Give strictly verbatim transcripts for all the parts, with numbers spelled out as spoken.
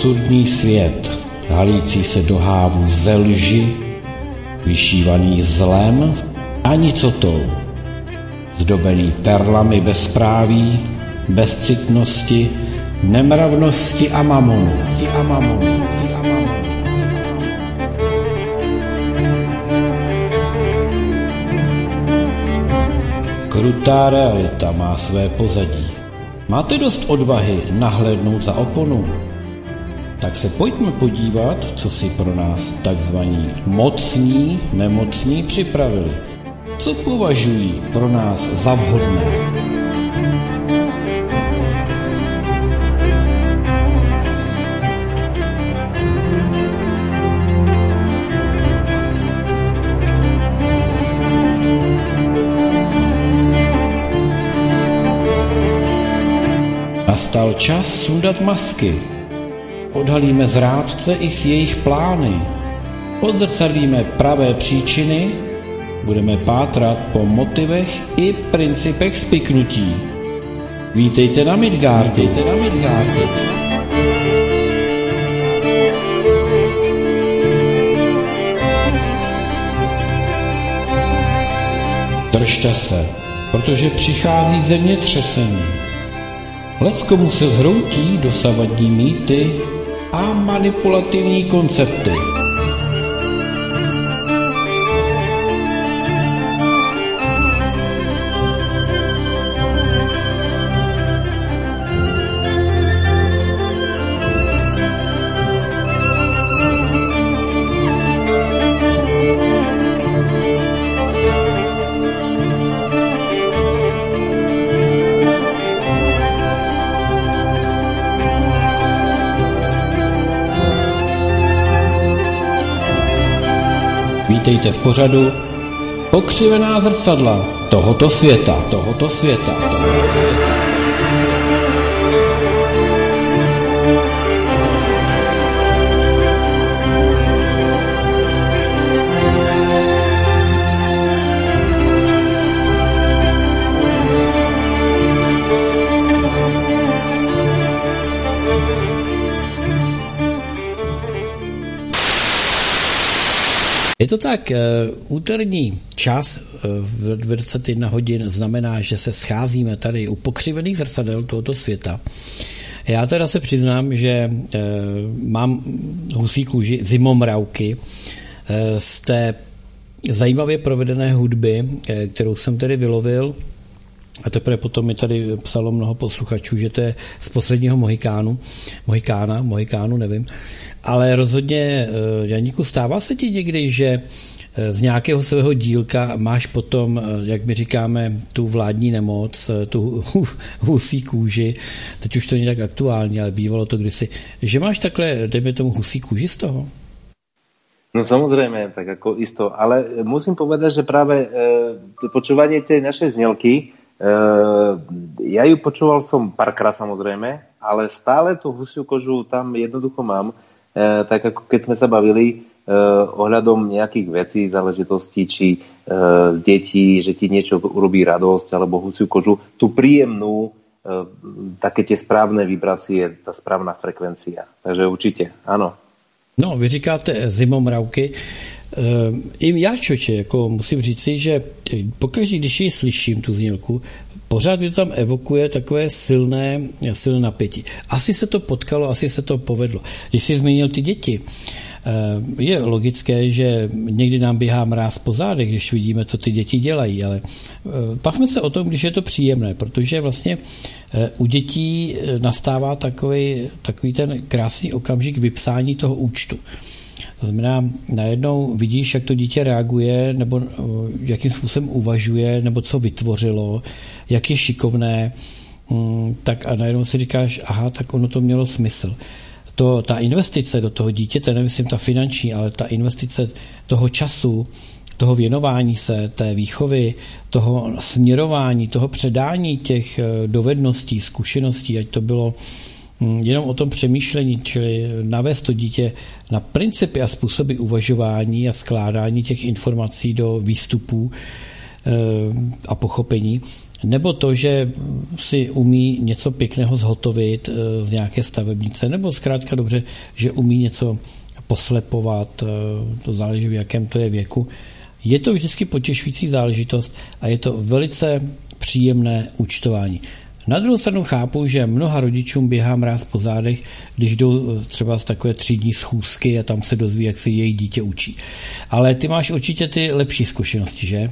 absurdní svět, halící se do hávu ze lži, vyšívaný zlem a nicotou, zdobený perlami bezpráví, bezcitnosti, nemravnosti a mamonu. A mamonu. A mamonu. Krutá realita má své pozadí. Máte dost odvahy nahlédnout za oponu? Tak se pojďme podívat, co si pro nás takzvaní mocní, nemocní připravili. Co považují pro nás za vhodné? Nastal čas sundat masky. Odhalíme zrádce i s jejich plány. Odzrcadlíme pravé příčiny. Budeme pátrat po motivech i principech spiknutí. Vítejte na Midgardu. Vítejte na Midgardu. Držte se, protože přichází zemětřesení. Leckomu se zhroutí dosavadní mýty a manipulativní koncepty. Vítejte v pořadu Pokřivená zrcadla tohoto světa, tohoto světa, tohoto světa. Je to tak, úterní čas v dvacet jedna hodin znamená, že se scházíme tady u pokřivených zrcadel tohoto světa. Já teda se přiznám, že mám husí kůži, zimomravky z té zajímavě provedené hudby, kterou jsem tedy vylovil. A teprve potom mi tady psalo mnoho posluchačů, že to je z posledního Mohikánu. Mohikána, Mohikánu, nevím. Ale rozhodně, Janíku, stává se ti někdy, že z nějakého svého dílka máš potom, jak my říkáme, tu vládní nemoc, tu husí kůži, teď už to není tak aktuální, ale bývalo to kdysi, že máš takhle, dejme tomu, husí kůži z toho? No samozrejme, tak ako isto, ale musím povedať, že práve e, počúvanie tej našej znelky, e, ja ju počúval som párkrát samozrejme, ale stále tú husiu kožu tam jednoducho mám, e, tak ako keď sme sa bavili e, ohľadom nejakých vecí, záležitostí, či e, z detí, že ti niečo urobí radosť, alebo husiu kožu, tú príjemnú, e, také tie správne vibrácie, tá správna frekvencia. Takže určite, áno. No, vy říkáte zimomravky. I já, čoče, jako musím říci, že pokaždé, když ji slyším, tu znělku, pořád mi to tam evokuje takové silné, silné napětí. Asi se to potkalo, asi se to povedlo. Když jsi zmínil ty děti, je logické, že někdy nám běhá mráz po zádech, když vidíme, co ty děti dělají, ale bavme se o tom, když je to příjemné, protože vlastně u dětí nastává takový, takový ten krásný okamžik vypsání toho účtu. To znamená, najednou vidíš, jak to dítě reaguje, nebo jakým způsobem uvažuje, nebo co vytvořilo, jak je šikovné, tak a najednou si říkáš, aha, tak ono to mělo smysl. To, ta investice do toho dítěte, nemyslím ta finanční, ale ta investice toho času, toho věnování se, té výchovy, toho směrování, toho předání těch dovedností, zkušeností, ať to bylo jenom o tom přemýšlení, čili navést to dítě na principy a způsoby uvažování a skládání těch informací do výstupů a pochopení, nebo to, že si umí něco pěkného zhotovit z nějaké stavebnice, nebo zkrátka dobře, že umí něco poslepovat, to záleží, v jakém to je věku. Je to vždycky potěšující záležitost a je to velice příjemné účtování. Na druhou stranu chápu, že mnoha rodičům běhá mráz po zádech, když jdou třeba z takové třídní schůzky a tam se dozví, jak se její dítě učí. Ale ty máš určitě ty lepší zkušenosti, že?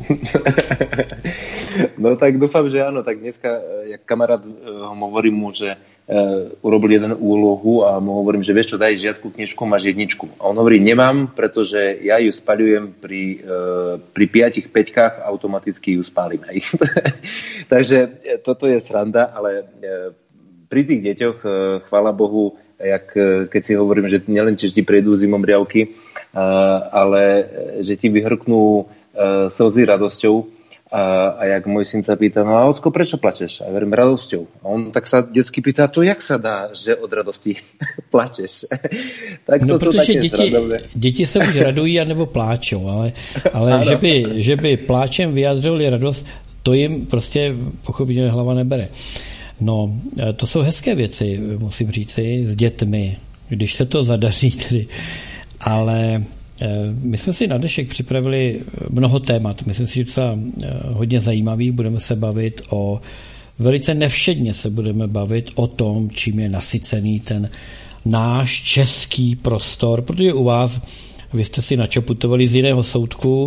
No tak dúfam, že áno. Tak dneska, jak kamarát hovorím mu, že urobil jeden úlohu a mu hovorím, že vieš čo, daj žiadku knižku, máš jedničku. A on hovorí, nemám, pretože ja ju spaľujem pri, pri piatich peťkách, automaticky ju spálim. Takže toto je sranda, ale pri tých deťoch, chvála Bohu, jak, keď si hovorím, že nielen čiže ti prejdú zimom riavky, ale že ti vyhrknú slzy radosťou. A, a jak môj syn sa pýta, no a ocko, prečo plačeš? A ja verím, radosťou. A on tak sa detsky pýta, to jak sa dá, že od radosti plačeš? Tak no, to protože děti, děti se buď radují, anebo pláčou, ale, ale že, by, že by pláčem vyjádřili radost, to jim prostě pochopitelně hlava nebere. No, to jsou hezké věci, musím říci, s dětmi, když se to zadaří tedy, ale my jsme si na dnešek připravili mnoho témat. Myslím si, že docela hodně zajímavých. Budeme se bavit o, velice nevšedně se budeme bavit o tom, čím je nasycený ten náš český prostor, protože u vás, vy jste si načaputovali z jiného soudku,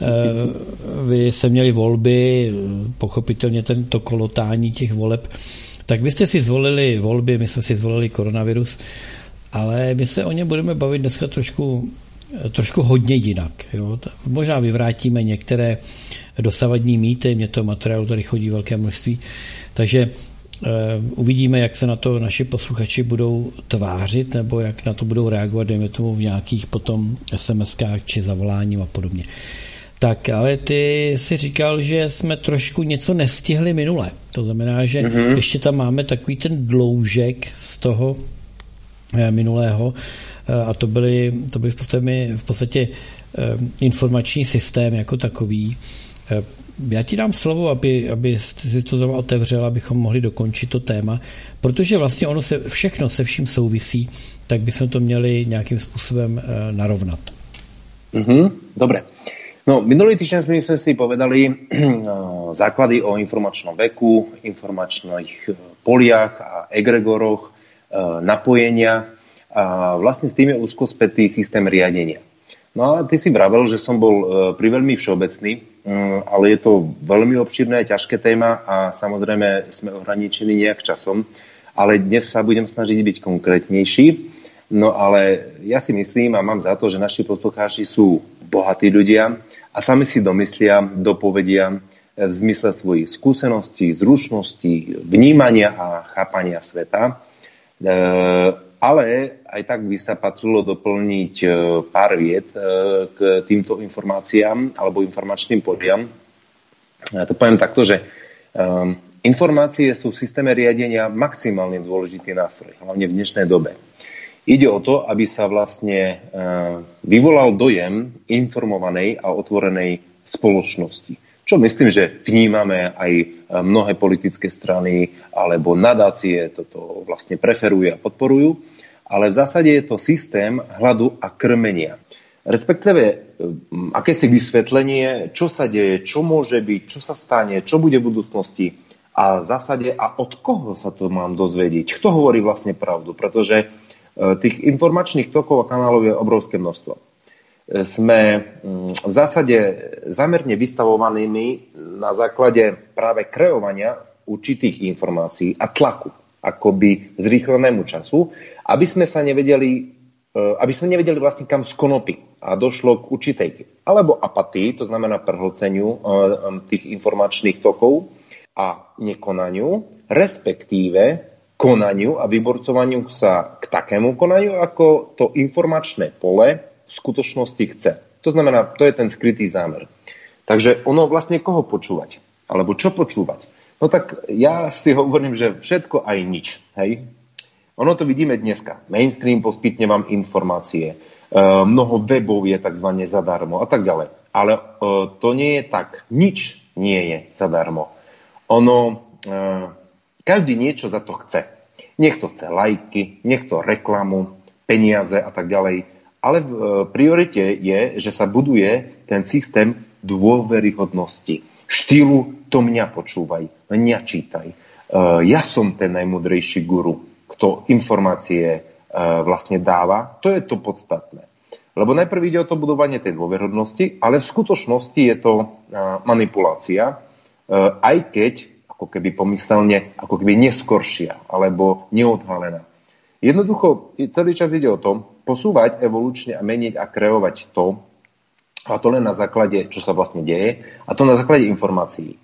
vy jste měli volby, pochopitelně tento kolotání těch voleb, tak vy jste si zvolili volby, my jsme si zvolili koronavirus, ale my se o ně budeme bavit dneska trošku trošku hodně jinak. Jo. Možná vyvrátíme některé dosavadní mýty, mě to materiálu tady chodí velké množství, takže uh, uvidíme, jak se na to naši posluchači budou tvářit, nebo jak na to budou reagovat, dejme tomu v nějakých potom es em eskách či zavoláním a podobně. Tak, ale ty si říkal, že jsme trošku něco nestihli minule. To znamená, že mm-hmm. ještě tam máme takový ten dloužek z toho minulého, a to byly, to byly v podstatě, v podstatě informační systém jako takový. Já ti dám slovo, aby, aby si to znovu otevřel, abychom mohli dokončit to téma, protože vlastně ono se všechno se vším souvisí, tak bychom to měli nějakým způsobem narovnat. Mm-hmm, dobre. No, minulý týždeň sme si povedali základy o informačnom veku, informačných poliach a egregoroch, napojenia. A vlastne s tým je úzko spätý systém riadenia. No a ty si vravel, že som bol pri veľmi všeobecný, ale je to veľmi obšírne a ťažké téma a samozrejme sme ohraničení nejak časom, ale dnes sa budem snažiť byť konkrétnejší. No ale ja si myslím a mám za to, že naši poslucháči sú bohatí ľudia a sami si domyslia, dopovedia v zmysle svojich skúseností, zručností, vnímania a chápania sveta. Ale aj tak by sa patrilo doplniť pár vied k týmto informáciám alebo informačným poliam. Ja to poviem takto, že informácie sú v systéme riadenia maximálne dôležitý nástroj, hlavne v dnešnej dobe. Ide o to, aby sa vlastne vyvolal dojem informovanej a otvorenej spoločnosti. Čo myslím, že vnímame aj mnohé politické strany alebo nadácie toto vlastne preferujú a podporujú, ale v zásade je to systém hladu a krmenia. Respektíve akési vysvetlenie, čo sa deje, čo môže byť, čo sa stane, čo bude v budúcnosti a v zásade a od koho sa to mám dozvedieť, kto hovorí vlastne pravdu, pretože tých informačných tokov a kanálov je obrovské množstvo. Sme v zásade zámerne vystavovanými na základe práve kreovania určitých informácií a tlaku, akoby zrýchlenému času, aby sme sa nevedeli, aby sme nevedeli vlastne kam skonopiť a došlo k určitej alebo apatii, to znamená prehlceniu tých informačných tokov a nekonaniu, respektíve konaniu a vyborcovaniu sa k takému konaniu, ako to informačné pole v skutočnosti chce. To znamená, to je ten skrytý zámer. Takže ono vlastne koho počúvať? Alebo čo počúvať? No tak ja si hovorím, že všetko aj nič. Hej? Ono to vidíme dneska. Mainstream poskytne vám informácie. E, mnoho webov je takzvané zadarmo a tak ďalej. Ale e, to nie je tak. Nič nie je zadarmo. ono, e, každý niečo za to chce. Niekto chce lajky, niekto reklamu, peniaze a tak ďalej. Ale v e, priorite je, že sa buduje ten systém dôveryhodnosti. Štýlu to mňa počúvaj, mňa čítaj. E, ja som ten najmudrejší guru, kto informácie e, vlastne dáva. To je to podstatné. Lebo najprv ide o to budovanie tej dôveryhodnosti, ale v skutočnosti je to e, manipulácia, e, aj keď ako keby pomyselne, ako keby neskoršia, alebo neodhalená. Jednoducho, celý čas ide o to, posúvať evolučne a meniť a kreovať to, a to len na základe, čo sa vlastne deje, a to na základe informácií. E,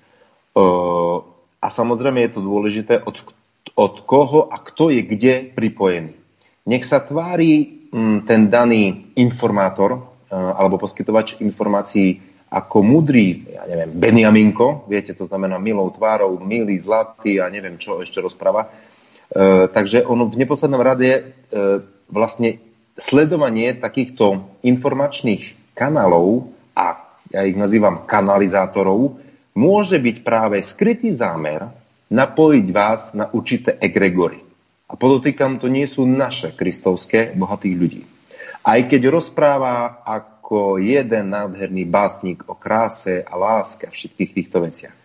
a samozrejme je to dôležité, od, od koho a kto je kde pripojený. Nech sa tvári m, ten daný informátor, e, alebo poskytovač informácií ako mudrý, ja neviem, Benjaminko, viete, to znamená milou tvárou, milý, zlatý a neviem, čo ešte rozpráva. E, takže ono v neposlednom rade e, vlastne sledovanie takýchto informačných kanálov, a ja ich nazývam kanalizátorov, môže byť práve skrytý zámer napojiť vás na určité egregory. A podotýkam, to nie sú naše kristovské bohatých ľudí. Aj keď rozpráva ako jeden nádherný básnik o kráse a láske a všetkých týchto veciach.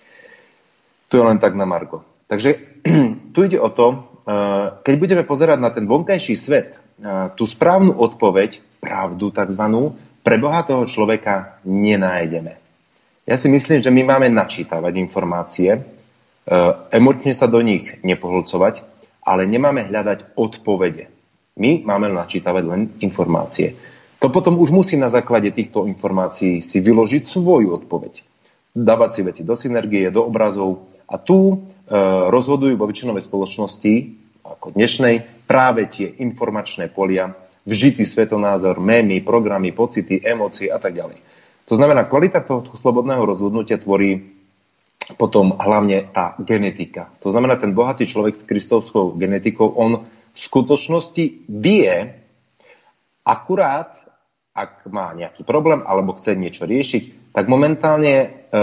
To je len tak na margo. Takže tu ide o to, keď budeme pozerať na ten vonkajší svet, tú správnu odpoveď, pravdu takzvanú, pre bohatého človeka nenájdeme. Ja si myslím, že my máme načítavať informácie, emočne sa do nich nepohlcovať, ale nemáme hľadať odpovede. My máme načítavať len informácie. To potom už musí na základe týchto informácií si vyložiť svoju odpoveď. Dávať si veci do synergie, do obrazov a tu e, rozhodujú vo väčšinovej spoločnosti, ako dnešnej, práve tie informačné polia, vžitý svetonázor, mémy, programy, pocity, emócie a tak ďalej. To znamená, kvalita tohto slobodného rozhodnutia tvorí potom hlavne tá genetika. To znamená, ten bohatý človek s kristovskou genetikou, on v skutočnosti vie, akurát, ak má nejaký problém alebo chce niečo riešiť, tak momentálne e, e,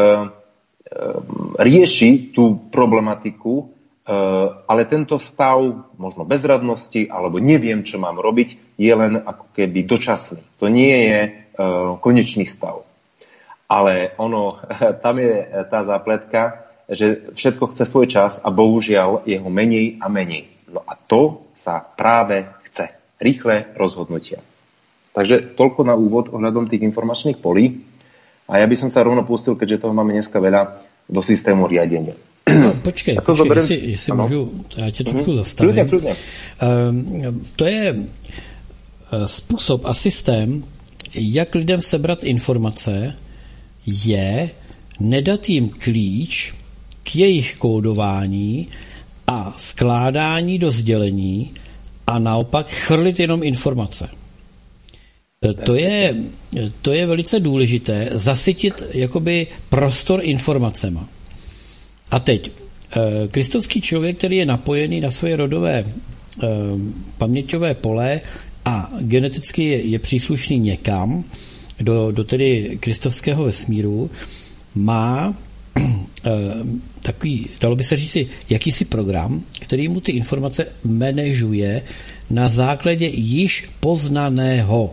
rieši tú problematiku, ale tento stav možno bezradnosti alebo neviem, čo mám robiť, je len ako keby dočasný. To nie je uh, konečný stav. Ale ono, tam je tá zápletka, že všetko chce svoj čas a bohužiaľ je ho menej a menej. No a to sa práve chce. Rýchle rozhodnutia. Takže toľko na úvod ohľadom tých informačných polí. A ja by som sa rovno pustil, keďže toho máme dneska veľa, do systému riadenia. No, počkej, počkej zoberiem... jestli, jestli můžu, já tě trošku mm-hmm. zastavím. Prudně, prudně. Um, to je způsob a systém, jak lidem sebrat informace, je nedat jim klíč k jejich kódování a skládání do sdělení a naopak chrlit jenom informace. To je, to je velice důležité, zasytit jakoby prostor informacema. A teď, kristovský člověk, který je napojený na svoje rodové paměťové pole a geneticky je, je příslušný někam, do, do tedy kristovského vesmíru, má takový, dalo by se říci, jakýsi program, který mu ty informace manažuje na základě již poznaného.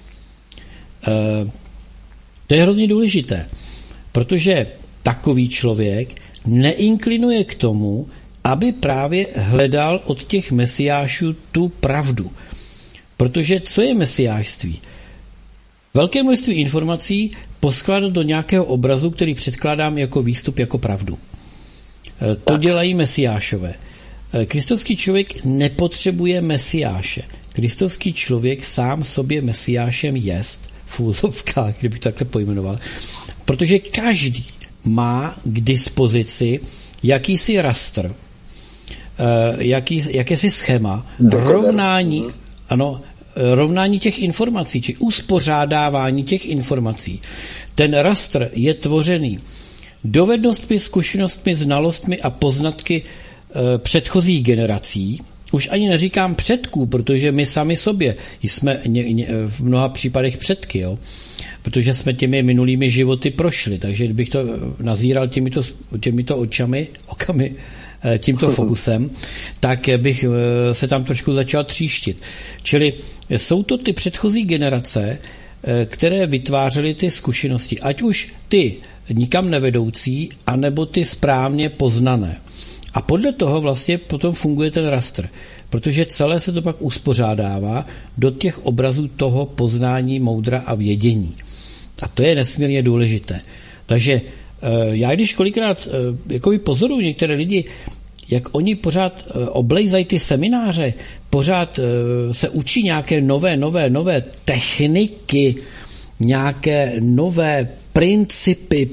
To je hrozně důležité, protože takový člověk neinklinuje k tomu, aby právě hledal od těch mesiášů tu pravdu. Protože co je mesiášství? Velké množství informací poskládat do nějakého obrazu, který předkládám jako výstup, jako pravdu. To dělají mesiášové. Kristovský člověk nepotřebuje mesiáše. Kristovský člověk sám sobě mesiášem jest, v úzovkách, kdybych takhle pojmenoval. Protože každý má k dispozici jakýsi rastr, jaký, jakési schéma, rovnání, ano, rovnání těch informací, či uspořádávání těch informací. Ten rastr je tvořený dovednostmi, zkušenostmi, znalostmi a poznatky předchozích generací. Už ani neříkám předků, protože my sami sobě jsme ně, ně, v mnoha případech předky. Jo? protože jsme těmi minulými životy prošli, takže kdybych to nazíral těmito, těmito očami, okami, tímto fokusem, tak bych se tam trošku začal tříštit. Čili jsou to ty předchozí generace, které vytvářely ty zkušenosti, ať už ty nikam nevedoucí, anebo ty správně poznané. A podle toho vlastně potom funguje ten rastr, protože celé se to pak uspořádává do těch obrazů toho poznání, moudra a vědění. A to je nesmírně důležité. Takže já když kolikrát jakoby pozoruju některé lidi, jak oni pořád oblejzají ty semináře, pořád se učí nějaké nové, nové, nové techniky, nějaké nové principy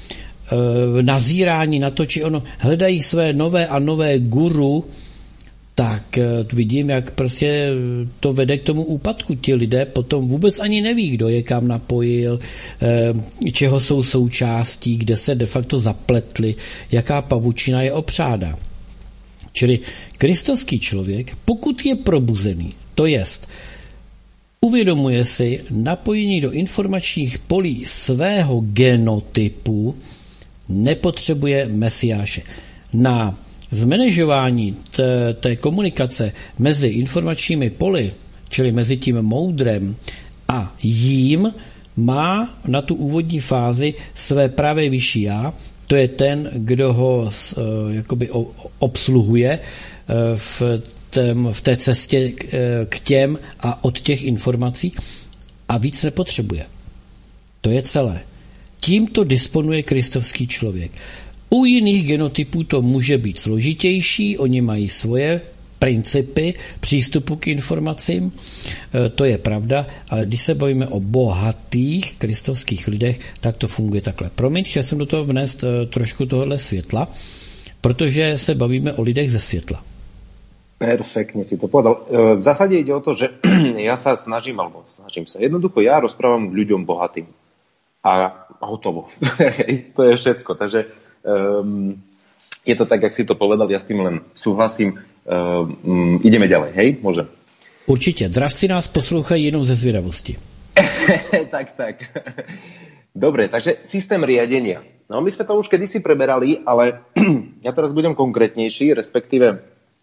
nazírání na to, či ono, hledají své nové a nové guru, tak vidím, jak prostě to vede k tomu úpadku. Ti lidé potom vůbec ani neví, kdo je kam napojil, čeho jsou součástí, kde se de facto zapletli, jaká pavučina je opřádá. Čili kristovský člověk, pokud je probuzený, to jest, uvědomuje si napojení do informačních polí svého genotypu, nepotřebuje mesiáše. Na zmanéžování té, té komunikace mezi informačními poli, čili mezi tím moudrem a jím, má na tu úvodní fázi své pravé vyšší já, to je ten, kdo ho jakoby obsluhuje v, tém, v té cestě k těm a od těch informací a víc nepotřebuje. To je celé. Tímto disponuje kristovský člověk. U jiných genotypů to může být složitější, oni mají svoje principy přístupu k informacím, to je pravda, ale když se bavíme o bohatých kristovských lidech, tak to funguje takhle. Promiň, chtěl jsem do toho vnést trošku tohohle světla, protože se bavíme o lidech ze světla. Perfektne si to povedal. V zásade ide o to, že ja sa snažím, alebo snažím sa, jednoducho ja rozprávam ľuďom bohatým. A hotovo. To je všetko. Takže um, je to tak, jak si to povedal, ja s tým len súhlasím. Um, ideme ďalej, hej? Môžem. Určite. Dravci nás poslouchají jenom ze zvědavosti. tak, tak. Dobre, takže systém riadenia. No, my sme to už kedysi preberali, ale ja teraz budem konkrétnejší, respektíve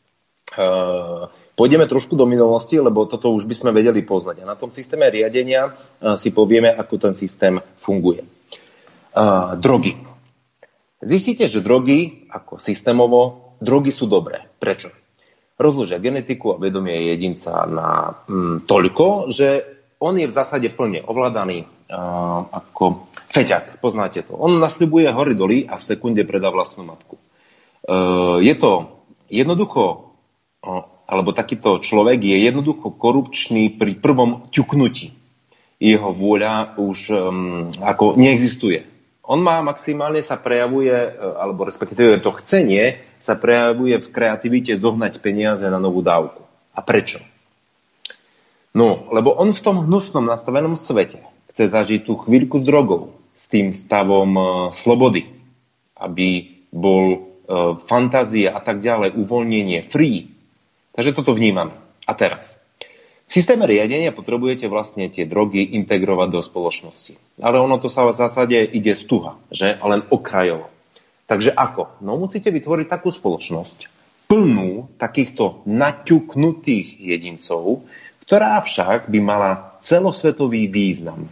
uh, pôjdeme trošku do minulosti, lebo toto už by sme vedeli poznať. A na tom systéme riadenia uh, si povieme, ako ten systém funguje. Uh, drogy. Zistíte, že drogy, ako systémovo, drogy sú dobré. Prečo? Rozložia genetiku a vedomie jedinca na mm, toľko, že on je v zásade plne ovládaný uh, ako feťak. Poznáte to. On nasľubuje hory doly a v sekunde predá vlastnú matku. Uh, je to jednoducho, uh, alebo takýto človek je jednoducho korupčný pri prvom ťuknutí. Jeho vôľa už um, ako neexistuje. On má maximálne sa prejavuje, alebo respektíve to chcenie sa prejavuje v kreativite zohnať peniaze na novú dávku. A prečo? No, lebo on v tom hnusnom nastavenom svete chce zažiť tú chvíľku s drogou, s tým stavom uh, slobody, aby bol uh, fantázia a tak ďalej, uvoľnenie, free. Takže toto vnímame. A teraz. V systéme riadenia potrebujete vlastne tie drogy integrovať do spoločnosti. Ale ono to sa v zásade ide stuha, že? A len okrajovo. Takže ako? No musíte vytvoriť takú spoločnosť, plnú takýchto naťuknutých jedincov, ktorá však by mala celosvetový význam.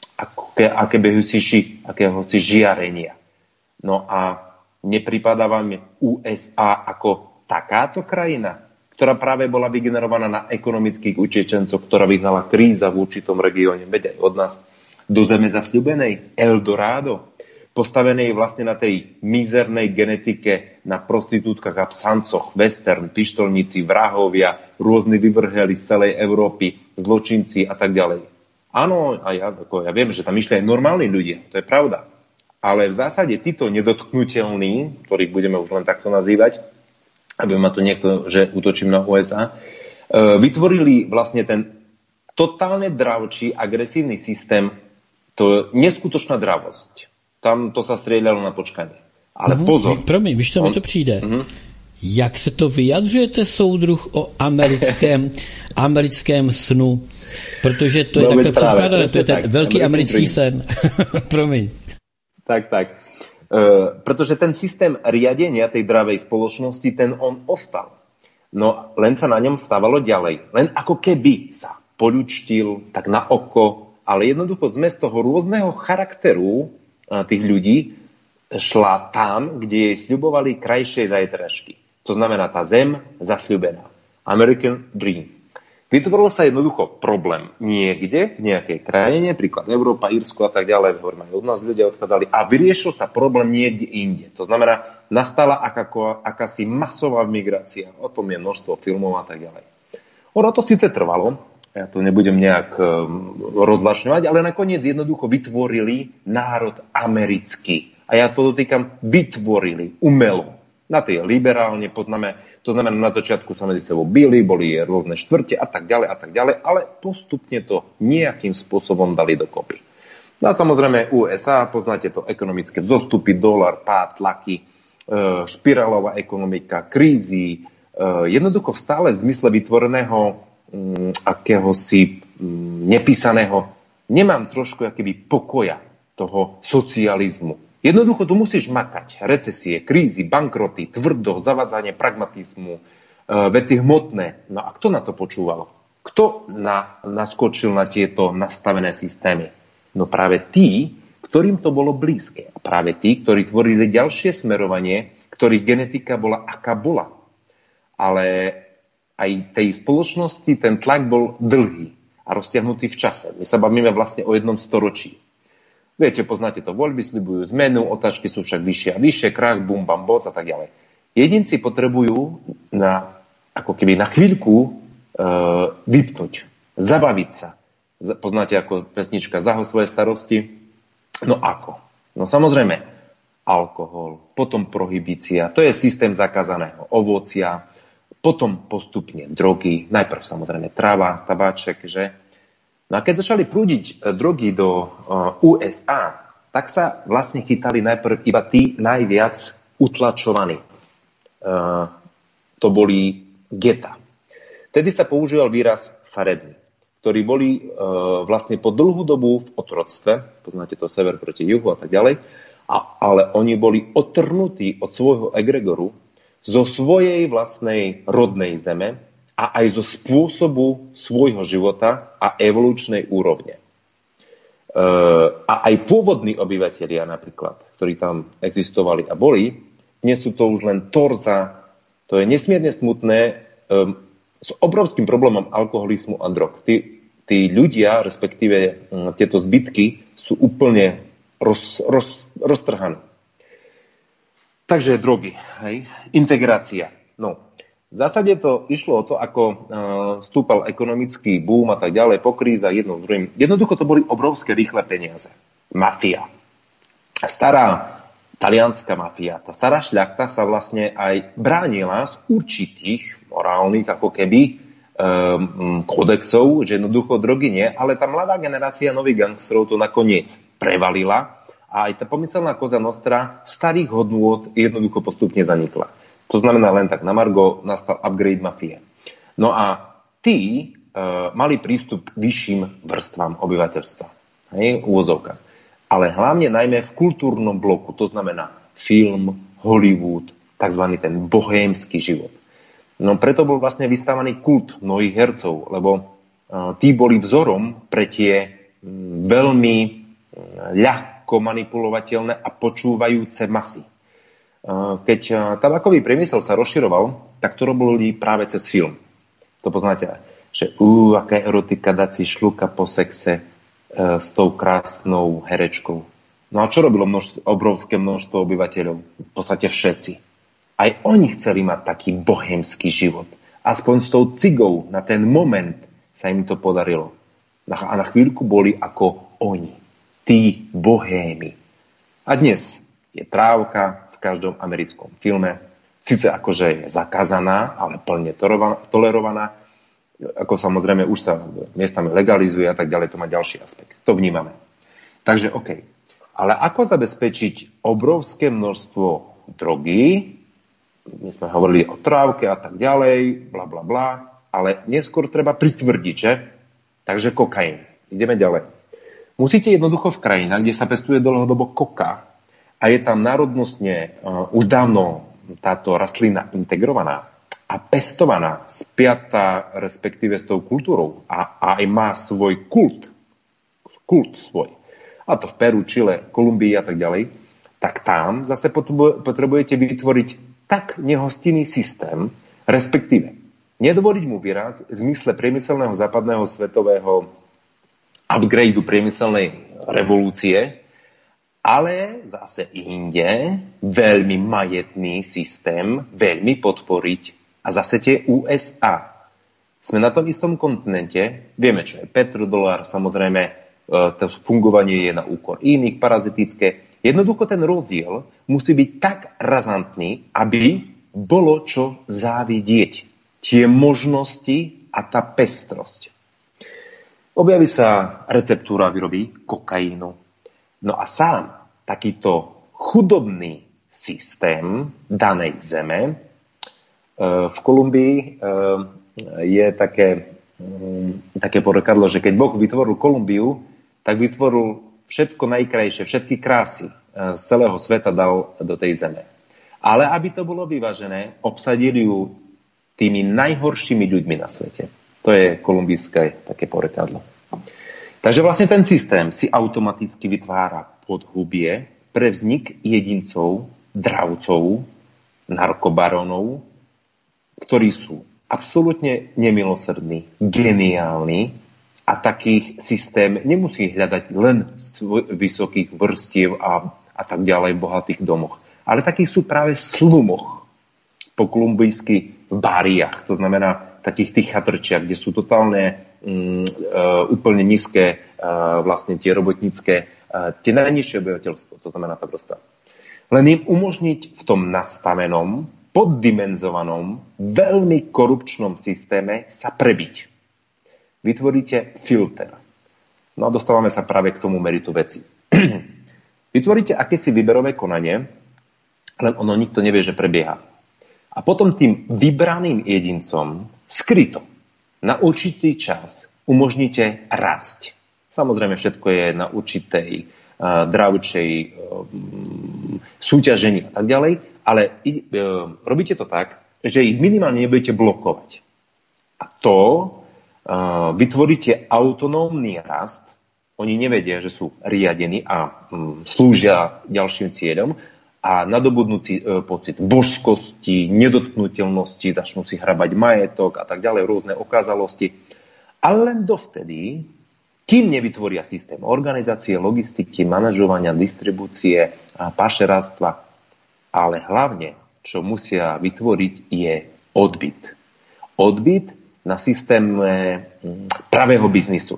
Akéhosi žiarenia. No a nepripadá vám ú es á ako takáto krajina, ktorá práve bola vygenerovaná na ekonomických utečencoch, ktorá vyhnala kríza v určitom regióne, veď aj od nás, do zeme zasľubenej, Eldorado, postavenej vlastne na tej mizernej genetike, na prostitútkach a psancoch, western, pištolníci, vrahovia, rôzni vyvrheli z celej Európy, zločinci a tak ďalej. Áno, a ja, ako ja viem, že tam išli aj normálni ľudia, to je pravda. Ale v zásade títo nedotknutelní, ktorých budeme už len takto nazývať, aby ma to niekto, že útočím na ú es á, vytvorili vlastne ten totálne dravčí, agresívny systém, to je neskutočná dravosť. Tam to sa strieľalo na počkanie. Ale uh-huh. pozor. Promiň, víš, co on... mi to přijde? Uh-huh. Jak se to vyjadřujete, soudruh, o americkém, americkém snu? Protože to je no, takhle předkládané, to je ten tak, velký americký sen. Promiň. Tak, tak. Uh, pretože ten systém riadenia tej dravej spoločnosti, ten on ostal. No len sa na ňom stávalo ďalej. Len ako keby sa poľučtil tak na oko, ale jednoducho sme z toho rôzneho charakteru uh, tých ľudí šla tam, kde jej sľubovali krajšie zajtražky. To znamená tá zem zasľubená. American Dream. Vytvoril sa jednoducho problém niekde, v nejakej krajine, napríklad Európa, Írsko a tak ďalej, hovoríme, od nás ľudia odchádzali a vyriešil sa problém niekde inde. To znamená, nastala akáko, akási masová migrácia. O tom je množstvo filmov a tak ďalej. Ono to síce trvalo, ja to nebudem nejak um, rozlašňovať, ale nakoniec jednoducho vytvorili národ americký. A ja to dotýkam, vytvorili umelo. Na to je liberálne, poznáme. To znamená, na začiatku sa medzi sebou bili, boli rôzne štvrte a tak ďalej a tak ďalej, ale postupne to nejakým spôsobom dali dokopy. No a samozrejme U S A, poznáte to, ekonomické vzostupy, dolar, pád, tlaky, špirálová ekonomika, krízy, jednoducho v stále v zmysle vytvoreného akéhosi nepísaného, nemám trošku akoby pokoja toho socializmu. Jednoducho tu musíš makať. Recesie, krízy, bankroty, tvrdosť, zavádzanie pragmatizmu, e, veci hmotné. No a kto na to počúval? Kto na, naskočil na tieto nastavené systémy? No práve tí, ktorým to bolo blízke. A práve tí, ktorí tvorili ďalšie smerovanie, ktorých genetika bola aká bola. Ale aj tej spoločnosti ten tlak bol dlhý a roztiahnutý v čase. My sa bavíme vlastne o jednom storočí. Viete, poznáte to, voľby sľubujú zmenu, otázky sú však vyššie a vyššie, krach, bum, bam, boc a tak ďalej. Jedinci potrebujú na, ako keby na chvíľku e, vypnúť, zabaviť sa. Poznáte ako pesnička Zaho svoje starosti? No ako? No samozrejme, alkohol, potom prohibícia, to je systém zakázaného ovocia, potom postupne drogy, najprv samozrejme tráva, tabáček, že? No a keď začali prúdiť drogy do U S A, tak sa vlastne chytali najprv iba tí najviac utlačovaní. Uh, to boli geta. Vtedy sa používal výraz farební, ktorí boli uh, vlastne po dlhú dobu v otroctve, poznáte to sever proti juhu a tak ďalej, a, ale oni boli odtrhnutí od svojho egregoru zo svojej vlastnej rodnej zeme, a aj zo spôsobu svojho života a evolučnej úrovne. E, a aj pôvodní obyvatelia napríklad, ktorí tam existovali a boli, dnes sú to už len torza, to je nesmierne smutné, e, s obrovským problémom alkoholizmu a drog. Tí, tí ľudia, respektíve m, tieto zbytky, sú úplne roz, roz, roztrhané. Takže drogy, hej? Integrácia. No, v zásade to išlo o to, ako uh, stúpal ekonomický boom a tak ďalej, po krízach jedno druhým. Jednoducho to boli obrovské rýchle peniaze. Mafia. Stará talianská mafia, tá stará šľachta sa vlastne aj bránila z určitých morálnych ako keby um, kodexov, že jednoducho drogy nie, ale tá mladá generácia nových gangstrov to nakoniec prevalila a aj tá pomyselná Cosa Nostra starých hodnôt jednoducho postupne zanikla. To znamená len tak na margo nastal upgrade mafie. No a tí e, mali prístup k vyšším vrstvám obyvateľstva. Hej, úvodzovka. Ale hlavne najmä v kultúrnom bloku, to znamená film, Hollywood, takzvaný ten bohémsky život. No preto bol vlastne vystávaný kult mnohých hercov, lebo e, tí boli vzorom pre tie m, veľmi m, ľahko manipulovateľné a počúvajúce masy. Keď tabakový priemysel sa rozširoval, tak to robili práve cez film. To poznáte, že ú, aká erotika, dať si šľuka po sexe e, s tou krásnou herečkou. No a čo robilo množstvo, obrovské množstvo obyvateľov? V podstate všetci. Aj oni chceli mať taký bohémsky život. Aspoň s tou cigou na ten moment sa im to podarilo. A na chvíľku boli ako oni. Tí bohémy. A dnes je trávka v každom americkom filme. Sice akože je zakázaná, ale plne tolerovaná. Ako samozrejme už sa miestami legalizuje a tak ďalej, to má ďalší aspekt. To vnímame. Takže OK. Ale ako zabezpečiť obrovské množstvo drogy my sme hovorili o trávke a tak ďalej, bla bla bla, ale neskôr treba pritvrdiť, že? Takže kokain. Ideme ďalej. Musíte jednoducho v krajinách, kde sa pestuje dlhodobo koka a je tam národnostne uh, už dávno táto rastlina integrovaná a pestovaná, spiatá respektíve s tou kultúrou a, a aj má svoj kult, kult svoj, a to v Peru, Čile, Kolumbii a tak ďalej, tak tam zase potrebujete vytvoriť tak nehostinný systém, respektíve nedovoliť mu výraz v zmysle priemyselného západného svetového upgradeu priemyselnej revolúcie, ale zase inde veľmi majetný systém veľmi podporiť a zase tie ú es á. Sme na tom istom kontinente, vieme, čo je petrodolár, samozrejme to fungovanie je na úkor iných, parazitické. Jednoducho ten rozdiel musí byť tak razantný, aby bolo čo závidieť. Tie možnosti a tá pestrosť. Objaví sa receptúra výroby kokainu. No a sám takýto chudobný systém danej zeme v Kolumbii je také, také porekadlo, že keď Boh vytvoril Kolumbiu, tak vytvoril všetko najkrajšie, všetky krásy z celého sveta dal do tej zeme. Ale aby to bolo vyvážené, obsadili ju tými najhoršími ľuďmi na svete. To je kolumbijské také porekadlo. Takže vlastne ten systém si automaticky vytvára podhubie pre vznik jedincov, dravcov, narkobarónov, ktorí sú absolútne nemilosrdní, geniálni a takých systém nemusí hľadať len v vysokých vrstiev a, a tak ďalej v bohatých domoch. Ale takí sú práve v slumoch, po kolumbijsky v báriach, to znamená takých tých chatrčiach, kde sú totálne um, uh, úplne nízke uh, vlastne tie robotnícke, uh, tie najnižšie obyvateľstvo, to znamená tá vrstva. Len im umožniť v tom nastavenom, poddimenzovanom, veľmi korupčnom systéme sa prebiť. Vytvoríte filter. No a dostávame sa práve k tomu meritu veci. Vytvoríte akési výberové konanie, len ono nikto nevie, že prebieha. A potom tým vybraným jedincom skryto na určitý čas umožníte rásť. Samozrejme, všetko je na určitej uh, dravčej uh, súťažení a tak ďalej, ale uh, robíte to tak, že ich minimálne nebudete blokovať. A to uh, vytvoríte autonómny rast. Oni nevedia, že sú riadení a um, slúžia ďalším cieľom, a nadobudnúci e, pocit božskosti, nedotknutelnosti, začnú si hrabať majetok a tak ďalej, rôzne okázalosti. Ale len dovtedy, kým nevytvoria systém organizácie, logistiky, manažovania, distribúcie, a pašeráctva, ale hlavne, čo musia vytvoriť, je odbyt. Odbyt na systéme pravého biznisu.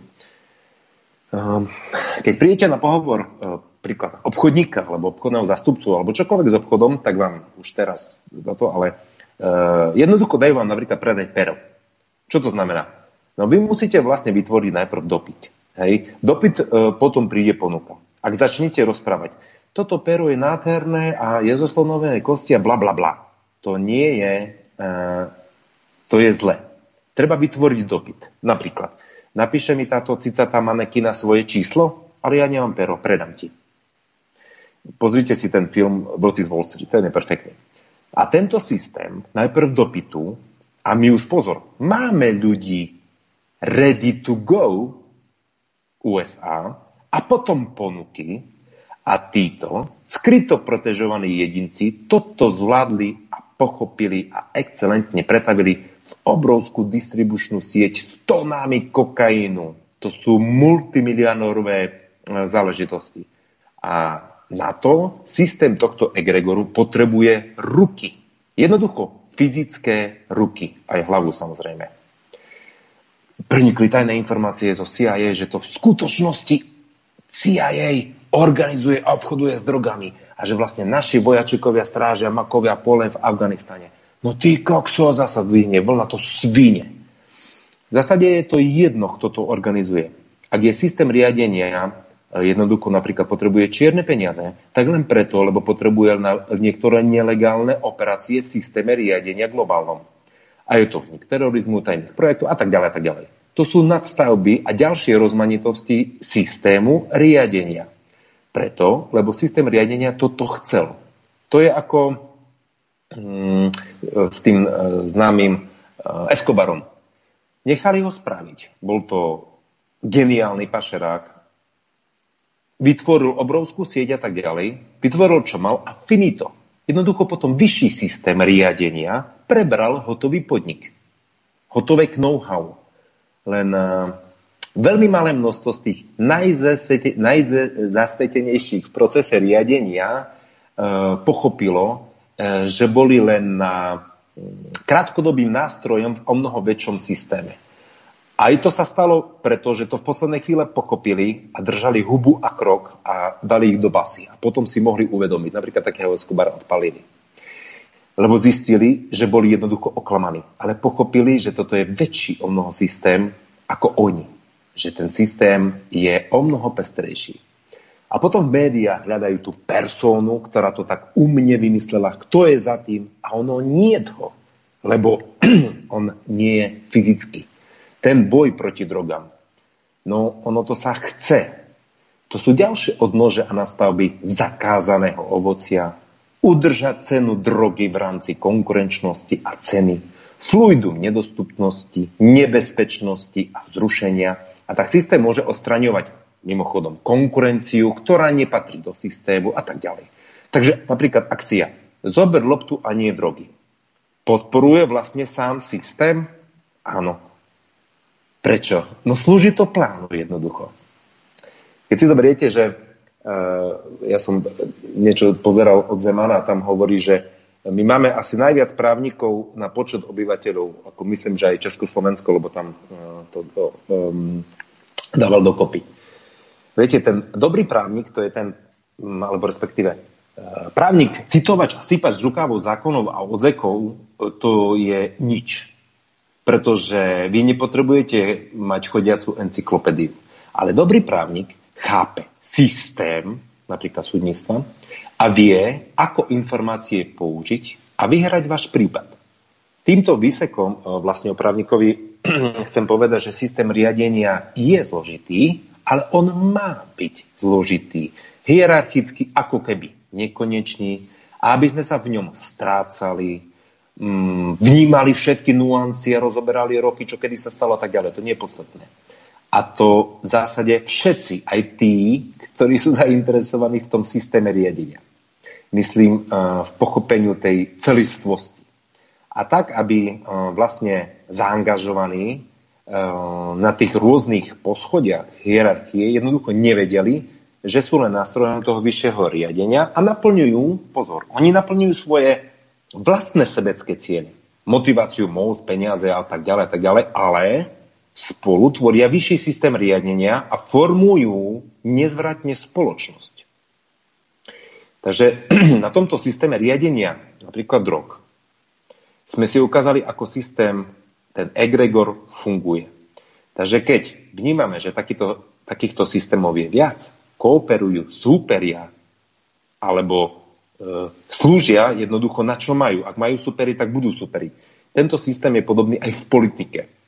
Keď prídete na pohovor príklad obchodníka, alebo obchodného zástupcu, alebo čokoľvek s obchodom, tak vám už teraz za to, ale uh, jednoducho dajú vám napríklad predať pero. Čo to znamená? No vy musíte vlastne vytvoriť najprv dopyt. Hej? Dopyt uh, potom príde ponuka. Ak začnete rozprávať, toto pero je nádherné a je zo slonovenej kosti a bla bla bla. To nie je, uh, to je zle. Treba vytvoriť dopyt. Napríklad, napíše mi táto cicatá manekina svoje číslo, ale ja nemám pero, predám ti. Pozrite si ten film Vlci z Wall Street, ten je perfektný. A tento systém najprv dopytu, a my už pozor, máme ľudí ready to go ú es á a potom ponuky a títo skryto protežovaní jedinci toto zvládli a pochopili a excelentne pretavili v obrovskú distribučnú sieť s tonami kokainu. To sú multimiliónové záležitosti. A na to systém tohto egregoru potrebuje ruky. Jednoducho fyzické ruky. Aj hlavu samozrejme. Prenikli tajné informácie zo C I A, že to v skutočnosti C I A organizuje a obchoduje s drogami. A že vlastne naši vojačikovia strážia makovia pole v Afganistane. No ty kokso, zasa zdvihne vlna, to svine. V zásade je to jedno, kto to organizuje. Ak je systém riadenia jednoducho napríklad potrebuje čierne peniaze, tak len preto, lebo potrebuje na niektoré nelegálne operácie v systéme riadenia globálnom. A je to vznik terorizmu, tajných projektov a tak ďalej, a tak ďalej. To sú nadstavby a ďalšie rozmanitosti systému riadenia. Preto, lebo systém riadenia toto chcel. To je ako mm, s tým známym Escobarom. Nechali ho spraviť. Bol to geniálny pašerák, vytvoril obrovskú sieť a tak ďalej, vytvoril, čo mal a finito. Jednoducho potom vyšší systém riadenia prebral hotový podnik. Hotové know-how. Len uh, veľmi malé množstvo z tých najzasvetenejších v procese riadenia uh, pochopilo, uh, že boli len na krátkodobým nástrojom v o mnoho väčšom systéme. Aj to sa stalo, pretože to v poslednej chvíle pochopili a držali hubu a krok a dali ich do basy. A potom si mohli uvedomiť, napríklad takého Escobara odpalili. Lebo zistili, že boli jednoducho oklamaní. Ale pochopili, že toto je väčší o mnoho systém ako oni. Že ten systém je o mnoho pestrejší. A potom v médiách hľadajú tú persónu, ktorá to tak umne vymyslela, kto je za tým a ono nie je ho. Lebo on nie je fyzicky. Ten boj proti drogám, no ono to sa chce. To sú ďalšie odnože a nastavby zakázaného ovocia, udržať cenu drogy v rámci konkurenčnosti a ceny, fluidu nedostupnosti, nebezpečnosti a vzrušenia. A tak systém môže odstraňovať mimochodom konkurenciu, ktorá nepatrí do systému a tak ďalej. Takže napríklad akcia Zober loptu a nie drogy. Podporuje vlastne sám systém? Áno. Prečo? No slúži to plánu jednoducho. Keď si zoberiete, že uh, ja som niečo pozeral od Zemana, tam hovorí, že my máme asi najviac právnikov na počet obyvateľov, ako myslím, že aj Československo, lebo tam uh, to um, dával dokopy. Viete, ten dobrý právnik, to je ten, alebo respektíve uh, právnik, citovač a sypač z rukávov zákonov a odzekov, to je nič. Pretože vy nepotrebujete mať chodiacu encyklopédiu. Ale dobrý právnik chápe systém, napríklad súdnictva, a vie, ako informácie použiť a vyhrať váš prípad. Týmto výsekom vlastne o právnikovi chcem povedať, že systém riadenia je zložitý, ale on má byť zložitý, hierarchicky ako keby nekonečný, a aby sme sa v ňom strácali, vnímali všetky nuancie, rozoberali roky, čo kedy sa stalo a tak ďalej. To nie je podstatné. A to v zásade všetci, aj tí, ktorí sú zainteresovaní v tom systéme riadenia. Myslím v pochopeniu tej celistvosti. A tak, aby vlastne zaangažovaní na tých rôznych poschodiach hierarchie jednoducho nevedeli, že sú len nástrojom toho vyššieho riadenia a naplňujú, pozor, oni naplňujú svoje vlastné sebecké ciele, motiváciu, moc, peniaze a tak ďalej, a tak ďalej, ale spolu tvoria vyšší systém riadenia a formujú nezvratne spoločnosť. Takže na tomto systéme riadenia, napríklad drog, sme si ukázali, ako systém, ten egregor funguje. Takže keď vnímame, že takýto, takýchto systémov je viac, kooperujú, súperia, alebo slúžia jednoducho na čo majú. Ak majú superiť, tak budú superiť. Tento systém je podobný aj v politike. E,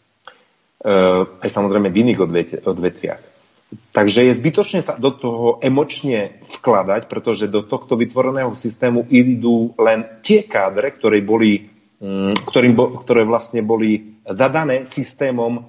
aj samozrejme v iných odvetviach. Takže je zbytočné sa do toho emočne vkladať, pretože do tohto vytvoreného systému idú len tie kádre, ktoré boli, ktorým, ktoré vlastne boli zadané systémom e,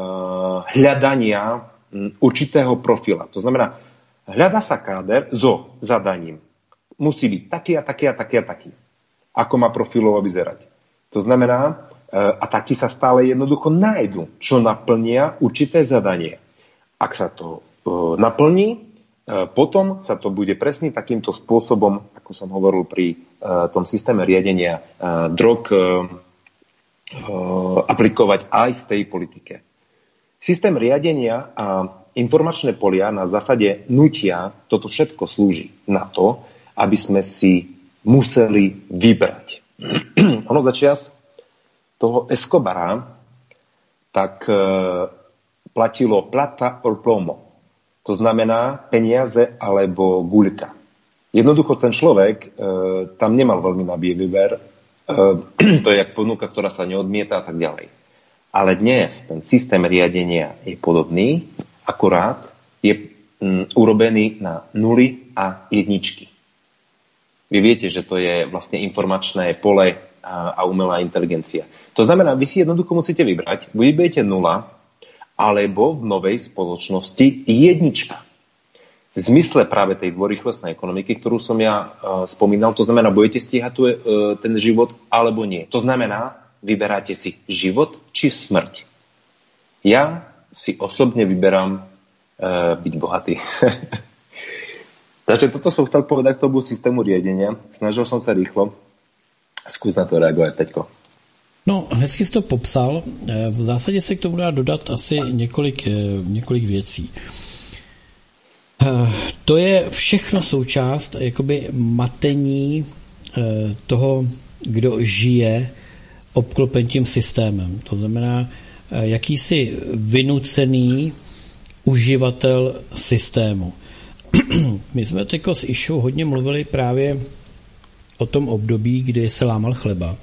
hľadania určitého profila. To znamená, hľadá sa káder so zadaním. Musí byť taký a taký a taký a taký. Ako má profilovo vyzerať. To znamená, a takí sa stále jednoducho nájdu, čo naplnia určité zadanie. Ak sa to naplní, potom sa to bude presne takýmto spôsobom, ako som hovoril pri tom systéme riadenia drog, aplikovať aj v tej politike. Systém riadenia a informačné polia na zásade nutia, toto všetko slúži na to, aby sme si museli vybrať. Ono začias toho Escobara tak e, platilo plata or plomo. To znamená peniaze alebo guľka. Jednoducho ten človek e, tam nemal veľmi nabý výber. E, to je jak ponuka, ktorá sa neodmieta a tak ďalej. Ale dnes ten systém riadenia je podobný, akurát je m, urobený na nuly a jedničky. Vy viete, že to je vlastne informačné pole a, a umelá inteligencia. To znamená, vy si jednoducho musíte vybrať, buď budete nula, alebo v novej spoločnosti jednička. V zmysle práve tej dvorýchlostnej ekonomiky, ktorú som ja uh, spomínal, to znamená, budete stíhať tu, uh, ten život, alebo nie. To znamená, vyberáte si život či smrť. Ja si osobne vyberám uh, byť bohatý. Takže toto som chcel povedať k tomu systému riadenia. Snažil som sa rýchlo. Skús na to reagovať, Peťko. No, hezky jsi to popsal. V zásadě se k tomu dá dodat asi několik, několik věcí. To je všechno součást jakoby matení toho, kdo žije obklopen tím systémem. To znamená, jakýsi vynucený uživatel systému. My jsme teď s Išou hodně mluvili právě o tom období, kdy se lámal chleba,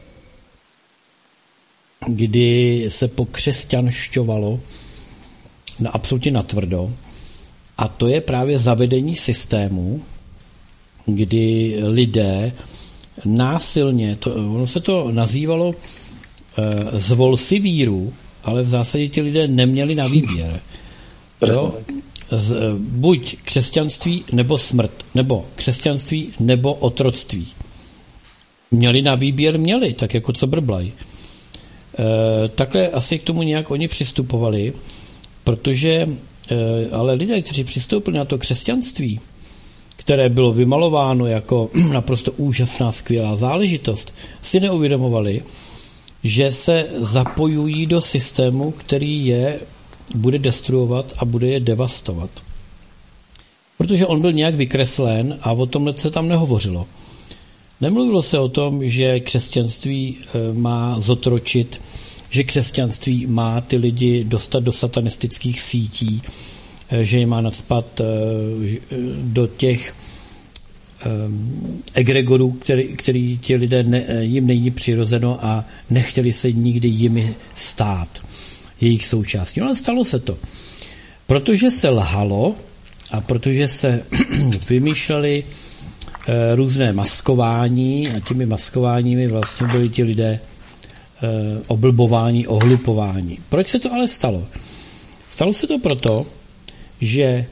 kdy se pokřesťanšťovalo na absolutně natvrdo. A to je právě zavedení systému, kdy lidé násilně, to, ono se to nazývalo e, zvol si víru, ale v zásadě ti lidé neměli na výběr. Jo? Z, buď křesťanství nebo smrt, nebo křesťanství nebo otroctví. Měli na výběr, měli, tak jako co brblaj. E, takhle asi k tomu nějak oni přistupovali, protože e, ale lidé, kteří přistoupili na to křesťanství, které bylo vymalováno jako naprosto úžasná, skvělá záležitost, si neuvědomovali, že se zapojují do systému, který je bude destruovat a bude je devastovat. Protože on byl nějak vykreslen a o tomhle se tam nehovořilo. Nemluvilo se o tom, že křesťanství má zotročit, že křesťanství má ty lidi dostat do satanistických sítí, že je má nacpat do těch egregorů, který, který ti lidé ne, jim není přirozeno a nechtěli se nikdy jimi stát, jejich součástí. Ale stalo se to. Protože se lhalo a protože se vymýšleli různé maskování a těmi maskováními vlastně byli ti lidé oblbování, ohlupování. Proč se to ale stalo? Stalo se to proto, že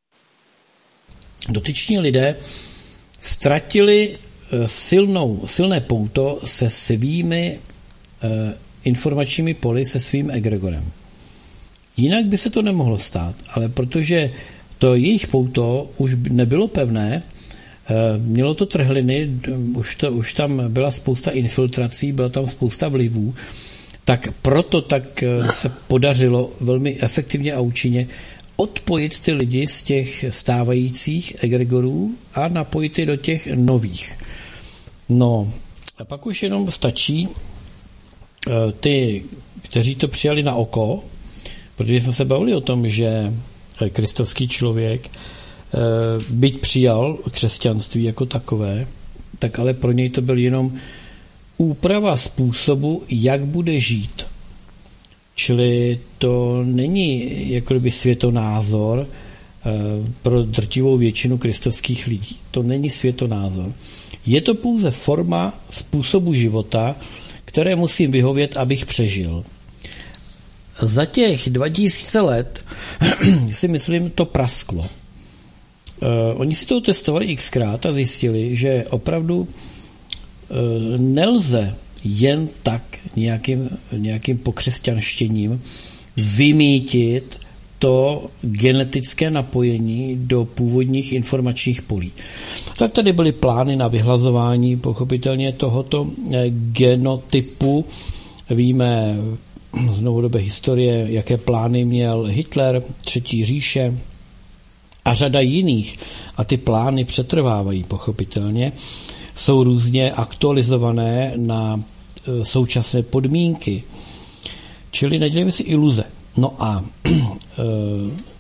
dotyční lidé ztratili silnou, silné pouto se svými eh, informačními poli, se svým egregorem. Jinak by se to nemohlo stát, ale protože to jejich pouto už nebylo pevné, eh, mělo to trhliny, už, to, už tam byla spousta infiltrací, byla tam spousta vlivů, tak proto tak se podařilo velmi efektivně a účinně odpojit ty lidi z těch stávajících egregorů a napojit je do těch nových. No, a pak už jenom stačí ty, kteří to přijali na oko, protože jsme se bavili o tom, že kristovský člověk byť přijal křesťanství jako takové, tak ale pro něj to byl jenom úprava způsobu, jak bude žít. Čili to není jako kdyby světonázor pro drtivou většinu kristovských lidí. To není světonázor. Je to pouze forma způsobu života, které musím vyhovět, abych přežil. Za těch dva tisíce let si myslím, to prasklo. Oni si to testovali xkrát a zjistili, že opravdu nelze jen tak nějakým, nějakým pokřesťanštěním vymítit to genetické napojení do původních informačních polí. Tak tady byly plány na vyhlazování pochopitelně tohoto genotypu. Víme z novodobé historie, jaké plány měl Hitler, Třetí říše a řada jiných. A ty plány přetrvávají pochopitelně. Jsou různě aktualizované na současné podmínky. Čili nedělejme si iluze. No a e,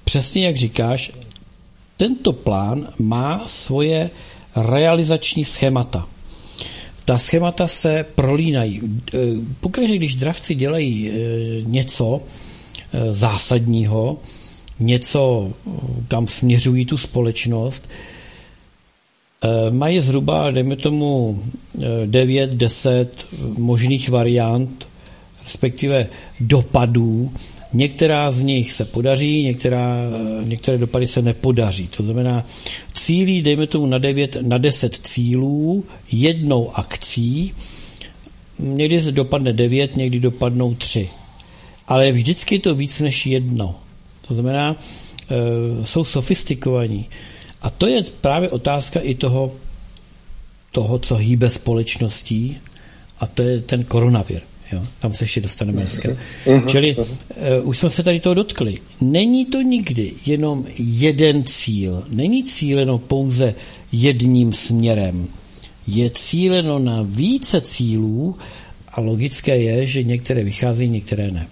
přesně jak říkáš, tento plán má svoje realizační schémata. Ta schémata se prolínají. Pokaždé, když dravci dělají něco zásadního, něco, kam směřují tu společnost, mají zhruba, dejme tomu, devět, deset možných variant, respektive dopadů. Některá z nich se podaří, některá, některé dopady se nepodaří. To znamená, cílí, dejme tomu na devět, na deset cílů, jednou akcí, někdy se dopadne devět, někdy dopadnou tři. Ale vždycky je to víc než jedno. To znamená, e, jsou sofistikovaní. A to je právě otázka i toho, toho, co hýbe společností, a to je ten koronavir. Jo, tam se ještě dostaneme dneska. Čili uh, už jsme se tady toho dotkli. Není to nikdy jenom jeden cíl. Není cíleno pouze jedním směrem. Je cíleno na více cílů a logické je, že některé vycházejí, některé ne.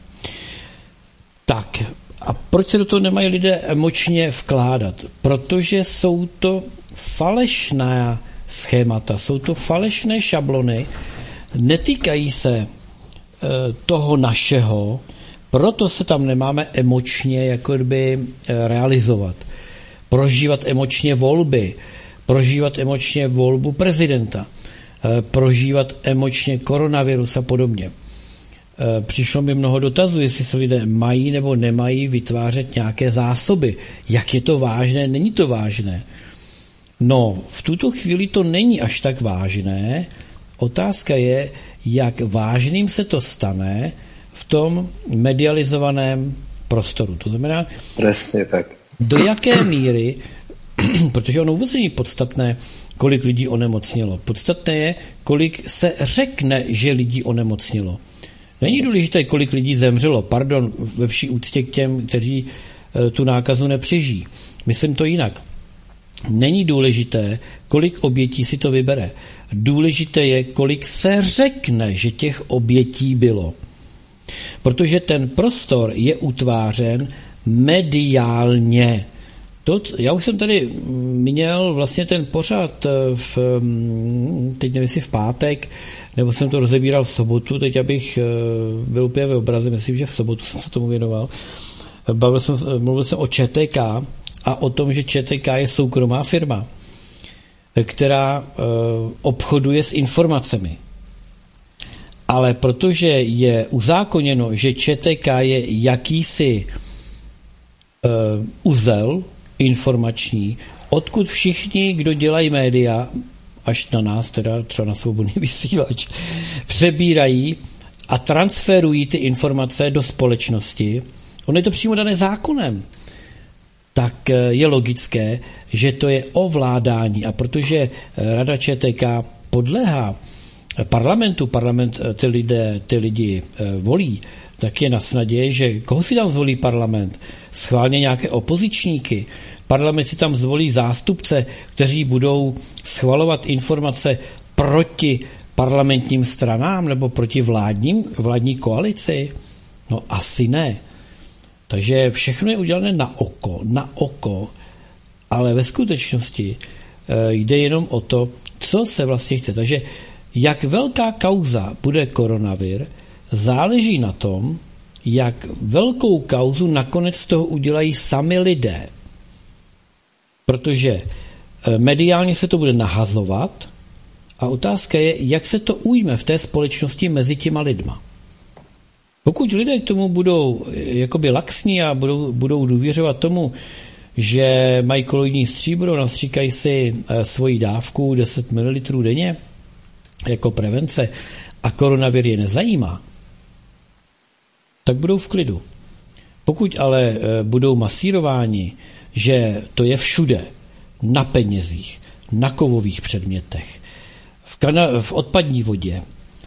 Tak, a proč se do toho nemají lidé emočně vkládat? Protože jsou to falešná schémata, jsou to falešné šablony, netýkají se toho našeho, proto se tam nemáme emočně jako kdyby realizovat. Prožívat emočně volby, prožívat emočně volbu prezidenta, prožívat emočně koronavirus a podobně. Přišlo mi mnoho dotazů, jestli se lidé mají nebo nemají vytvářet nějaké zásoby. Jak je to vážné, není to vážné. No, v tuto chvíli to není až tak vážné. Otázka je, jak vážným se to stane v tom medializovaném prostoru. To znamená, přesně tak. Do jaké míry, protože ono vůbec není podstatné, kolik lidí onemocnilo. Podstatné je, kolik se řekne, že lidí onemocnilo. Není důležité, kolik lidí zemřelo. Pardon, ve vší úctě k těm, kteří tu nákazu nepřežijí. Myslím to jinak. Není důležité, kolik obětí si to vybere. Důležité je, kolik se řekne, že těch obětí bylo. Protože ten prostor je utvářen mediálně. To, já už jsem tady měl vlastně ten pořad, v, teď nevím, jestli v pátek, nebo jsem to rozebíral v sobotu, teď abych byl úplně ve obraze, myslím, že v sobotu jsem se tomu věnoval. Bavil jsem, mluvil jsem o ČTK a o tom, že ČTK je soukromá firma, která uh, obchoduje s informacemi. Ale protože je uzákoněno, že ČTK je jakýsi uh, uzel informační, odkud všichni, kdo dělají média, až na nás, teda třeba na Svobodný vysílač, přebírají a transferují ty informace do společnosti, ono je to přímo dané zákonem, tak je logické, že to je ovládání. A protože Rada ČTK podléhá parlamentu, parlament ty, lidé, ty lidi volí, tak je na snadě, že koho si tam zvolí parlament? Schválně nějaké opozičníky. Parlament si tam zvolí zástupce, kteří budou schvalovat informace proti parlamentním stranám nebo proti vládním, vládní koalici? No asi ne. Takže všechno je udělané na oko, na oko, ale ve skutečnosti jde jenom o to, co se vlastně chce. Takže jak velká kauza bude koronavir, záleží na tom, jak velkou kauzu nakonec z toho udělají sami lidé. Protože mediálně se to bude nahazovat a otázka je, jak se to ujme v té společnosti mezi těma lidma. Pokud lidé k tomu budou jakoby laxní a budou, budou důvěřovat tomu, že mají koloidní stříbro, nastříkají si svoji dávku deset mililitrů denně jako prevence a koronavir je nezajímá, tak budou v klidu. Pokud ale budou masírováni, že to je všude, na penězích, na kovových předmětech, v, kana- v odpadní vodě,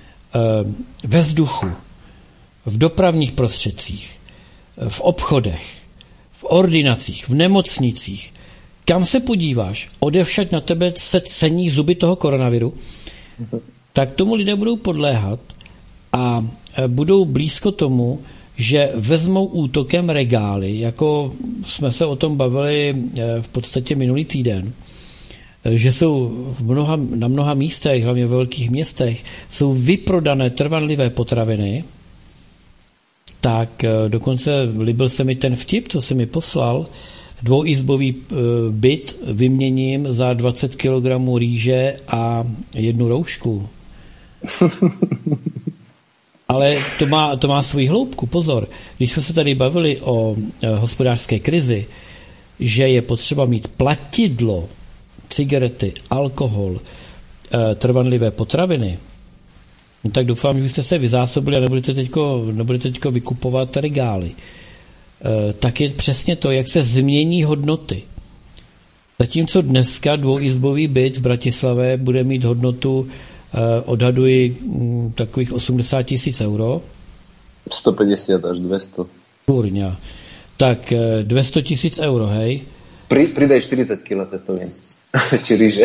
ve vzduchu, v dopravních prostředcích, v obchodech, v ordinacích, v nemocnicích, kam se podíváš, odevšať na tebe se cení zuby toho koronaviru, tak tomu lidé budou podléhat a budou blízko tomu, že vezmou útokem regály, jako jsme se o tom bavili v podstatě minulý týden, že jsou v mnoha, na mnoha místech, hlavně v velkých městech, jsou vyprodané trvanlivé potraviny, tak dokonce líbil se mi ten vtip, co se mi poslal, dvouizbový byt vyměním za dvacet kilogramů rýže a jednu roušku. Ale to má, to má svou hloubku, pozor. Když jsme se tady bavili o hospodářské krizi, že je potřeba mít platidlo, cigarety, alkohol, trvanlivé potraviny, no tak doufám, že byste se vyzásobili a nebudete teďko, nebudete teďko vykupovat regály. Tak je přesně to, jak se změní hodnoty. Zatímco dneska dvouizbový byt v Bratislavě bude mít hodnotu, odhaduji, takových osmdesát tisíc euro. sto päťdesiat až dvesto. Kurňa. Tak dvesto tisíc euro, hej? Pri, pridaj čtyřicet kilo cestovin. Či rýže.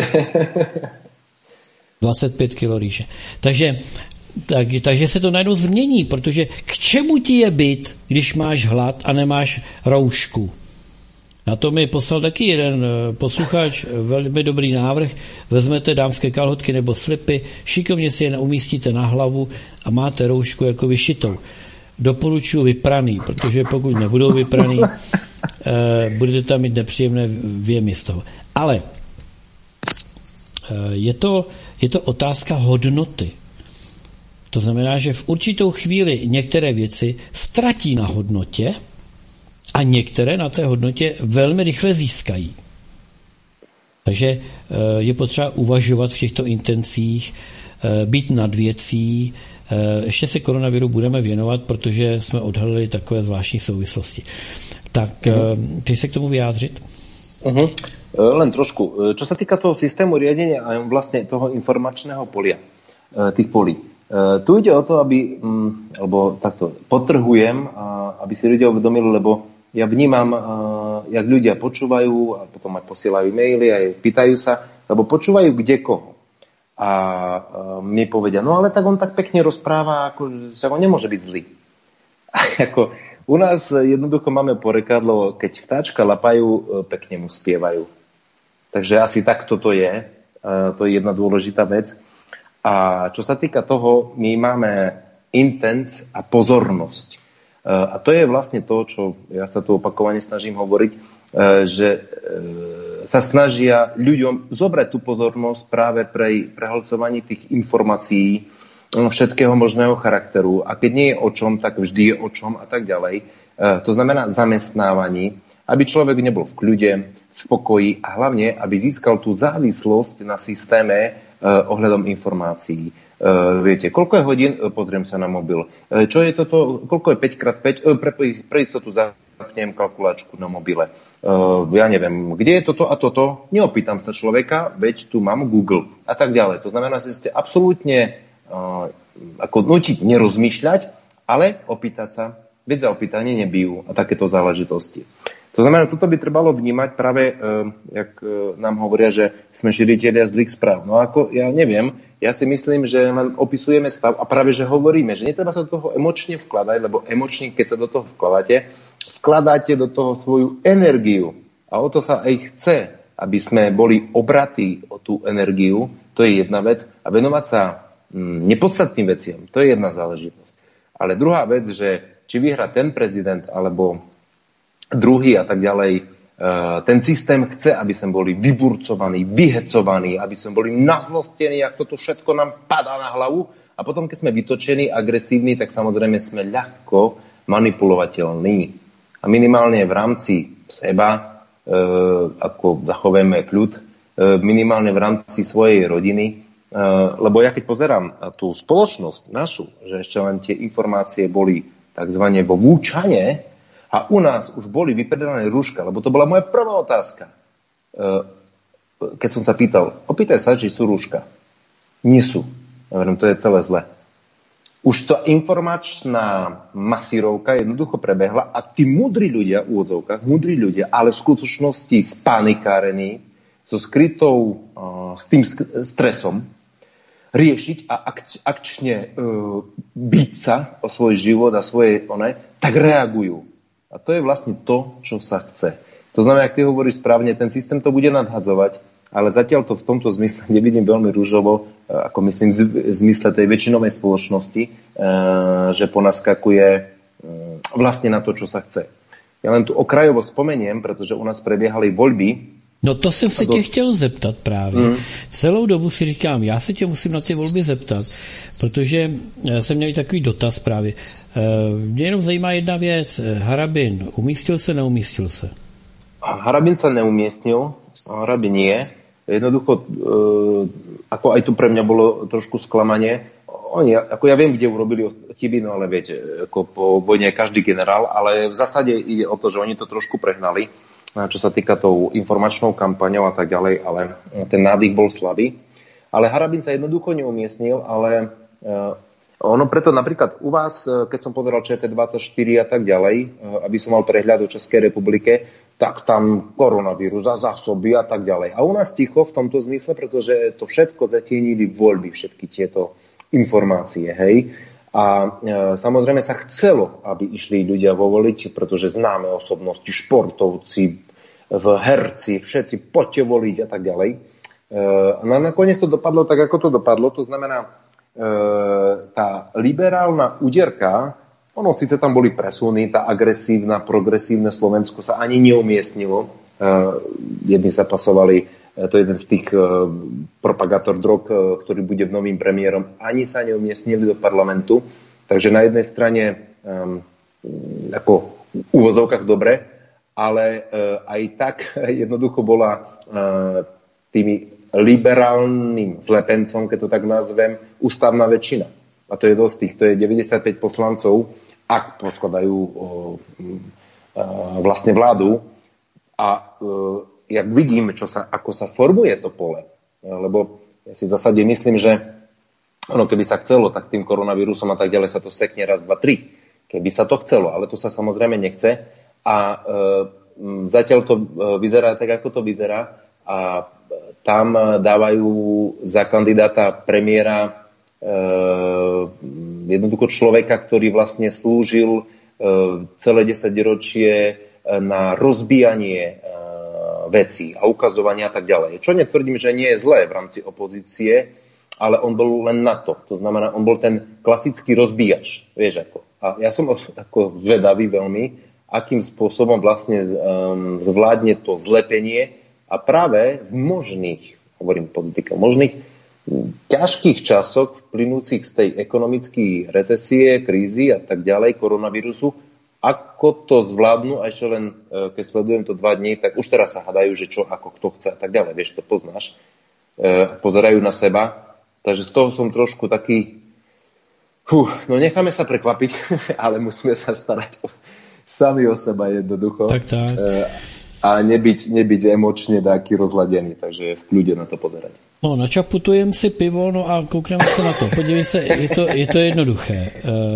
dvacet pět kilo rýže. Takže, tak, takže se to najednou změní, protože k čemu ti je byt, když máš hlad a nemáš roušku? Na to mi poslal taky jeden posluchač, velmi dobrý návrh. Vezmete dámské kalhotky nebo slipy, šikovně si je umístíte na hlavu a máte roušku jako vyšitou. Doporučuji vypraný, protože pokud nebudou vypraný, budete tam mít nepříjemné věmy z toho. Ale je to, je to otázka hodnoty. To znamená, že v určitou chvíli některé věci ztratí na hodnotě a některé na té hodnotě velmi rychle získají. Takže je potřeba uvažovat v těchto intencích, být nad věcí. Ještě se koronaviru budeme věnovat, protože jsme odhalili takové zvláštní souvislosti. Tak uh-huh. Chceš se k tomu vyjádřit? Uh-huh. Len trošku. Čo sa týka toho systému riadenia a vlastne toho informačného polia, tých polí. Tu ide o to, aby, alebo takto, potrhujem, aby si ľudia uvedomili, lebo ja vnímam, jak ľudia počúvajú a potom aj posielajú e-maily, aj pýtajú sa, lebo počúvajú kde koho. A mi povedia, no ale tak on tak pekne rozpráva, ako, že on nemôže byť zlý. A ako, u nás jednoducho máme porekadlo, keď vtáčka lapajú, pekne mu spievajú. Takže asi takto to je. To je jedna dôležitá vec. A čo sa týka toho, my máme intenc a pozornosť. A to je vlastne to, čo ja sa tu opakovane snažím hovoriť, že sa snažia ľuďom zobrať tú pozornosť práve pre prehlcovanie tých informácií všetkého možného charakteru. A keď nie je o čom, tak vždy je o čom a tak ďalej. To znamená zamestnávaní, aby človek nebol v kľude, v pokoji a hlavne, aby získal tú závislosť na systéme ohľadom informácií. Viete, koľko je hodín? Pozriem sa na mobil. Čo je toto? Koľko je päť krát päť? Pre, pre istotu zapnem kalkulačku na mobile. Ja neviem, kde je toto a toto? Neopýtam sa človeka, veď tu mám Google a tak ďalej. To znamená, že ste absolútne ako nutiť nerozmýšľať, ale opýtať sa. Veď za opýtanie nebijú a takéto záležitosti. To znamená, toto by trebalo vnímať práve, jak nám hovoria, že sme šíritelia zlých správ. No ako, ja neviem, ja si myslím, že len opisujeme stav a práve, že hovoríme, že netreba sa do toho emočne vkladať, lebo emočne, keď sa do toho vkladáte, vkladáte do toho svoju energiu. A o to sa aj chce, aby sme boli obratí o tú energiu, to je jedna vec, a venovať sa nepodstatným veciam, to je jedna záležitosť. Ale druhá vec, že či vyhrá ten prezident, alebo druhý a tak ďalej, ten systém chce, aby sme boli vyburcovaní, vyhecovaní, aby sme boli nazlostení, ak toto všetko nám padá na hlavu a potom, keď sme vytočení, agresívni, tak samozrejme sme ľahko manipulovateľní. A minimálne v rámci seba, ako zachováme kľud, minimálne v rámci svojej rodiny, lebo ja keď pozerám tú spoločnosť našu, že ešte len tie informácie boli takzvané vo vúčane, a u nás už boli vypredané rúška, lebo to bola moja prvá otázka. Keď som sa pýtal, opýtaj sa, či sú rúška. Nie sú. Ja verím, to je celé zle. Už tá informačná masírovka jednoducho prebehla a tí múdri ľudia, v úvodzovkách, múdri ľudia, ale v skutočnosti spanikárení, so skrytou, s tým stresom, riešiť a akč, akčne uh, byť sa o svoj život a svoje one, tak reagujú. A to je vlastne to, čo sa chce. To znamená, ak ty hovoríš správne, ten systém to bude nadhadzovať, ale zatiaľ to v tomto zmysle nevidím veľmi rúžovo, ako myslím v zmysle tej väčšinovej spoločnosti, uh, že ponaskakuje uh, vlastne na to, čo sa chce. Ja len tu okrajovo spomeniem, protože u nás prebiehali voľby. No to jsem se tě chtěl zeptat právě. Mm. Celou dobu si říkám, já se tě musím na ty volby zeptat, protože jsem měl takový dotaz právě. Mě jenom zajímá jedna věc. Harabin, umístil se, neumístil se? Harabin sa neumiestnil, Harabin nie. Jednoducho, ako aj tu pre mňa bolo trošku sklamanie. Oni, ako ja viem, kde urobili chyby, no ale viete, ako po vojne každý generál, ale v zásade ide o to, že oni to trošku prehnali, čo sa týka tou informačnou kampaňou a tak ďalej, ale ten nádych bol slabý. Ale Harabin sa jednoducho neumiestnil, ale uh, ono preto napríklad u vás, keď som pozeral Č T dvadsaťštyri a tak ďalej, uh, aby som mal prehľad o Českej republike, tak tam koronavírus a zásoby a tak ďalej. A u nás ticho v tomto zmysle, pretože to všetko zatienili voľby, všetky tieto informácie, hej. A e, samozrejme sa chcelo, aby išli ľudia voliť, pretože známe osobnosti, športovci, v herci, všetci poďte voliť a tak ďalej. E, no nakoniec to dopadlo tak, ako to dopadlo. To znamená, e, tá liberálna úderka, ono síce tam boli presuny, tá agresívna, progresívne Slovensko sa ani neumiestnilo. E, jedni sa pasovali, e, to je jeden z tých e, propagátor drog, e, ktorý bude novým premiérom, ani sa neumiestnili do parlamentu. Takže na jednej strane e, ako v úvozovkách dobre, ale e, aj tak jednoducho bola e, tými liberálnym zlepencom, keď to tak nazvem, ústavná väčšina. A to je dosť tých, to je deväťdesiatpäť poslancov, ak poskladajú o, o, vlastne vládu. A o, jak vidím, čo sa, ako sa formuje to pole, lebo ja si v zásade myslím, že ono, keby sa chcelo, tak tým koronavírusom a tak ďalej sa to sekne raz, dva, tri. Keby sa to chcelo, ale to sa samozrejme nechce. A e, zatiaľ to vyzerá tak, ako to vyzerá. A tam dávajú za kandidáta premiéra jednoducho človeka, ktorý vlastne slúžil celé desaťročie na rozbíjanie vecí a ukazovania a tak ďalej. Čo netvrdím, že nie je zlé v rámci opozície, ale on bol len na to. To znamená, on bol ten klasický rozbíjač. Vieš ako. A ja som ako zvedavý veľmi, akým spôsobom vlastne zvládne to zlepenie a práve v možných, hovorím politika, možných ťažkých časoch plynúcich z tej ekonomickej recesie, krízy a tak ďalej, koronavírusu, ako to zvládnu, a ešte len, keď sledujem to dva dní, tak už teraz sa hadajú, že čo, ako kto chce a tak ďalej, vieš, to poznáš, pozerajú na seba, takže z toho som trošku taký, fú, no necháme sa prekvapiť, ale musíme sa starať o, sami o seba jednoducho. Tak, tak. A nebyť, nebyť emočne taký rozladený, takže v kľude na to pozerať. No, načaputujem si pivo, no a koukneme se na to. Podívej se, je to, je to jednoduché.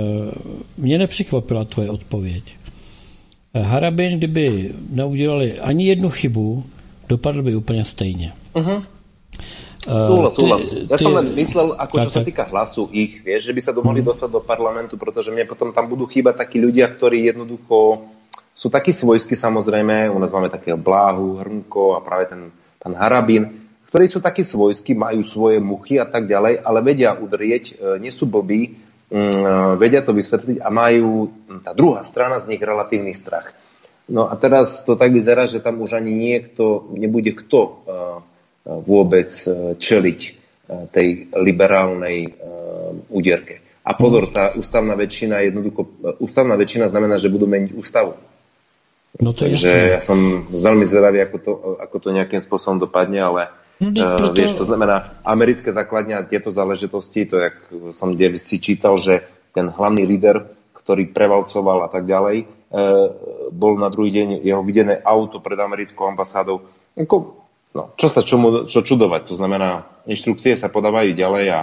Mě nepřekvapila tvoje odpověď. Harabin, kdyby neudělali ani jednu chybu, dopadl by úplně stejně. Uh-huh. Súhlas, súhlas. Ja ty, som len myslel, ako tak, čo sa týka hlasu ich, vieš, že by sa mohli uh-huh. dostať do parlamentu, pretože mne potom tam budú chýbať takí ľudia, ktorí jednoducho sú takí svojskí, samozrejme, u nás máme takého Bláhu, Hrnko a práve ten, ten Harabin, ktorí sú takí svojskí, majú svoje muchy a tak ďalej, ale vedia udrieť, nie sú blbí, vedia to vysvetliť a majú tá druhá strana z nich relatívny strach. No a teraz to tak vyzerá, že tam už ani niekto, nebude kto vôbec čeliť tej liberálnej úderke. A pozor, tá ústavná väčšina jednoducho, ústavná väčšina znamená, že budú meniť ústavu. No to Takže ja som veľmi zvedavý, ako to, ako to nejakým spôsobom dopadne, ale no, uh, vieš, to znamená, americké základňa tieto záležitosti, to jak som kde si čítal, že ten hlavný líder, ktorý prevalcoval a tak ďalej, uh, bol na druhý deň jeho videné auto pred americkou ambasádou. Ako, no, čo sa čomu, čo čudovať? To znamená, inštrukcie sa podávajú ďalej a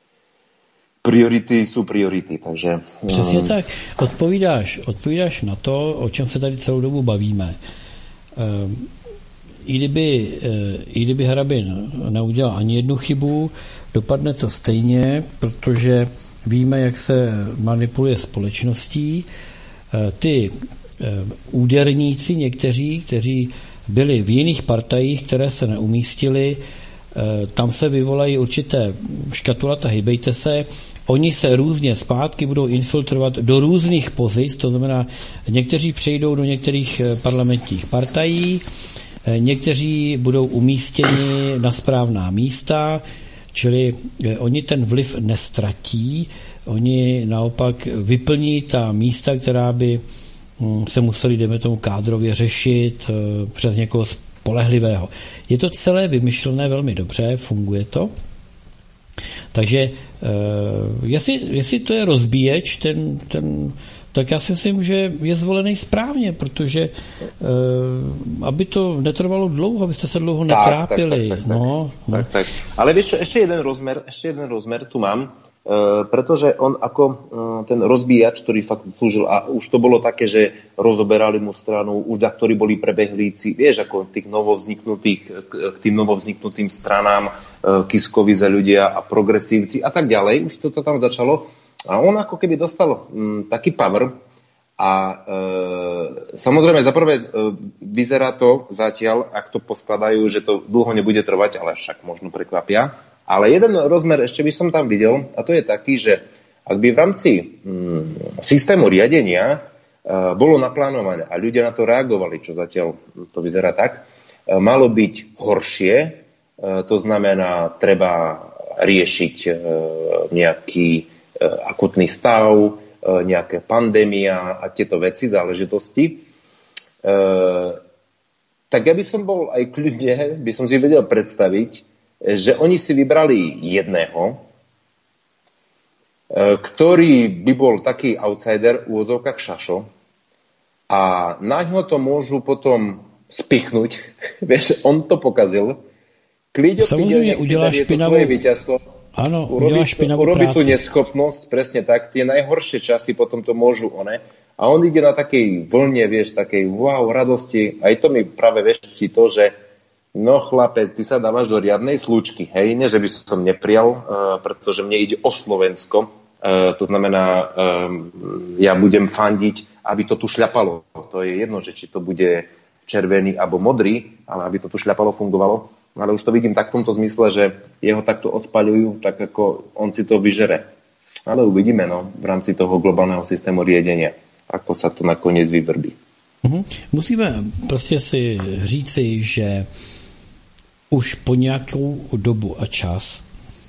priority jsou priority, takže... Přesně tak. Odpovídáš, odpovídáš na to, o čem se tady celou dobu bavíme. i kdyby, i kdyby Harabin neudělal ani jednu chybu, dopadne to stejně, protože víme, jak se manipuluje společností. Ty úderníci někteří, kteří byli v jiných partajích, které se neumístili, tam se vyvolají určité škatulata, hejbejte se, oni se různě zpátky budou infiltrovat do různých pozic, to znamená, někteří přejdou do některých parlamentních partají, někteří budou umístěni na správná místa, čili oni ten vliv nestratí, oni naopak vyplní ta místa, která by se museli, dejme tomu, kádrově řešit přes někoho spolehlivého. Je to celé vymyšlené velmi dobře, funguje to. Takže jestli, jestli to je rozbíječ, ten, ten, tak já si myslím, že je zvolený správně, protože aby to netrvalo dlouho, abyste se dlouho netrápili. Tak, tak, tak, tak, no, tak, tak, tak. Ale vieš, ešte jeden rozmer, ešte jeden rozmer tu mám, Uh, pretože on ako uh, ten rozbíjač, ktorý fakt slúžil, a už to bolo také, že rozoberali mu stranu, už da, ktorí boli prebehlíci, vieš, ako tých novovzniknutých, k tým novovzniknutým stranám, uh, Kiskovi za ľudia a progresívci a tak ďalej, už toto tam začalo. A on ako keby dostal um, taký power a uh, samozrejme za prvé uh, vyzerá to zatiaľ, ak to poskladajú, že to dlho nebude trvať, ale však možno prekvapia. Ale jeden rozmer ešte by som tam videl, a to je taký, že ak by v rámci mm, systému riadenia uh, bolo naplánované a ľudia na to reagovali, čo zatiaľ to vyzerá tak, uh, malo byť horšie, uh, to znamená, treba riešiť uh, nejaký uh, akutný stav, uh, nejaké pandémia a tieto veci, záležitosti. Uh, tak ja by som bol aj kľudne, by som si vedel predstaviť, že oni si vybrali jedného, ktorý by bol taký outsider v úvodzovkách šašo a naňho to môžu potom spichnúť. Vieš, on to pokazil. Kliďo, samozřejmě udělá špinavou... Ano, udělá špinavou práci. Urobí tú neschopnosť, presne tak. Tie najhoršie časy potom to môžu one. A on ide na takej vlne, vieš, takej wow, radosti. Aj to mi práve veští to, že no chlape, ty sa dávaš do riadnej slučky, hej, nie, že by som neprijal, uh, pretože mne ide o Slovensko, uh, to znamená, um, ja budem fandiť, aby to tu šľapalo. To je jedno, že či to bude červený alebo modrý, ale aby to tu šľapalo, fungovalo. Ale už to vidím tak v tomto zmysle, že jeho takto odpaľujú, tak ako on si to vyžere. Ale uvidíme, no, v rámci toho globálneho systému riadenia, ako sa to nakoniec vyvrbí. Mhm. Musíme prostě si říci, že už po nějakou dobu a čas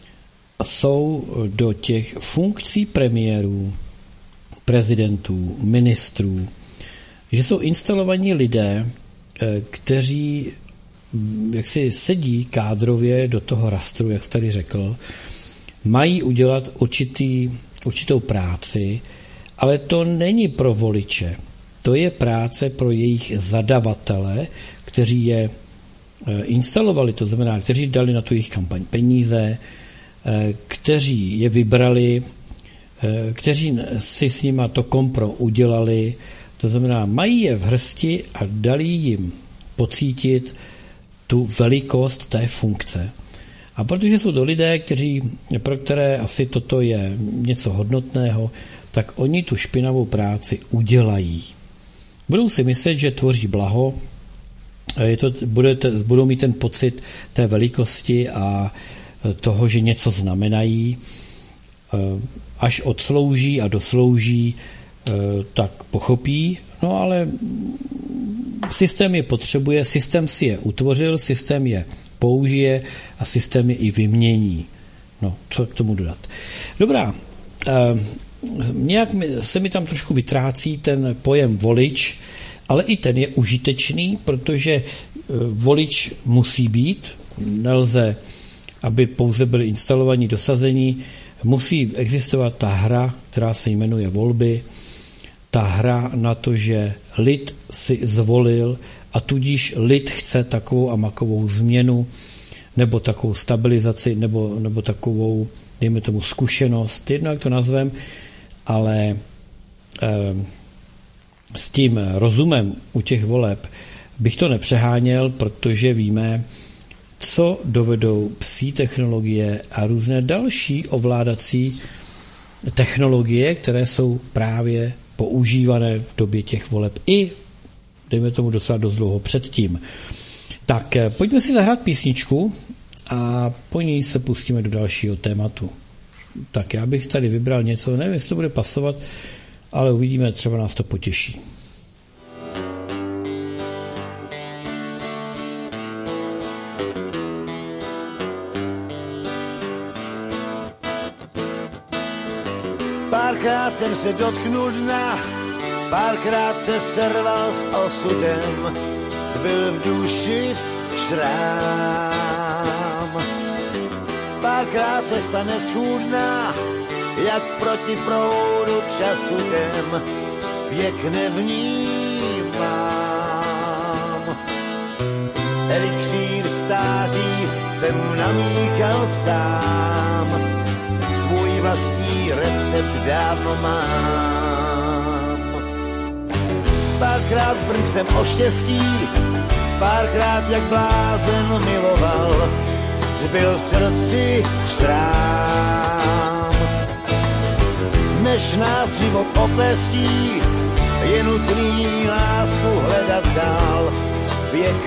jsou do těch funkcí premiérů, prezidentů, ministrů, že jsou instalovaní lidé, kteří jak si sedí kádrově do toho rastru, jak jsi tady řekl, mají udělat určitý, určitou práci, ale to není pro voliče. To je práce pro jejich zadavatele, kteří je instalovali, to znamená, kteří dali na tu jejich kampaň peníze, kteří je vybrali, kteří si s nima to kompro udělali, to znamená, mají je v hrsti a dali jim pocítit tu velikost té funkce. A protože jsou to lidé, kteří, pro které asi toto je něco hodnotného, tak oni tu špinavou práci udělají. Budou si myslet, že tvoří blaho, je to, budete, budou mít ten pocit té velikosti a toho, že něco znamenají. Až odslouží a doslouží, tak pochopí. No ale systém je potřebuje, systém si je utvořil, systém je použije a systém je i vymění. No, co k tomu dodat? Dobrá. Nějak se mi tam trošku vytrácí ten pojem volič, ale i ten je užitečný, protože volič musí být, nelze, aby pouze byli instalovaní, dosazení, musí existovat ta hra, která se jmenuje volby, ta hra na to, že lid si zvolil a tudíž lid chce takovou a makovou změnu, nebo takovou stabilizaci, nebo, nebo takovou, dejme tomu, zkušenost, jedno jak to nazvem, ale eh, s tím rozumem u těch voleb bych to nepřeháněl, protože víme, co dovedou psí technologie a různé další ovládací technologie, které jsou právě používané v době těch voleb i, dejme tomu, docela dost dlouho předtím. Tak pojďme si zahrát písničku a po ní se pustíme do dalšího tématu. Tak já bych tady vybral něco, nevím, jestli to bude pasovat, ale uvidíme, třeba nás to potěší. Párkrát jsem se dotknul dna, párkrát se serval s osudem, zbyl v duši šrám. Párkrát se stane schůdná, jak proti proudu času jdem, věk nevnímám. Elixír stáří jsem namíchal sám, svůj vlastní recept dávno mám. Párkrát brnk jsem o štěstí, párkrát jak blázen miloval, zbyl v srdci šrám. Než nás život oklestí, je nutný lásku hledat dál, věk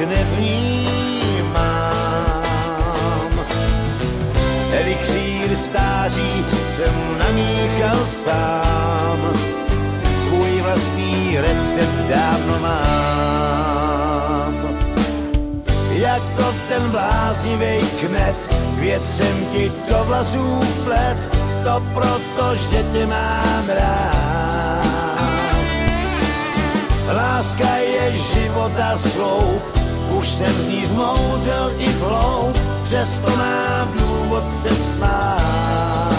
nevnímám. Elixír stáří jsem namíchal sám, svůj vlastní recept dávno mám. Jako ten bláznivej kmet, květ jsem ti do vlasů vplet, to proto, že tě mám rád. Láska je života sloup, už jsem z ní zmoudřel i zloup, přesto mám důvod se smát.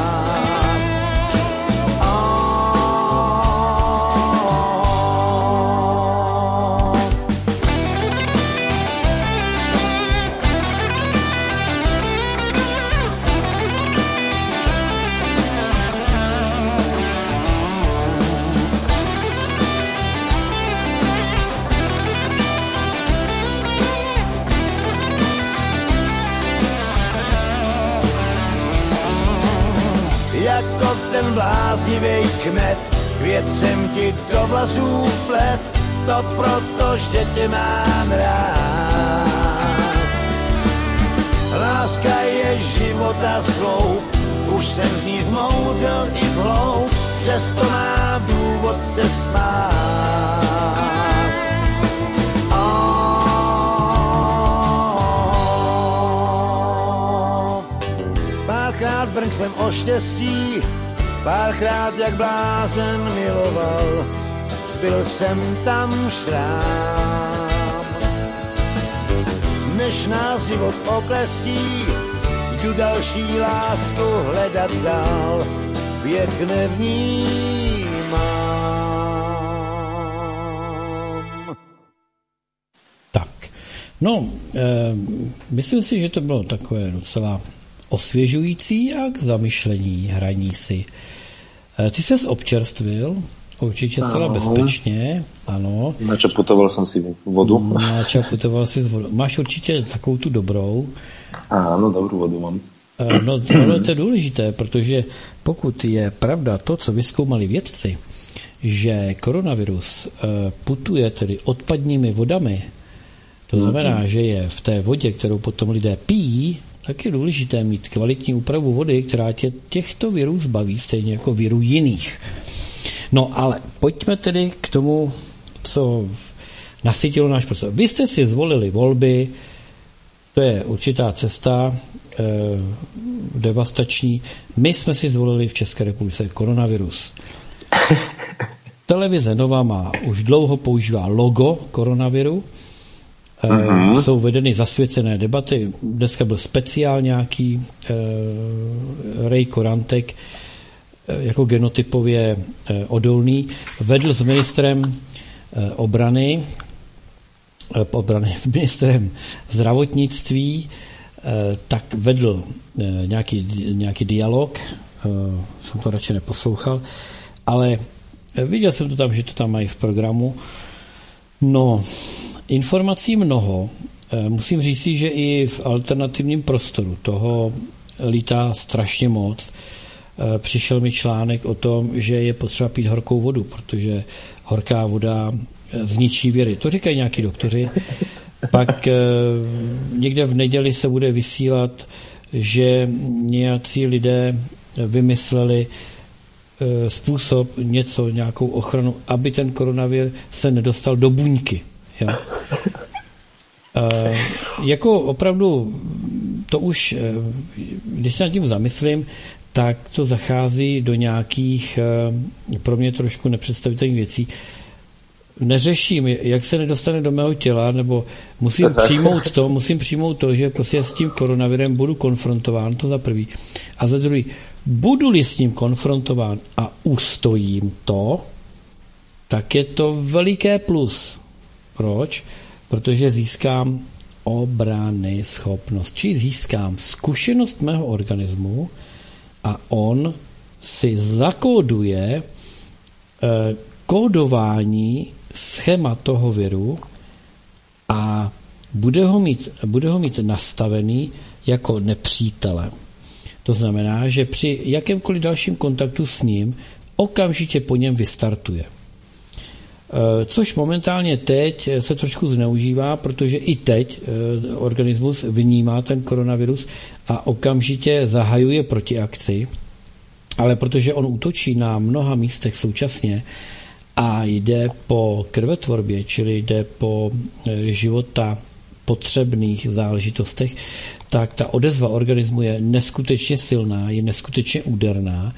Jako ten bláznivej kmet, květ jsem ti do vlasů vplet, to proto, že tě mám rád. Láska je života sloup, už jsem z ní zmoudřel i zhloup, přesto mám důvod se smát. Párkrát brnk jsem o štěstí, párkrát jak blázen miloval, zbyl jsem tam šrám. Než nás život oklestí, jdu další lásku hledat dál, věk nevnímám. Tak, no, e, myslím si, že to bylo takové docela osvěžující a k zamyšlení, hraní si. Ty ses občerstvil, určitě zcela bezpečně, ano. Načaputoval jsem si vodu. Načaputoval si vodu. Máš určitě takovou tu dobrou. Ano, dobrou vodu mám. No, no to je důležité, protože pokud je pravda to, co vyzkoumali vědci, že koronavirus putuje tedy odpadními vodami, to znamená, že je v té vodě, kterou potom lidé pijí, tak je důležité mít kvalitní úpravu vody, která tě těchto virů zbaví, stejně jako virů jiných. No ale pojďme tedy k tomu, co nasytilo náš prostor. Vy jste si zvolili volby, to je určitá cesta eh, devastační. My jsme si zvolili v České republice koronavirus. Televize Nova má už dlouho používá logo koronaviru. Uh-huh. Jsou vedeny zasvěcené debaty. Dneska byl speciál nějaký uh, Ray Korantek uh, jako genotypově uh, odolný. Vedl s ministrem uh, obrany uh, obrany, ministrem zdravotnictví, uh, tak vedl uh, nějaký, nějaký dialog. Uh, jsem to radši neposlouchal, ale uh, viděl jsem to tam, že to tam mají v programu. No, informací mnoho. Musím říct si, že i v alternativním prostoru toho lítá strašně moc. Přišel mi článek o tom, že je potřeba pít horkou vodu, protože horká voda zničí viry. To říkají nějaký doktoři. Pak někde v neděli se bude vysílat, že nějací lidé vymysleli způsob, něco, nějakou ochranu, aby ten koronavir se nedostal do buňky. Jo? E, jako opravdu to už, když se nad tím zamyslím, tak to zachází do nějakých pro mě trošku nepředstavitelných věcí. Neřeším, jak se nedostane do mého těla, nebo musím přijmout to, musím přijmout to, že prostě s tím koronavirem budu konfrontován, to za prvý. A za druhý, budu-li s ním konfrontován a ustojím to, tak je to veliké plus. Proč? Protože získám obrany schopnost, či získám zkušenost mého organismu a on si zakóduje eh, kódování schéma toho viru a bude ho mít, bude ho mít nastavený jako nepřítele. To znamená, že při jakémkoliv dalším kontaktu s ním okamžitě po něm vystartuje. Což momentálně teď se trošku zneužívá, protože i teď organismus vnímá ten koronavirus a okamžitě zahajuje protiakci, ale protože on útočí na mnoha místech současně a jde po krvetvorbě, čili jde po života potřebných záležitostech, tak ta odezva organismu je neskutečně silná, je neskutečně úderná.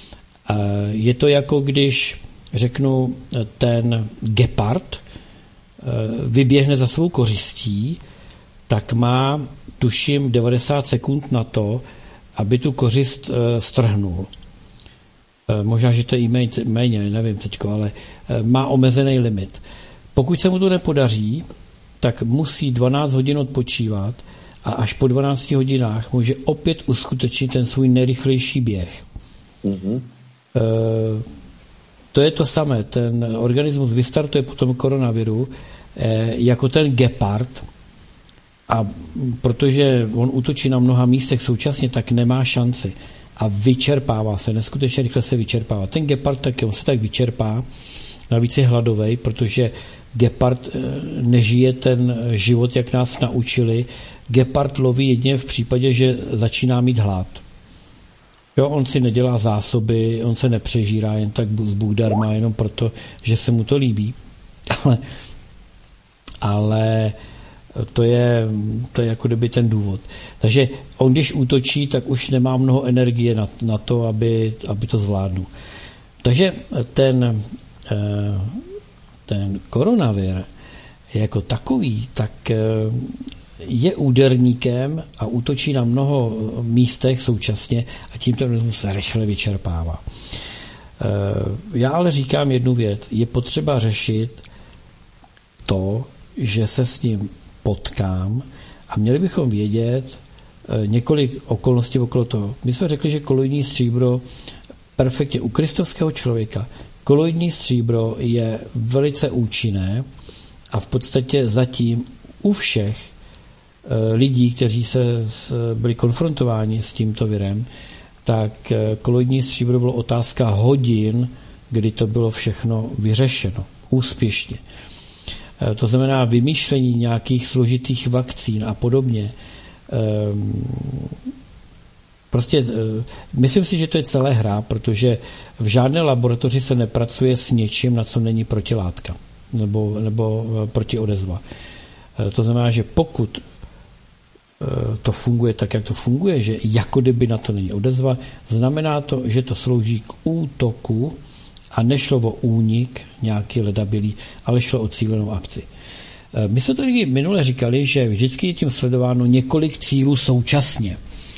Je to jako když, řeknu, ten gepard vyběhne za svou kořistí, tak má, tuším, devadesát sekund na to, aby tu kořist strhnul. Možná, že to je i méně, nevím teďko, ale má omezený limit. Pokud se mu to nepodaří, tak musí dvanáct hodin odpočívat a až po dvanácti hodinách může opět uskutečnit ten svůj nejrychlejší běh. Mm-hmm. E, to je to samé. Ten organismus vystartuje po tom koronaviru e, jako ten gepard a protože on útočí na mnoha místech současně, tak nemá šanci a vyčerpává se, neskutečně rychle se vyčerpává. Ten gepard taky, on se tak vyčerpá, navíc je hladovej, protože gepard nežije ten život, jak nás naučili. Gepard loví jedině v případě, že začíná mít hlad. Jo, on si nedělá zásoby, on se nepřežírá jen tak z Bůh darma, jenom proto, že se mu to líbí. Ale, ale to je, to je jako kdyby ten důvod. Takže on, když útočí, tak už nemá mnoho energie na, na to, aby, aby to zvládnul. Takže ten ten koronavir jako takový, tak je úderníkem a útočí na mnoho místech současně a tím ten organismus se rychle vyčerpává. Já ale říkám jednu věc. Je potřeba řešit to, že se s ním potkám a měli bychom vědět několik okolností okolo toho. My jsme řekli, že koloidní stříbro perfektně u kristovského člověka koloidní stříbro je velice účinné a v podstatě zatím u všech lidí, kteří se byli konfrontováni s tímto virem, tak koloidní stříbro bylo otázka hodin, kdy to bylo všechno vyřešeno úspěšně. To znamená vymýšlení nějakých složitých vakcín a podobně. Prostě myslím si, že to je celé hra, protože v žádné laboratoři se nepracuje s něčím, na co není protilátka nebo, nebo protiodezva. To znamená, že pokud to funguje tak, jak to funguje, že jako kdyby na to není odezva, znamená to, že to slouží k útoku a nešlo o únik nějaký ledabilý, ale šlo o cílenou akci. My jsme tady minule říkali, že vždycky je tím sledováno několik cílů současně.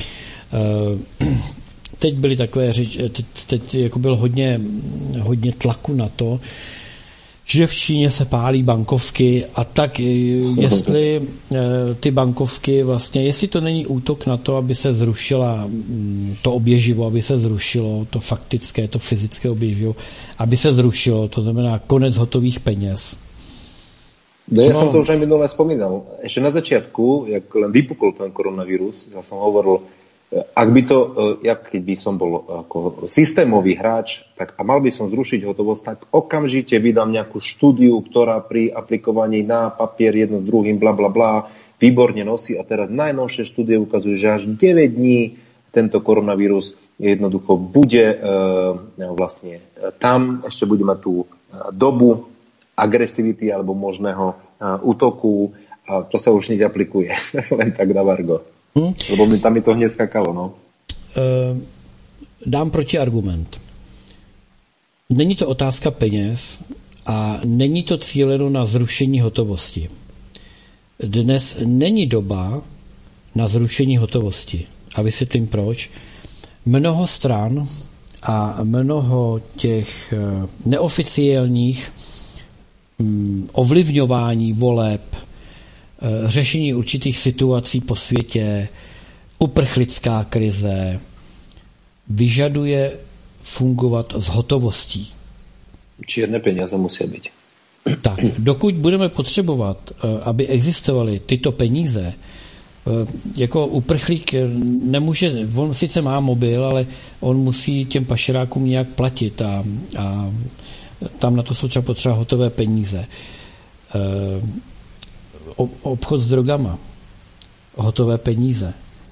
Teď byly takové řeč, teď, teď jako byl hodně, hodně tlaku na to, že v Číně se pálí bankovky a tak jestli ty bankovky vlastně, jestli to není útok na to, aby se zrušila to oběživo, aby se zrušilo to faktické, to fyzické oběživo, aby se zrušilo, to znamená konec hotových peněz. No ja no. som to už aj minulé spomínal. Ešte na začiatku, jak len vypukol ten koronavírus, ja som hovoril, ak by to, jak keď by som bol ako systémový hráč, tak a mal by som zrušiť hotovosť, tak okamžite vydám nejakú štúdiu, ktorá pri aplikovaní na papier jedno s druhým, bla bla bla, výborne nosí. A teraz najnovšie štúdie ukazujú, že až deväť dní tento koronavírus jednoducho bude e, vlastne tam, ešte bude mať tú dobu agresivity alebo možného uh, útoku a to sa už hneď aplikuje. Len tak na vargo. Hmm. Lebo mi tam mi to hneď skakalo. No. Uh, dám protiargument. Není to otázka peněz a není to cíleno na zrušení hotovosti. Dnes není doba na zrušení hotovosti. A vysvětlím proč. Mnoho stran a mnoho těch uh, neoficiálních ovlivňování voleb, řešení určitých situací po světě, uprchlická krize, vyžaduje fungovat s hotovostí. Čierne peníze musí být. Tak, dokud budeme potřebovat, aby existovaly tyto peníze, jako uprchlík nemůže, on sice má mobil, ale on musí těm pašerákům nějak platit a, a tam na to jsou třeba potřeba hotové peníze. Obchod s drogama, hotové peníze.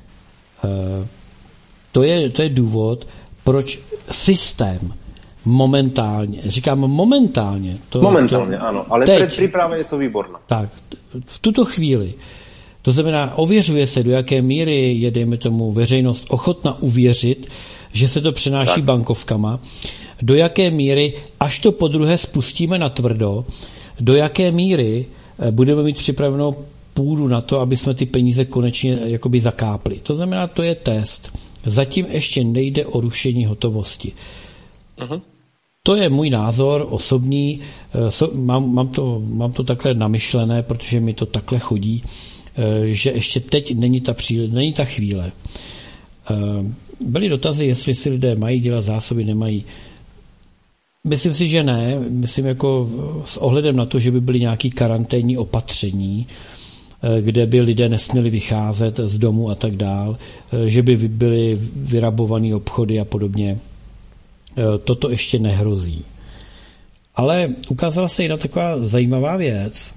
To je, to je důvod, proč systém momentálně, říkám momentálně. To, momentálně, to, ano, ale před přípravou je to výborné. Tak, v tuto chvíli. To znamená, ověřuje se, do jaké míry je, dejme tomu, veřejnost ochotna uvěřit, že se to přenáší tak bankovkama, do jaké míry, až to podruhé spustíme na tvrdo, do jaké míry budeme mít připravenou půdu na to, aby jsme ty peníze konečně jakoby zakápli. To znamená, to je test. Zatím ještě nejde o rušení hotovosti. Uh-huh. To je můj názor osobní. Mám, mám, to, mám to takhle namyšlené, protože mi to takhle chodí, že ještě teď není ta, příle, není ta chvíle. Byly dotazy, jestli si lidé mají dělat zásoby, nemají. Myslím si, že ne. Myslím jako s ohledem na to, že by byly nějaké karanténní opatření, kde by lidé nesměli vycházet z domu a tak dál, že by byly vyrabované obchody a podobně. Toto ještě nehrozí. Ale ukázala se jedna taková zajímavá věc.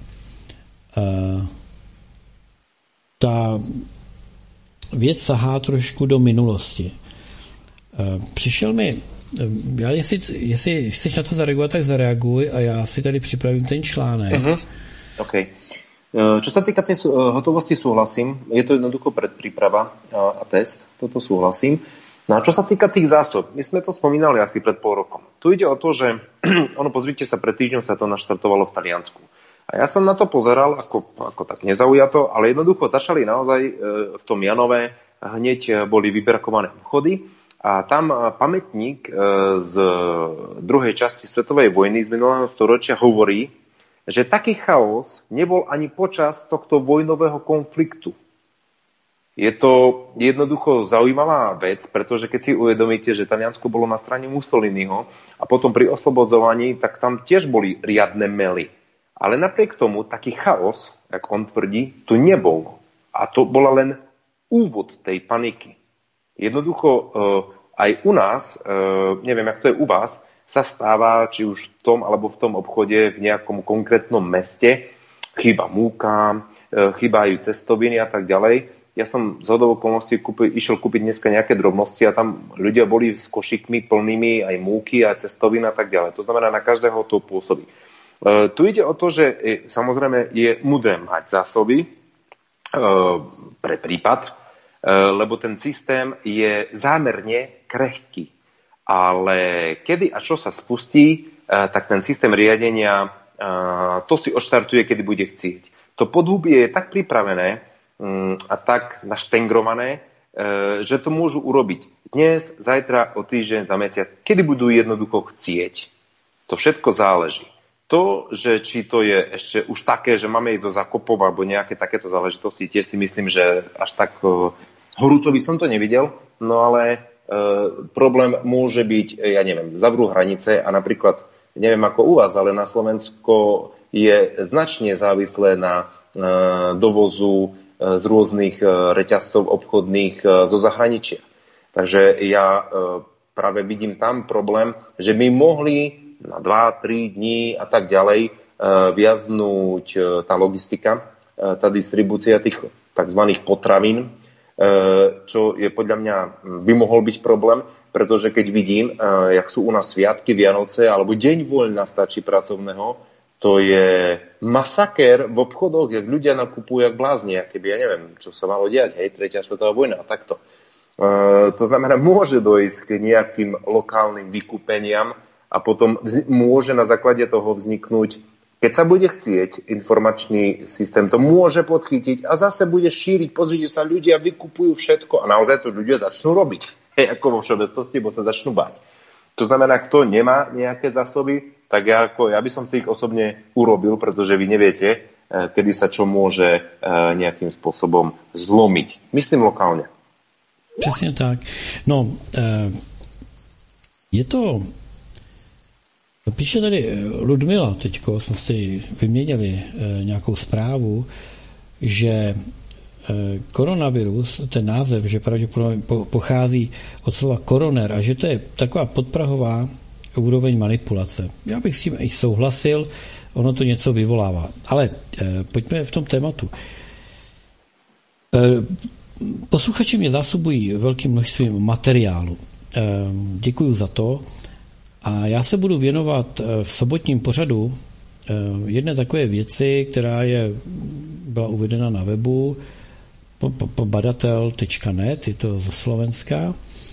Ta věc sahá trošku do minulosti. Přišel mi, já jestli, jestli chceš na to zareagovat, tak zareaguj a já si tady připravím ten článek. Uh-huh. OK. Čo sa týka tej hotovosti, súhlasím. Je to jednoducho predpríprava a test. Toto súhlasím. No a čo sa týka tých zásob, my sme to spomínali asi pred pol rokom. Tu ide o to, že ono, pozrite sa, pred týždňom sa to naštartovalo v Taliansku. A ja som na to pozeral ako, ako tak nezaujato, ale jednoducho začali naozaj v tom Janove hneď boli vyberakované obchody a tam pamätník z druhej časti svetovej vojny z minulého storočia hovorí, že taký chaos nebol ani počas tohto vojnového konfliktu. Je to jednoducho zaujímavá vec, pretože keď si uvedomíte, že Taliansko bolo na strane Mussoliniho a potom pri oslobodzovaní, tak tam tiež boli riadne mely. Ale napriek tomu taký chaos, ako on tvrdí, tu nebol. A to bola len úvod tej paniky. Jednoducho aj u nás, neviem, jak to je u vás, sa stáva, či už v tom alebo v tom obchode v nejakom konkrétnom meste, chýba múka, chýbajú cestoviny a tak ďalej. Ja som z hodou okolností kúpi, išiel kúpiť dneska nejaké drobnosti a tam ľudia boli s košíkmi plnými aj múky a cestovín a tak ďalej. To znamená, na každého to pôsobí. Uh, tu ide o to, že je, samozrejme je mudré mať zásoby uh, pre prípad, uh, lebo ten systém je zámerne krehký. Ale kedy a čo sa spustí, uh, tak ten systém riadenia uh, to si odštartuje, kedy bude chcieť. To podhubie je tak pripravené um, a tak naštengrované, uh, že to môžu urobiť dnes, zajtra, o týždeň, za mesiac, kedy budú jednoducho chcieť. To všetko záleží. To, že či to je ešte už také, že máme ich do zakopov alebo nejaké takéto záležitosti, tiež si myslím, že až tak uh, horúco by som to nevidel, no ale uh, problém môže byť, ja neviem, zavrú hranice a napríklad, neviem ako u vás, ale na Slovensko je značne závislé na dovozu z rôznych reťazcov obchodných zo zahraničia. Takže ja práve vidím tam problém, že by mohli na dva tri dní a tak ďalej viaznúť tá logistika, tá distribúcia tých tzv. Potravín, čo je podľa mňa by mohol byť problém, pretože keď vidím, jak sú u nás sviatky, Vianoce alebo deň voľna stačí pracovného, to je masakér v obchodoch, jak ľudia nakupujú jak blázni, keby ja neviem, čo sa malo diať, hej, tretia svetová vojna a takto. To znamená, môže dojsť k nejakým lokálnym vykúpeniam a potom môže na základe toho vzniknúť, keď sa bude chcieť, informačný systém to môže podchytiť a zase bude šíriť, pozrite sa, ľudia vykupujú všetko a naozaj to ľudia začnú robiť. Hej, ako vo všeobecnosti, bo sa začnú báť. To znamená, kto nemá nejaké zásoby, tak ja, ako, ja by som si ich osobne urobil, pretože vy neviete, kedy sa čo môže nejakým spôsobom zlomiť. Myslím lokálne. Přesně tak. No, je to... Píše tady Ludmila, teďko jsme si vyměnili nějakou zprávu, že koronavirus, ten název, že pravděpodobně pochází od slova koroner a že to je taková podprahová úroveň manipulace. Já bych s tím i souhlasil, ono to něco vyvolává. Ale pojďme v tom tématu. Posluchači mě zásobují velkým množstvím materiálu. Děkuju za to. A já se budu věnovat v sobotním pořadu jedné takové věci, která je, byla uvedena na webu badatel tečka net, je to ze Slovenska.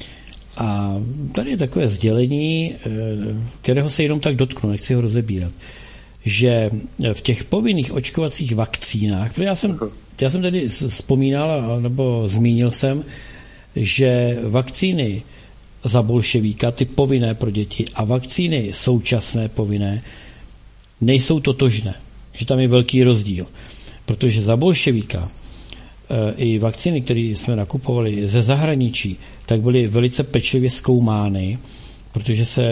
A tady je takové sdělení, kterého se jenom tak dotknu, nechci ho rozebírat, že v těch povinných očkovacích vakcínách, protože já jsem, já jsem tady vzpomínal, nebo zmínil jsem, že vakcíny za bolševíka, ty povinné pro děti a vakcíny současné povinné nejsou totožné. Že tam je velký rozdíl. Protože za bolševíka i vakcíny, které jsme nakupovali ze zahraničí, tak byly velice pečlivě zkoumány, protože se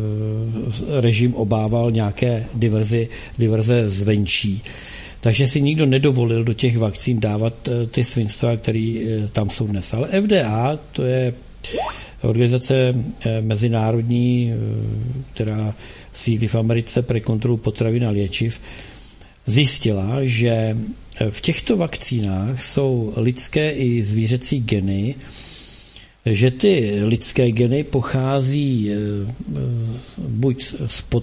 režim obával nějaké diverzi, diverze zvenčí. Takže si nikdo nedovolil do těch vakcín dávat ty svinstva, které tam jsou dnes. Ale F D A, to je organizace mezinárodní, která sídlí v Americe pro kontrolu potravin a léčiv, zjistila, že v těchto vakcínách jsou lidské i zvířecí geny, že ty lidské geny pochází buď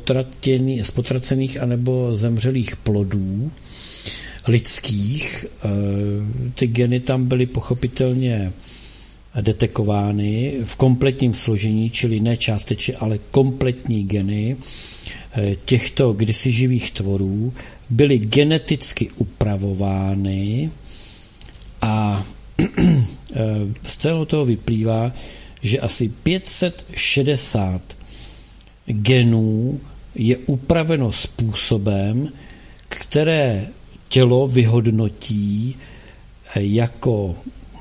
z potracených anebo zemřelých plodů lidských. Ty geny tam byly pochopitelně detekovány v kompletním složení, čili ne částečně, ale kompletní geny těchto kdysi živých tvorů byly geneticky upravovány a z celého toho vyplývá, že asi pět set šedesát genů je upraveno způsobem, které tělo vyhodnotí jako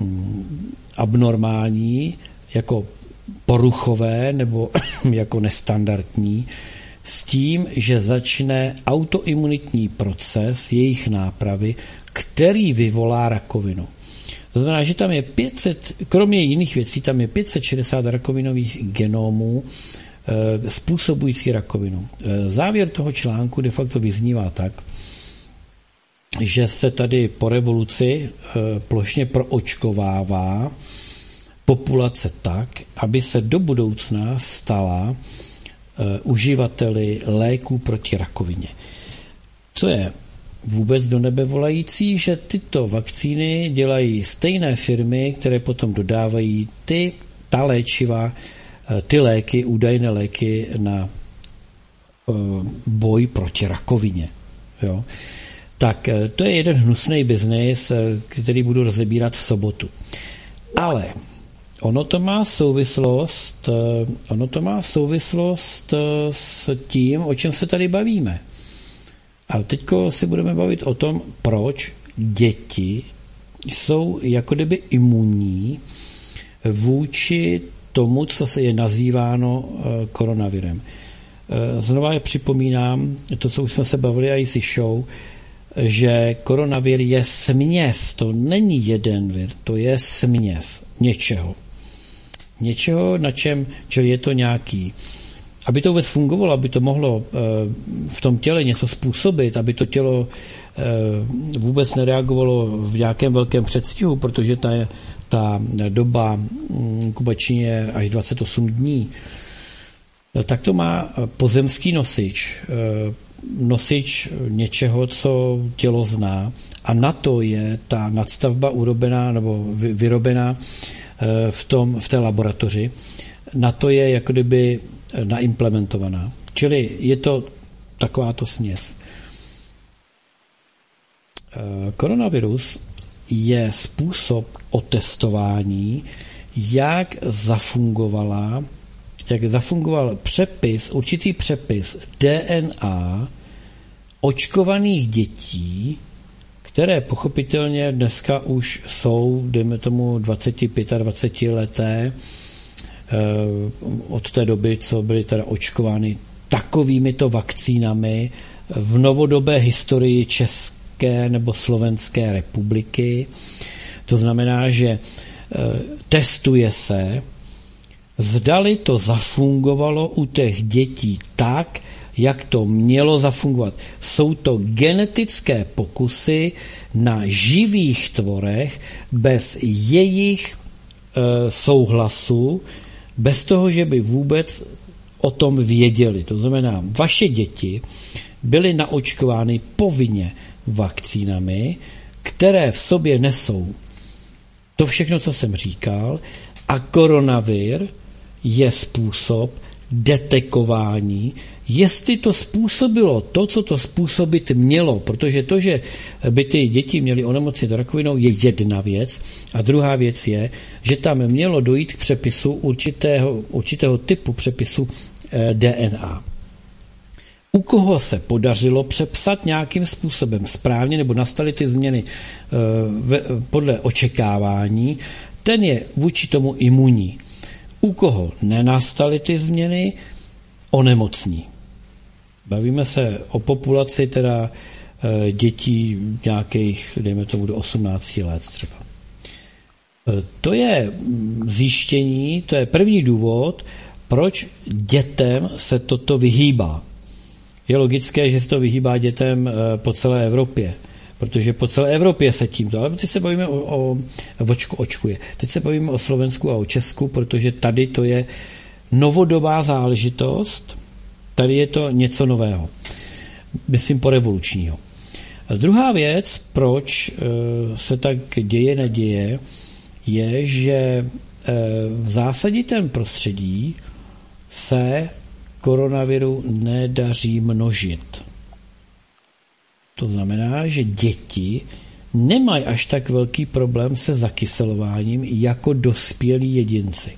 abnormální, jako poruchové nebo jako nestandardní, s tím, že začne autoimunitní proces jejich nápravy, který vyvolá rakovinu. To znamená, že tam je pět set, kromě jiných věcí, tam je pět set šedesát rakovinových genomů e, způsobující rakovinu. E, závěr toho článku de facto vyznívá tak, že se tady po revoluci e, plošně proočkovává populace tak, aby se do budoucna stala e, uživateli léků proti rakovině. Co je vůbec do nebe volající, že tyto vakcíny dělají stejné firmy, které potom dodávají ty, ta léčiva, ty léky, údajné léky na uh, boj proti rakovině. Jo? Tak to je jeden hnusný biznis, který budu rozebírat v sobotu. Ale ono to má souvislost, ono to má souvislost s tím, o čem se tady bavíme. A teďko si budeme bavit o tom, proč děti jsou jako kdyby imunní vůči tomu, co se je nazýváno koronavirem. znova připomínám to, co už jsme se bavili i si show, že koronavir je směs, to není jeden vir, to je směs něčeho. Něčeho, na čem, čili je to nějaký, aby to vůbec fungovalo, aby to mohlo v tom těle něco způsobit, aby to tělo vůbec nereagovalo v nějakém velkém předstihu, protože ta, ta doba inkubační je až dvacet osm dní, tak to má pozemský nosič, nosič něčeho, co tělo zná, a na to je ta nadstavba urobená nebo vyrobená v, tom, v té laboratoři, na to je jako kdyby naimplementovaná. Čili je to takováto směs. Koronavirus je způsob otestování, jak zafungovala, jak zafungoval přepis, určitý přepis D N A očkovaných dětí, které pochopitelně dneska už jsou, dejme tomu, dvacet dvacet pět leté, od té doby, co byly teda očkovány takovýmito vakcínami v novodobé historii České nebo Slovenské republiky. To znamená, že testuje se, zdali to zafungovalo u těch dětí tak, jak to mělo zafungovat. Jsou to genetické pokusy na živých tvorech bez jejich e, souhlasu, bez toho, že by vůbec o tom věděli. To znamená, vaše děti byly naočkovány povinně vakcínami, které v sobě nesou to všechno, co jsem říkal, a koronavir je způsob detekování, jestli to způsobilo to, co to způsobit mělo, protože to, že by ty děti měly onemocnit rakovinou, je jedna věc, a druhá věc je, že tam mělo dojít k přepisu určitého, určitého typu přepisu D N A. U koho se podařilo přepsat nějakým způsobem správně, nebo nastaly ty změny podle očekávání, ten je vůči tomu imunní. U koho nenastaly ty změny, onemocní. Bavíme se o populaci teda e, dětí nějakých, dejme tomu, do osmnácti let třeba. E, to je zjištění, to je první důvod, proč dětem se toto vyhýbá. Je logické, že se to vyhýbá dětem e, po celé Evropě, protože po celé Evropě se tímto, ale teď se bavíme o, o očku, očkuje. Teď se bavíme o Slovensku a o Česku, protože tady to je novodobá záležitost, tady je to něco nového. Myslím porevolučního. A druhá věc, proč se tak děje, neděje, je, že v zásaditém prostředí se koronaviru nedaří množit. To znamená, že děti nemají až tak velký problém se zakyselováním jako dospělí jedinci.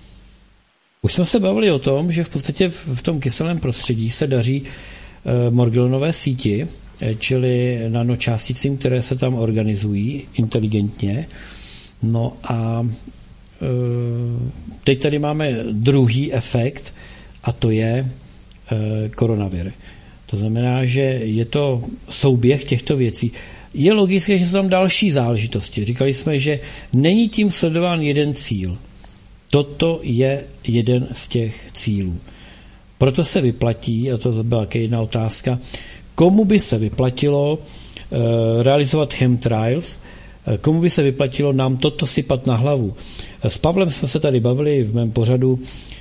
Už jsme se bavili o tom, že v podstatě v tom kyselém prostředí se daří e, Morgellonové síti, e, čili nanočásticím, které se tam organizují inteligentně. No a e, teď tady máme druhý efekt, a to je e, koronavir. To znamená, že je to souběh těchto věcí. Je logické, že jsou tam další záležitosti. Říkali jsme, že není tím sledován jeden cíl. Toto je jeden z těch cílů. Proto se vyplatí, a to byla jedna otázka, komu by se vyplatilo uh, realizovat chemtrails, uh, komu by se vyplatilo nám toto sypat na hlavu. S Pavlem jsme se tady bavili v mém pořadu,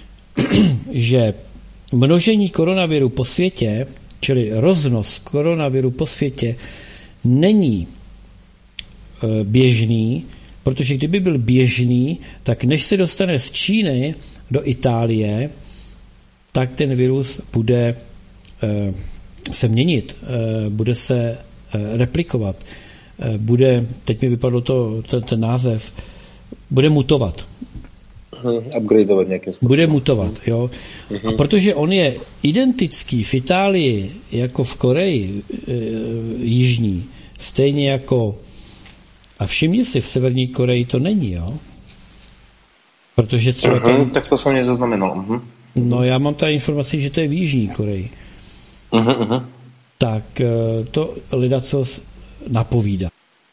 že množení koronaviru po světě, čili roznos koronaviru po světě, není uh, běžný, protože kdyby byl běžný, tak než se dostane z Číny do Itálie, tak ten virus bude e, se měnit, e, bude se e, replikovat, e, bude, teď mi vypadlo to, ten, ten název, bude mutovat. Upgradeovat nějakým způsobem. Bude mutovat, jo. Uh-huh. A protože on je identický v Itálii jako v Koreji e, jižní, stejně jako, a všimni si, v Severní Koreji to není, jo. Protože třeba uh-huh, tam... tak to jsem nezaznamenal. Uh-huh. No já mám ta informaci, že to je v Jižní Koreji. Uh-huh, uh-huh. Tak to lidacos napovídá.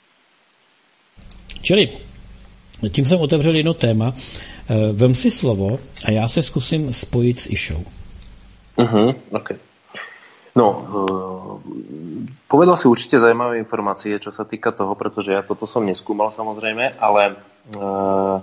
Čili tím jsem otevřel jedno téma. Vem si slovo a já se zkusím spojit s Išou. Uh-huh, okay. No, uh, povedal si určite zaujímavé informácie, čo sa týka toho, pretože ja toto som neskúmal samozrejme, ale uh,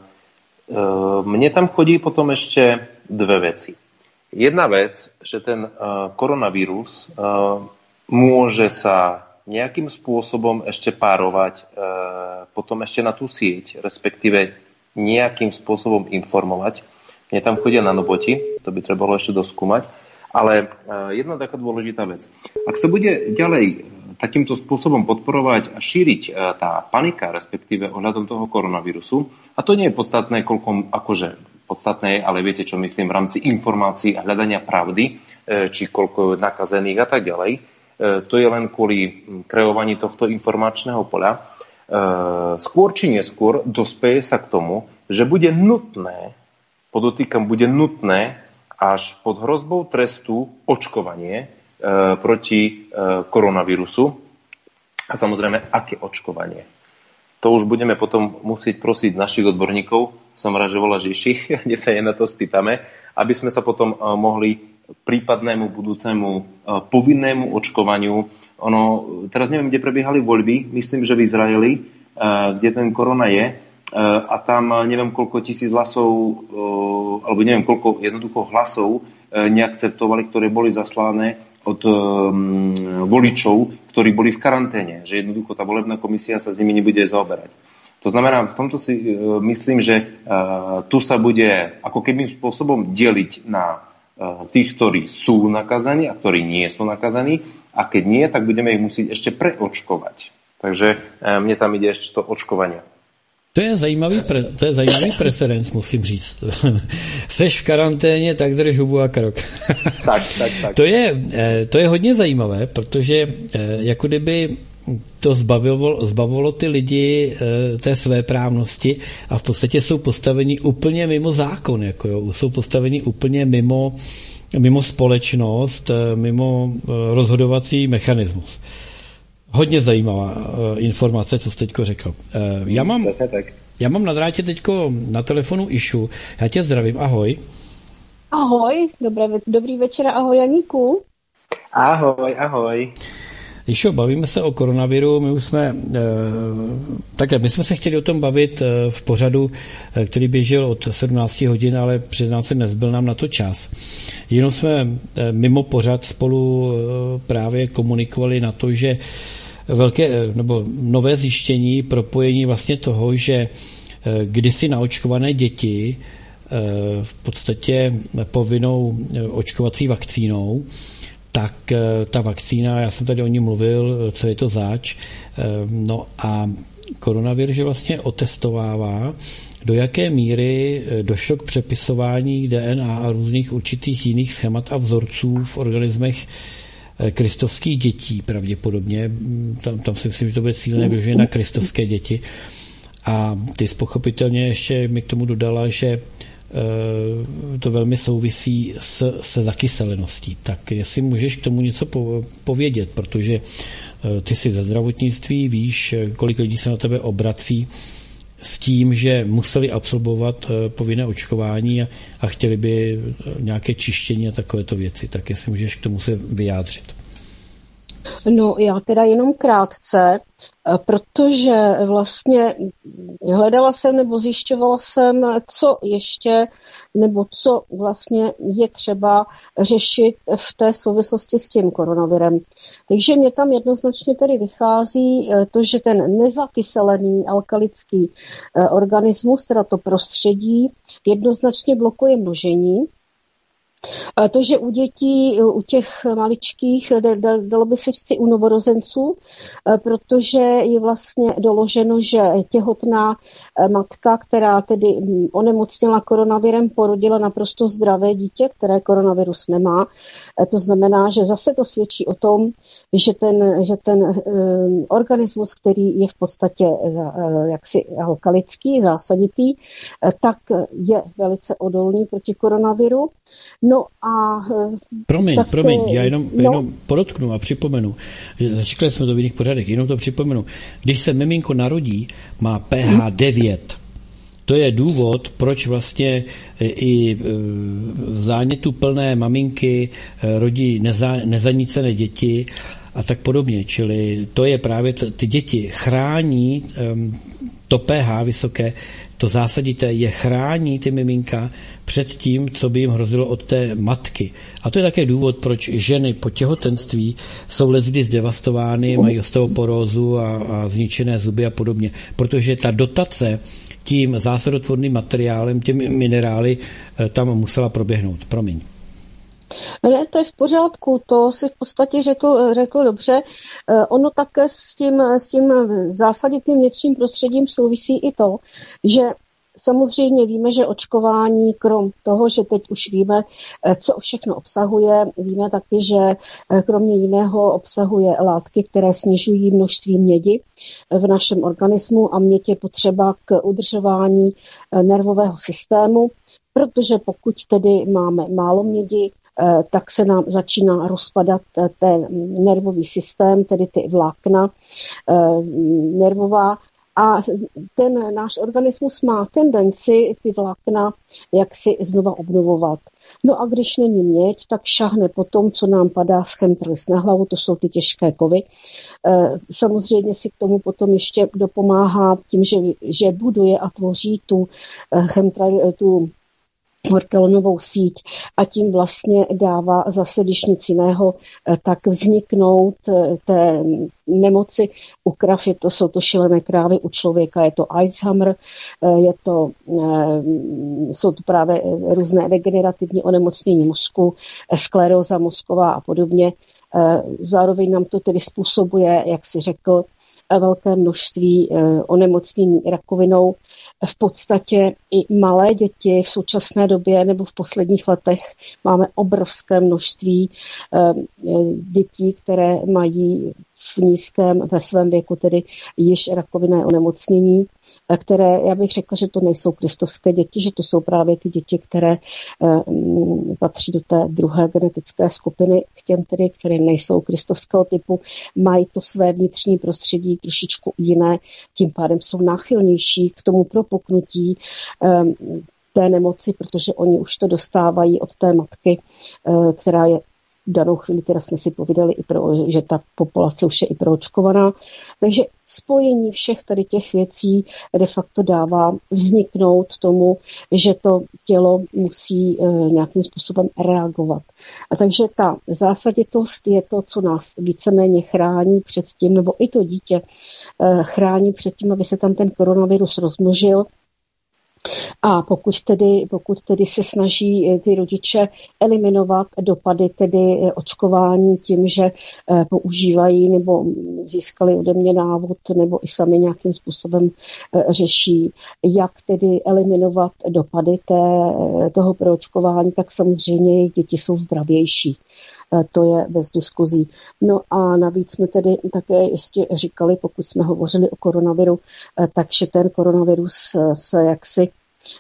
uh, mne tam chodí potom ešte dve veci. Jedna vec, že ten uh, koronavírus uh, môže sa nejakým spôsobom ešte párovať uh, potom ešte na tú sieť, respektíve nejakým spôsobom informovať. Mne tam chodia nanoboti, to by trebalo ešte doskúmať. Ale jedna taká dôležitá vec. Ak sa bude ďalej takýmto spôsobom podporovať a šíriť tá panika, respektíve ohľadom toho koronavírusu, a to nie je podstatné, koľko, akože podstatné, ale viete, čo myslím, v rámci informácií a hľadania pravdy, či koľko nakazených a tak ďalej, to je len kvôli kreovaní tohto informačného poľa. Skôr či neskôr dospeje sa k tomu, že bude nutné, podotýkam, bude nutné až pod hrozbou trestu očkovanie e, proti e, koronavírusu. A samozrejme, aké očkovanie. To už budeme potom musieť prosiť našich odborníkov, som rád, že voláš Ježich, kde sa je na to spýtame, aby sme sa potom e, mohli prípadnému budúcemu e, povinnému očkovaniu. Ono, teraz neviem, kde prebiehali voľby, myslím, že v Izraeli, e, kde ten korona je, a tam neviem koľko tisíc hlasov, alebo neviem koľko jednoducho hlasov neakceptovali, ktoré boli zaslané od voličov, ktorí boli v karanténe. Že jednoducho tá volebná komisia sa s nimi nebude zaoberať. To znamená, v tomto si myslím, že tu sa bude ako keby spôsobom deliť na tých, ktorí sú nakazaní a ktorí nie sú nakazaní. A keď nie, tak budeme ich musieť ešte preočkovať. Takže mne tam ide ešte to očkovanie. To je zajímavý, pre, to je zajímavý precedens, musím říct. Seš v karanténě, tak drž hubu a krok. tak, tak, tak. To je, to je hodně zajímavé, protože jako kdyby to zbavilo, zbavilo ty lidi té svéprávnosti a v podstatě jsou postaveni úplně mimo zákon, jako jo, jsou postaveni úplně mimo, mimo společnost, mimo rozhodovací mechanismus. Hodně zajímavá uh, informace, co jsi teďko řekl. Uh, já, mám, já mám na drátě teďko na telefonu Išu. Já tě zdravím, ahoj. Ahoj, dobré, dobrý večer, ahoj Janíku. Ahoj, ahoj. Išo, bavíme se o koronaviru, my už jsme, uh, takhle, my jsme se chtěli o tom bavit uh, v pořadu, uh, který běžel od sedmnáct hodin, ale přiznám se, nezbyl nám na to čas. Jenom jsme uh, mimo pořad spolu uh, právě komunikovali na to, že velké nebo nové zjištění, propojení vlastně toho, že kdysi naočkované děti v podstatě povinnou očkovací vakcínou, tak ta vakcína, já jsem tady o ní mluvil, co je to zač, no a koronavir, že vlastně otestovává, do jaké míry došlo k přepisování D N A a různých určitých jiných schémat a vzorců v organismech kristovských dětí pravděpodobně. Tam, tam si myslím, že to bude cílené vyložené na kristovské děti. A ty pochopitelně ještě mi k tomu dodala, že e, to velmi souvisí s, se zakyseleností. Tak jestli můžeš k tomu něco po, povědět, protože e, ty jsi ze zdravotnictví, víš, kolik lidí se na tebe obrací s tím, že museli absolvovat povinné očkování a, a chtěli by nějaké čištění a takovéto věci. Tak jestli můžeš k tomu se vyjádřit. No já teda jenom krátce, protože vlastně hledala jsem nebo zjišťovala jsem, co ještě nebo co vlastně je třeba řešit v té souvislosti s tím koronavirem. Takže mě tam jednoznačně tedy vychází to, že ten nezakyselený alkalický organismus, teda to prostředí, jednoznačně blokuje množení. To, že u dětí, u těch maličkých, dalo by se říct i u novorozenců, protože je vlastně doloženo, že těhotná matka, která tedy onemocněla koronavirem, porodila naprosto zdravé dítě, které koronavirus nemá. To znamená, že zase to svědčí o tom, že ten, že ten um, organismus, který je v podstatě uh, jaksi alkalický, zásaditý, uh, tak je velice odolný proti koronaviru. No a... Uh, promiň, tak, promiň, já jenom, no, jenom podotknu a připomenu, že říkali jsme to v jiných pořadech, jenom to připomenu. Když se miminko narodí, má pH devět. To je důvod, proč vlastně i v zánětu plné maminky rodí neza, nezanícené děti a tak podobně. Čili to je právě, ty děti chrání to pH vysoké, to zásadité je chrání ty miminka před tím, co by jim hrozilo od té matky. A to je také důvod, proč ženy po těhotenství jsou leckdy zdevastovány, mají osteoporózu a, a zničené zuby a podobně. Protože ta dotace tím zásadotvorným materiálem, těmi minerály tam musela proběhnout. Promiň. Ne, to je v pořádku, to si v podstatě řekl, řekl dobře. Ono také s tím, s tím zásaditým vnitřním prostředím souvisí i to, že samozřejmě víme, že očkování, krom toho, že teď už víme, co všechno obsahuje, víme taky, že kromě jiného obsahuje látky, které snižují množství mědi v našem organismu a měď je potřeba k udržování nervového systému, protože pokud tedy máme málo mědi, tak se nám začíná rozpadat ten nervový systém, tedy ty vlákna nervová, a ten náš organismus má tendenci ty vlákna jaksi znova obnovovat. No a když není měď, tak šahne po tom, co nám padá z chemtrails na hlavu, to jsou ty těžké kovy. Samozřejmě si k tomu potom ještě dopomáhá tím, že, že buduje a tvoří tu chemtrail, tu horkelonovou síť a tím vlastně dává zase, když nic jiného, tak vzniknout té nemoci. U krav je to, jsou to šílené krávy, u člověka je to Alzheimer, je to, jsou to právě různé degenerativní onemocnění mozku, skleróza mozková a podobně. Zároveň nám to tedy způsobuje, jak si řekl, velké množství onemocnění rakovinou. V podstatě i malé děti v současné době nebo v posledních letech máme obrovské množství dětí, které mají v nízkém, ve svém věku tedy již rakovinné onemocnění, které, já bych řekla, že to nejsou kristovské děti, že to jsou právě ty děti, které um, patří do té druhé genetické skupiny, k těm tedy, které nejsou kristovského typu, mají to své vnitřní prostředí trošičku jiné, tím pádem jsou náchylnější k tomu propuknutí um, té nemoci, protože oni už to dostávají od té matky, uh, která je v danou chvíli, teda jsme si povídali, i pro, že ta populace už je i proočkovaná. Takže spojení všech tady těch věcí de facto dává vzniknout tomu, že to tělo musí e, nějakým způsobem reagovat. A takže ta zásaditost je to, co nás víceméně chrání před tím, nebo i to dítě e, chrání před tím, aby se tam ten koronavirus rozmnožil. A pokud tedy, pokud tedy se snaží ty rodiče eliminovat dopady tedy očkování tím, že používají nebo získali ode mě návod nebo i sami nějakým způsobem řeší, jak tedy eliminovat dopady té, toho proočkování, tak samozřejmě jejich děti jsou zdravější. To je bez diskuzí. No a navíc jsme tedy také ještě říkali, pokud jsme hovořili o koronaviru, takže ten koronavirus se jaksi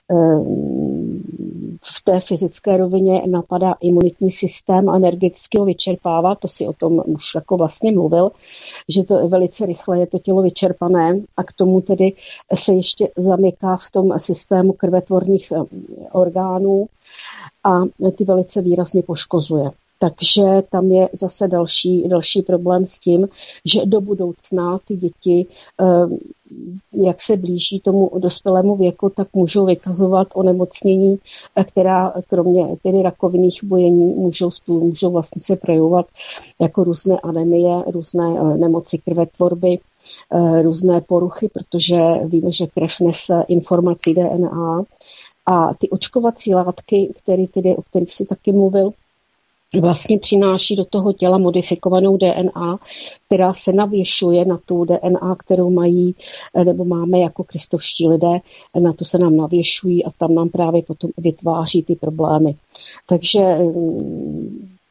v té fyzické rovině napadá imunitní systém a energeticky ho vyčerpává, to si o tom už jako vlastně mluvil, že to je velice rychle, je to tělo vyčerpané a k tomu tedy se ještě zamyká v tom systému krvetvorných orgánů a ty velice výrazně poškozuje. Takže tam je zase další, další problém s tím, že do budoucna ty děti, jak se blíží tomu dospělému věku, tak můžou vykazovat onemocnění, která kromě tedy rakovinných bujení můžou, můžou vlastně se projevovat jako různé anemie, různé nemoci krvetvorby, různé poruchy, protože víme, že krev nese informací D N A a ty očkovací látky, které tedy, o kterých si taky mluvil, vlastně přináší do toho těla modifikovanou D N A, která se navěšuje na tu D N A, kterou mají nebo máme jako kristovští lidé, na to se nám navěšují a tam nám právě potom vytváří ty problémy. Takže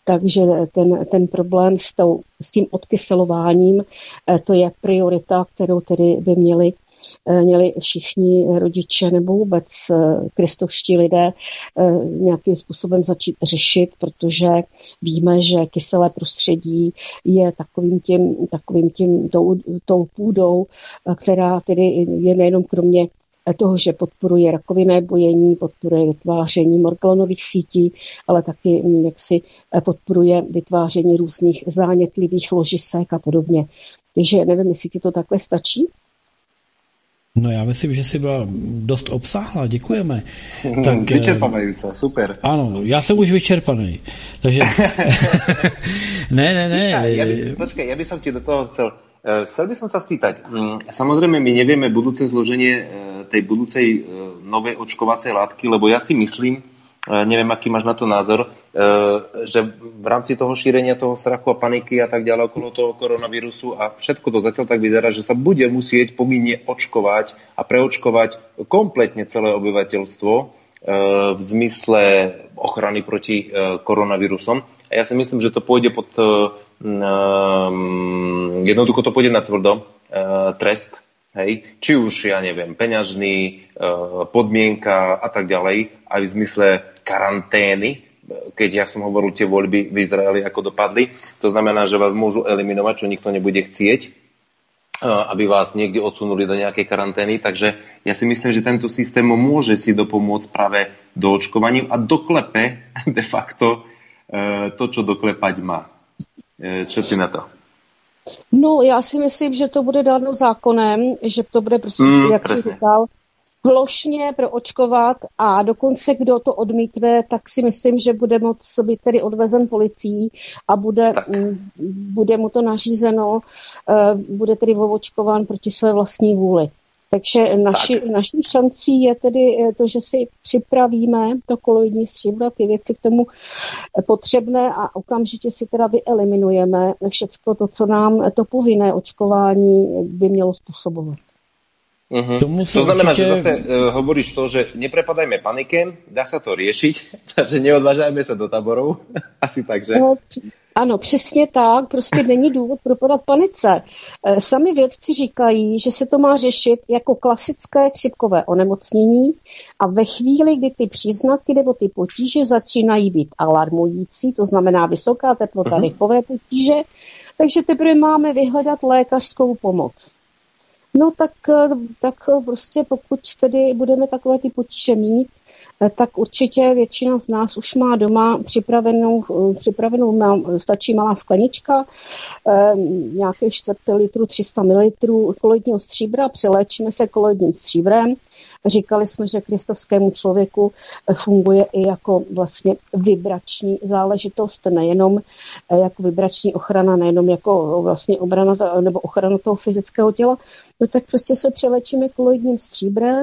Takže ten, ten problém s, tou, s tím odkyselováním, to je priorita, kterou tedy by měli, měli všichni rodiče nebo vůbec kristovští lidé nějakým způsobem začít řešit, protože víme, že kyselé prostředí je takovým tím, takovým tím tou, tou půdou, která tedy je nejenom kromě toho, že podporuje rakovinné bojení, podporuje vytváření morganonových sítí, ale taky jaksi podporuje vytváření různých zánětlivých ložisek a podobně. Takže nevím, jestli ti to takhle stačí. No já myslím, že jsi byla dost obsáhlá, děkujeme. Tak, vyčerpávají se, super. Ano, já jsem už vyčerpaný. Takže... ne, ne, ne. Ja by, počkej, ja by som ti do toho chcel... Chcel by som sa spýtať. Samozrejme, my nevieme budúce zloženie tej budúcej novej očkovacej látky, lebo ja si myslím, neviem, aký máš na to názor, že v rámci toho šírenia toho strachu a paniky a tak ďalej okolo toho koronavírusu a všetko to zatiaľ tak vyzerá, že sa bude musieť povinne očkovať a preočkovať kompletne celé obyvateľstvo v zmysle ochrany proti koronavírusom. A ja si myslím, že to pôjde pod... Um, jednoducho to pôjde na tvrdo. Uh, trest. Hej? Či už, ja neviem, peňažný, uh, podmienka a tak ďalej. Aj v zmysle karantény. Keď, ja som hovoril, tie voľby v Izraeli ako dopadli. To znamená, že vás môžu eliminovať, čo nikto nebude chcieť, uh, aby vás niekde odsunuli do nejakej karantény. Takže ja si myslím, že tento systém môže si dopomôcť práve do očkovaním a doklepe de facto to, čo doklepať má. Čo ty na to? No, já si myslím, že to bude dáno zákonem, že to bude prostě, mm, jak presne. jsi říkal, plošně proočkovat a dokonce, kdo to odmítne, tak si myslím, že bude moc být tedy odvezen policií a bude, m, bude mu to nařízeno, bude tedy očkován proti své vlastní vůli. Takže naši, tak. naší šancí je tedy to, že si připravíme to koloidní stříbro, ty věci k tomu potřebné a okamžitě si teda vyeliminujeme všecko to, co nám to povinné očkování by mělo způsobovat. Uh-huh. To znamená, určite... že zase uh, hovoríš to, že neprepadajme panike, dá sa to riešiť, takže neodvážajme sa do táborov. Asi tak, že? No, ano, přesně tak, prostě není důvod propadat panice. E, sami vědci říkají, že se to má řešit jako klasické chřipkové onemocnění a ve chvíli, kdy ty příznaky nebo ty potíže začínají být alarmující, to znamená vysoká teplota, uh-huh. rychlové potíže, takže teprve máme vyhledat lékařskou pomoc. No tak, tak prostě pokud tedy budeme takové ty potíže mít, tak určitě většina z nás už má doma připravenou, připravenou stačí malá sklenička, nějakých čtvrt litru, tři sta mililitrů koloidního stříbra, přeléčíme se koloidním stříbrem. Říkali jsme, že kristovskému člověku funguje i jako vlastně vibrační záležitost, nejenom jako vibrační ochrana, nejenom jako vlastně obrana nebo ochrana toho fyzického těla. No tak prostě se přeléčíme koloidním stříbrem,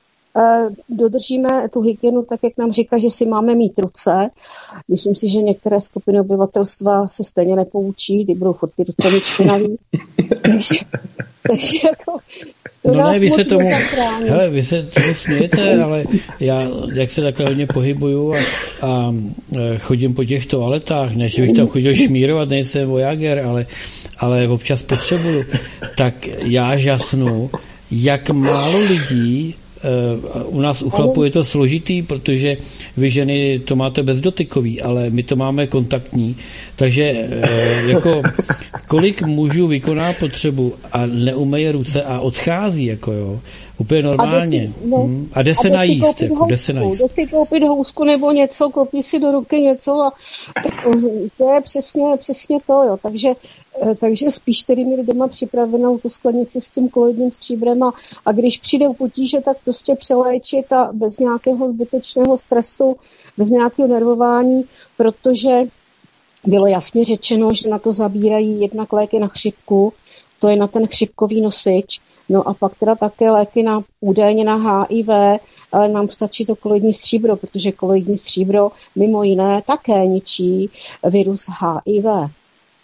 dodržíme tu hygienu tak, jak nám říká, že si máme mít ruce. Myslím si, že některé skupiny obyvatelstva se stejně nepoučí, kdy budou furt ty ruce mít špinavý. takže, takže jako to no ne, vy se tomu, hele, vy se tomu smějete, ale já, jak se takhle hodně pohybuju a, a chodím po těch toaletách, než bych tam chodil šmírovat, nejsem vojager, ale, ale občas potřebuju, tak já žasnu, jak málo lidí. U nás u chlapů je to složitý, protože vy ženy to máte bezdotykový, ale my to máme kontaktní. Takže jako kolik mužů vykoná potřebu a neumeje ruce a odchází, jako jo, úplně normálně. A jde si, no, hmm. a jde se a najíst, jako, jde se najíst. Jde si koupit housku nebo něco, koupí si do ruky něco a tak, to je přesně, přesně to, jo. Takže Takže spíš tedy mít doma připravenou tu sklenici s tím koloidním stříbrem a, a když přijdou potíže, tak prostě přeléčit a bez nějakého zbytečného stresu, bez nějakého nervování, protože bylo jasně řečeno, že na to zabírají jednak léky na chřipku, to je na ten chřipkový nosič, no a pak teda také léky na údajně na H I V, ale nám stačí to koloidní stříbro, protože koloidní stříbro mimo jiné také ničí virus H I V.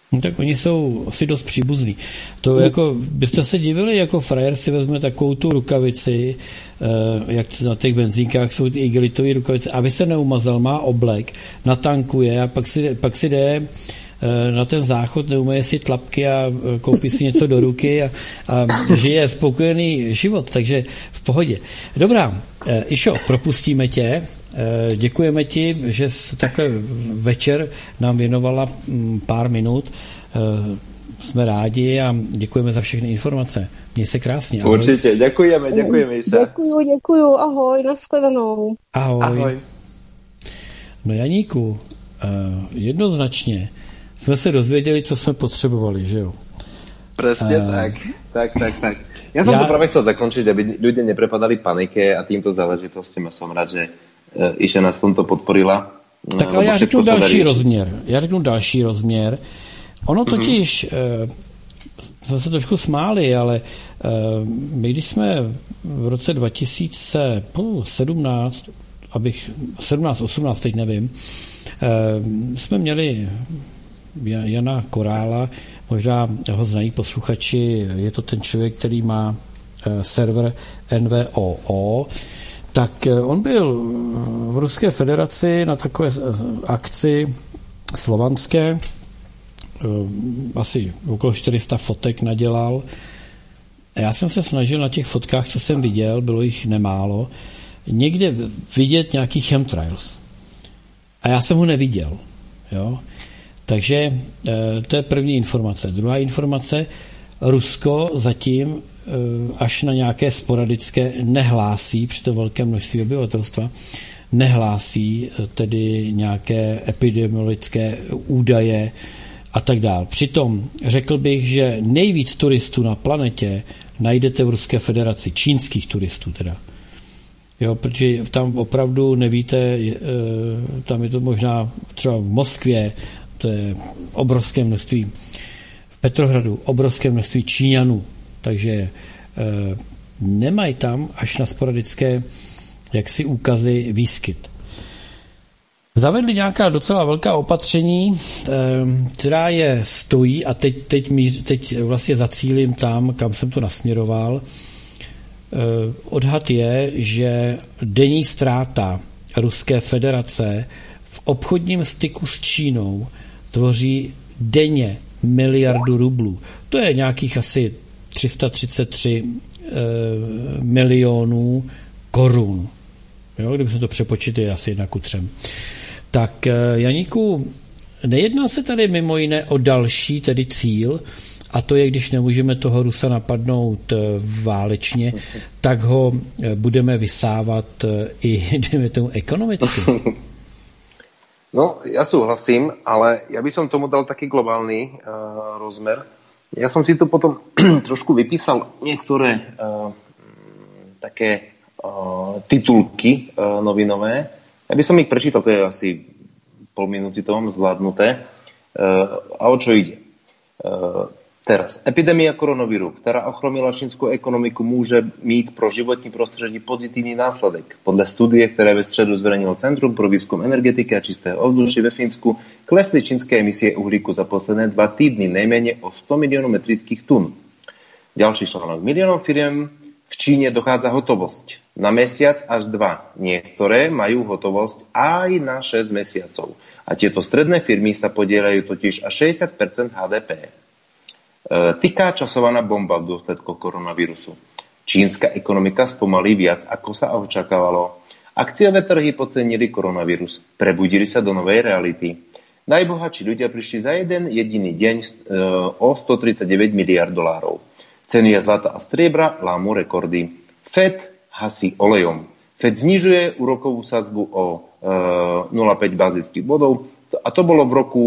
No tak oni jsou asi dost příbuzní. To no. Jako, byste se divili, jako frajer si vezme takovou tu rukavici, jak na těch benzínkách jsou ty igelitové rukavice, aby se neumazal, má oblek, natankuje a pak si, pak si jde na ten záchod, neumeje si tlapky a koupí si něco do ruky a, a žije spokojený život, takže v pohodě. Dobrá, Išo, propustíme tě. Děkujeme ti, že jsi takhle večer nám věnovala pár minut. Jsme rádi a děkujeme za všechny informace. Měj se krásně. Ahoj. Určitě, děkujeme, děkujeme. Iša. Děkuju, děkuju, ahoj, nashledanou. Ahoj. Ahoj. No Janíku, jednoznačně jsme se dozvěděli, co jsme potřebovali, že jo? Presne uh, tak, tak, tak, tak. Ja som ja... to práve chcel zakončiť, aby ľudia neprepadali panike a týmto záležitostiam a som rád, že uh, Iša nás v tomto podporila. Tak ale já řeknu další rozměr. Já řeknu další rozměr. Ono totiž, mm-hmm. uh, jsme se trošku smáli, ale uh, my když jsme v roce dva tisíce sedmnáct, abych, sedmnáct osmnáct, teď nevím, uh, jsme měli Jana Korála, možná ho znají posluchači, je to ten člověk, který má server N V O O, tak on byl v Ruské federaci na takové akci slovanské, asi okolo čtyři sta fotek nadělal. A já jsem se snažil na těch fotkách, co jsem viděl, bylo jich nemálo, někde vidět nějaký chemtrails. A já jsem ho neviděl. Jo? Takže to je první informace. Druhá informace, Rusko zatím až na nějaké sporadické nehlásí, při to velké množství obyvatelstva, nehlásí tedy nějaké epidemiologické údaje a tak dál. Přitom řekl bych, že nejvíc turistů na planetě najdete v Ruské federaci, čínských turistů teda. Jo, protože tam opravdu nevíte, tam je to možná třeba v Moskvě, to je obrovské množství, v Petrohradu obrovské množství Číňanů, takže e, nemají tam až na sporadické jaksi úkazy výskyt. Zavedli nějaká docela velká opatření, e, která je stojí a teď, teď, míř, teď vlastně zacílím tam, kam jsem to nasměroval. E, odhad je, že denní ztráta Ruské federace v obchodním styku s Čínou tvoří denně miliardu rublů. To je nějakých asi tři sta třicet tři e, milionů korun. Jo, kdyby se to přepočítali asi jedna ku třem. Tak e, Janíku, nejedná se tady mimo jiné o další tedy cíl, a to je, když nemůžeme toho Rusa napadnout válečně, tak ho budeme vysávat i, dejme tomu, ekonomicky. No, ja súhlasím, ale ja by som tomu dal taký globálny uh, rozmer. Ja som si tu potom trošku vypísal niektoré uh, také uh, titulky uh, novinové. Ja by som ich prečítal, to je asi pol minúty to mám zvládnuté. Uh, a o čo ide? Uh, Teraz, epidemia koronavíru, ktorá ochromila čínsku ekonomiku, môže mít pro životní prostředí pozitivní následek. Podle studie, které ve středu zverejnilo Centrum pro výzkum energetiky a čistého ovzduší ve Fínsku, klesly čínské emisie uhlíku za posledné dva týdny nejméně o sto milionů metrických tun. Ďalší článok. Miliónom firiem v Číne dochádza hotovosť na mesiac až dva. Niektoré majú hotovosť aj na šesť mesiacov. A tieto stredné firmy sa podielajú totiž až šesťdesiat percent H D P. Tyká časovaná bomba v dôsledku koronavírusu. Čínska ekonomika spomalí viac, ako sa očakávalo. Akciové trhy podcenili koronavírus. Prebudili sa do novej reality. Najbohatší ľudia prišli za jeden jediný deň o sto tridsaťdeväť miliárd dolárov. Ceny zlata a striebra lámu rekordy. Fed hasí olejom. Fed znižuje úrokovú sadzbu o nula celá päť bazických bodov a to bolo v roku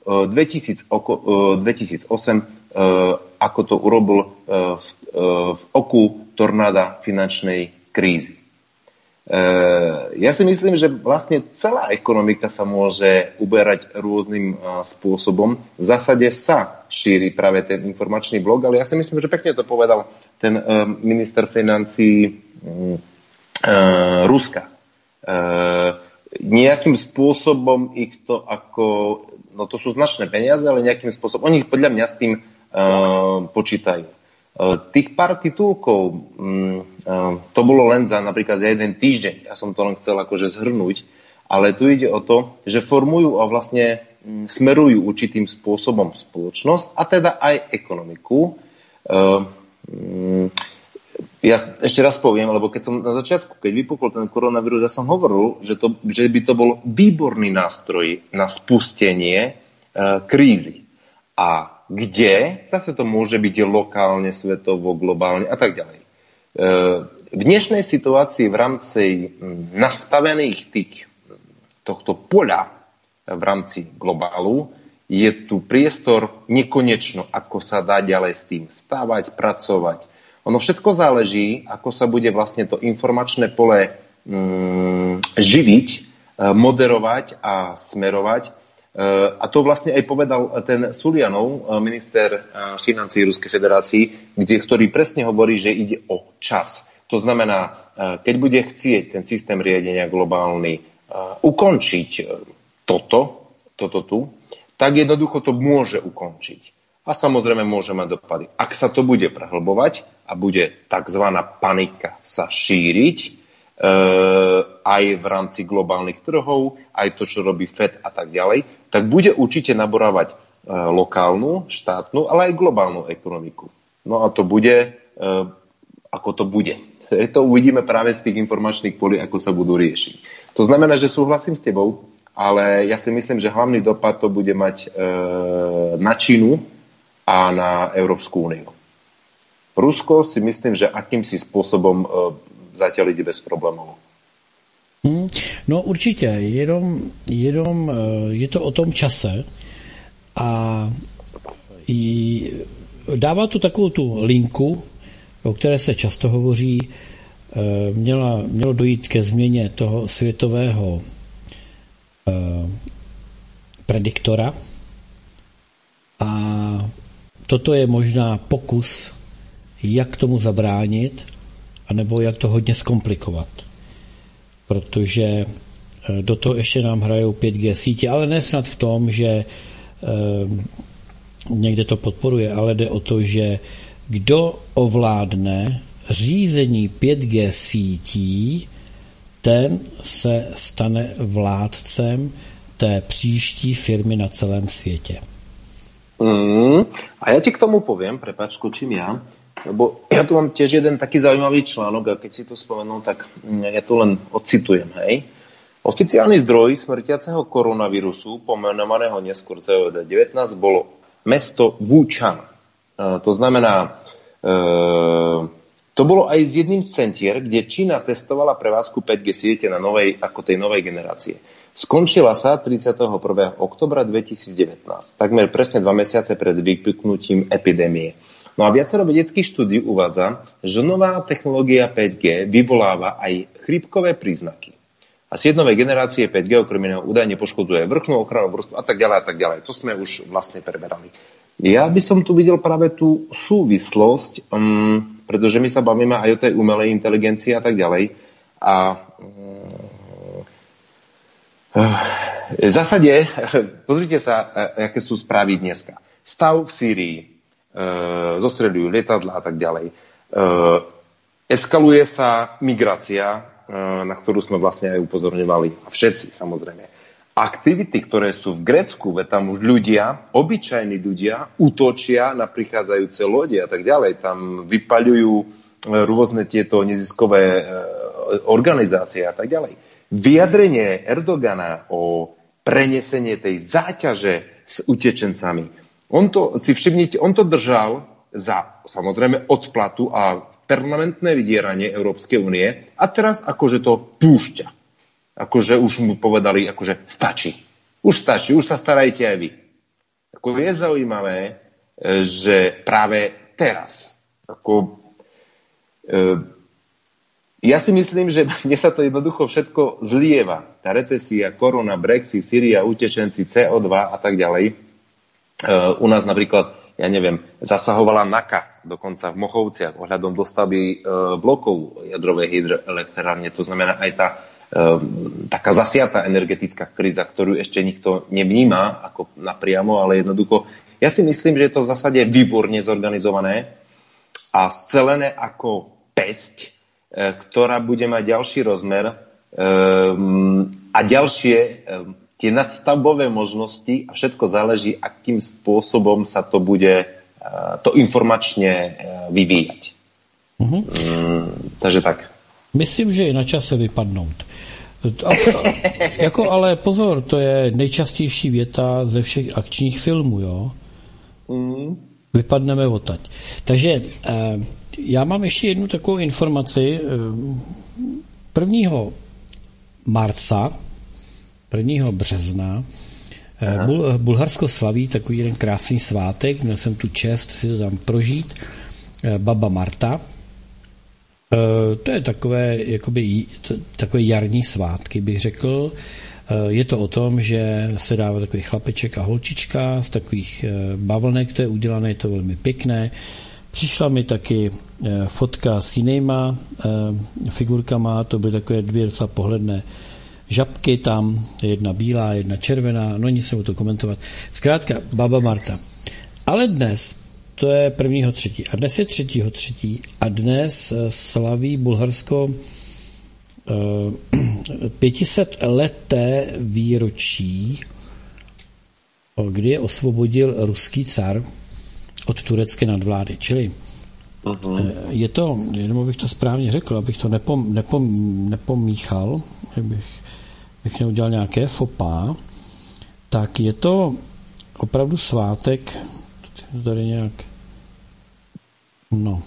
dvetisícosem, ako to urobil v oku tornáda finančnej krízy. Ja si myslím, že vlastne celá ekonomika sa môže uberať rôznym spôsobom. V zásade sa šíri práve ten informačný blog, ale ja si myslím, že pekne to povedal ten minister financí Ruska. nejakým spôsobom ich to ako, no to sú značné peniaze, ale nejakým spôsobom, oni podľa mňa s tým uh, počítajú. Uh, tých pár titulkov, um, uh, to bolo len za napríklad za jeden týždeň, ja som to len chcel akože zhrnúť, ale tu ide o to, že formujú a vlastne um, smerujú určitým spôsobom spoločnosť a teda aj ekonomiku. Uh, um, Ja ešte raz poviem, lebo keď som na začiatku, keď vypukol ten koronavírus, ja som hovoril, že, to, že by to bol výborný nástroj na spustenie e, krízy. A kde? Zase to môže byť lokálne, svetovo, globálne a tak ďalej. E, v dnešnej situácii v rámci nastavených tých, tohto poľa v rámci globálu je tu priestor nekonečno, ako sa dá ďalej s tým stávať, pracovať. Ono všetko záleží, ako sa bude vlastne to informačné pole mm, živiť, moderovať a smerovať. A to vlastne aj povedal ten Suljanov, minister financií Ruskej federácii, kde, ktorý presne hovorí, že ide o čas. To znamená, keď bude chcieť ten systém riadenia globálny ukončiť toto, toto tu, tak jednoducho to môže ukončiť. A samozrejme môže mať dopady. Ak sa to bude prehlbovať a bude tzv. Panika sa šíriť e, aj v rámci globálnych trhov, aj to, čo robí Fed a tak ďalej, tak bude určite naborávať e, lokálnu, štátnu, ale aj globálnu ekonomiku. No a to bude, e, ako to bude. To uvidíme práve z tých informačných polí, ako sa budú riešiť. To znamená, že súhlasím s tebou, ale ja si myslím, že hlavný dopad to bude mať e, na Čínu a na Európsku úniu. Rusko si myslím, že akýmsi spôsobom e, zatiaľ ide bez problémov. Hmm, no určitě, jenom, jenom je to o tom čase a dává to takovou tu linku, o které se často hovoří, měla, mělo dojít ke změně toho světového prediktora a toto je možná pokus, jak tomu zabránit, anebo jak to hodně zkomplikovat. Protože do toho ještě nám hrajou pět G sítě, ale ne snad v tom, že e, někde to podporuje, ale jde o to, že kdo ovládne řízení pět G sítí, ten se stane vládcem té příští firmy na celém světě. Mm, a ja ti k tomu poviem, prepáč, skočím ja, lebo ja tu mám tiež jeden taký zaujímavý článok a keď si to spomenul, tak ja to len odcitujem, hej. Oficiálny zdroj smrtiaceho koronavírusu, pomenovaného neskôr C O V D devätnásť, bolo mesto Wuhan. E, to znamená, e, to bolo aj z jedným z centier, kde Čína testovala prevádzku päť G siete na novej, ako tej novej generácie. Skončila sa tridsiateho prvého októbra dvetisícdevätnásť, takmer presne dva mesiace pred vypuknutím epidémie. No a viacero vedeckých štúdií uvádza, že nová technológia päť G vyvoláva aj chrípkové príznaky. A sieť novej generácie päť G okrem iného údajne poškodzuje vrchnú ochranu vrstvu a tak ďalej a tak ďalej. To sme už vlastne preberali. Ja by som tu videl práve tú súvislosť, um, pretože my sa bavíme aj o tej umelej inteligencii a tak ďalej. A um, v zásade, pozrite sa, aké sú správy dneska. Stav v Sýrii, e, zostreľujú lietadla a tak ďalej. E, eskaluje sa migrácia, e, na ktorú sme vlastne aj upozorňovali. A všetci, samozrejme. Aktivity, ktoré sú v Grécku, veď tam už ľudia, obyčajní ľudia, útočia na prichádzajúce lode a tak ďalej. Tam vypaľujú rôzne tieto neziskové organizácie a tak ďalej. Vyjadrenie Erdogana o prenesenie tej záťaže s utečencami. On to, si všimnite, on to držal za, samozrejme, odplatu a permanentné vydieranie Európskej únie a teraz akože to púšťa. Akože už mu povedali, akože stačí. Už stačí, už sa starajte aj vy. Ako je zaujímavé, že práve teraz, ako... E, Ja si myslím, že mne sa to jednoducho všetko zlieva. Tá recesia, korona, Brexit, Syria, utečenci, C O dva a tak ďalej. E, u nás napríklad, ja neviem, zasahovala NAKA, dokonca v Mochovciach, ohľadom dostavby e, blokov jadrovej hydroelektrárne. To znamená aj tá taká zasiatá energetická kríza, ktorú ešte nikto nevníma ako napriamo, ale jednoducho ja si myslím, že je to v zásade výborne zorganizované a scelené ako pesť, ktorá bude mať ďalší rozmer a ďalšie tie nadstavbové možnosti a všetko záleží, akým spôsobom sa to bude to informačne vyvíjať. Uh-huh. Mm, takže tak. Myslím, že je na čase vypadnout. A, a, jako, ale pozor, to je nejčastější věta ze všech akčních filmů, jo? Mm. Vypadneme odtaď. Takže eh, já mám ještě jednu takovou informaci. prvního marca, prvního března, eh, Bul, Bulharsko slaví takový jeden krásný svátek, měl jsem tu čest si to tam prožít, eh, Baba Marta. To je takové, jakoby, takové jarní svátky, bych řekl. Je to o tom, že se dává takový chlapeček a holčička z takových bavlnek, to je udělané, je to velmi pěkné. Přišla mi taky fotka s jinýma figurkama, to byly takové dvě docela pohledné žabky tam, jedna bílá, jedna červená, no nic, nebudu to komentovat. Zkrátka, Baba Marta. Ale dnes, to je prvního třetí. A dnes je třetího třetí. A dnes slaví Bulharsko pětiset leté výročí, kdy je osvobodil ruský car od turecké nadvlády. Čili uh-huh. je to, jenom abych to správně řekl, abych to nepom, nepom, nepomíchal, abych, abych neudělal nějaké fopá, tak je to opravdu svátek, tady nějak no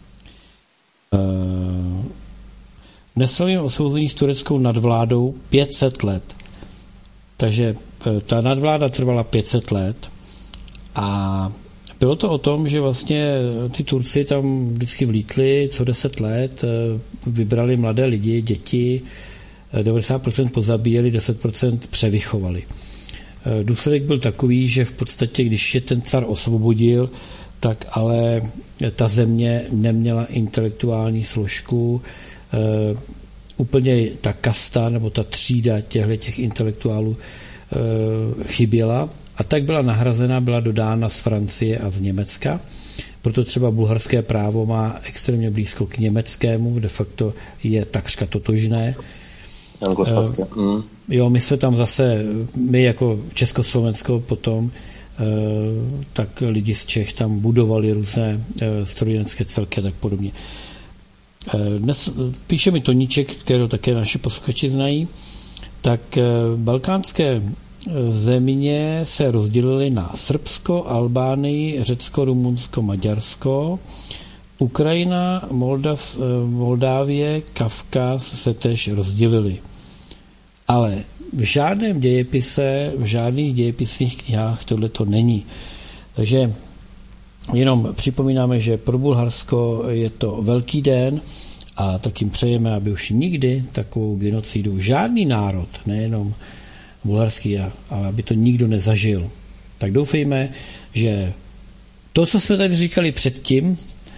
uh, neslavím osvobození s tureckou nadvládou pět set let. Takže uh, ta nadvláda trvala pět set let a bylo to o tom, že vlastně ty Turci tam vždycky vlítli co deset let, uh, vybrali mladé lidi, děti, uh, devadesát procent pozabíjeli, deset procent převychovali. Uh, důsledek byl takový, že v podstatě, když je ten car osvobodil, tak ale ta země neměla intelektuální složku, e, úplně ta kasta nebo ta třída těchto těch intelektuálů e, chyběla a tak byla nahrazena, byla dodána z Francie a z Německa. Proto třeba bulharské právo má extrémně blízko k německému, de facto je takřka totožné. E, mm. Jo, my jsme tam zase, my jako Československo potom, tak lidi z Čech tam budovali různé strojírenské celky a tak podobně. Dnes píše mi Toníček, kterého také naši posluchači znají, tak balkánské země se rozdělily na Srbsko, Albánii, Řecko, Rumunsko, Maďarsko, Ukrajina, Moldav, Moldávie, Kavkaz se též rozdělily. Ale v žádném dějepise, v žádných dějepisných knihách tohle to není. Takže jenom připomínáme, že pro Bulharsko je to velký den a tak jim přejeme, aby už nikdy takovou genocidu žádný národ, nejenom bulharský, ale aby to nikdo nezažil. Tak doufejme, že to, co jsme tady říkali předtím,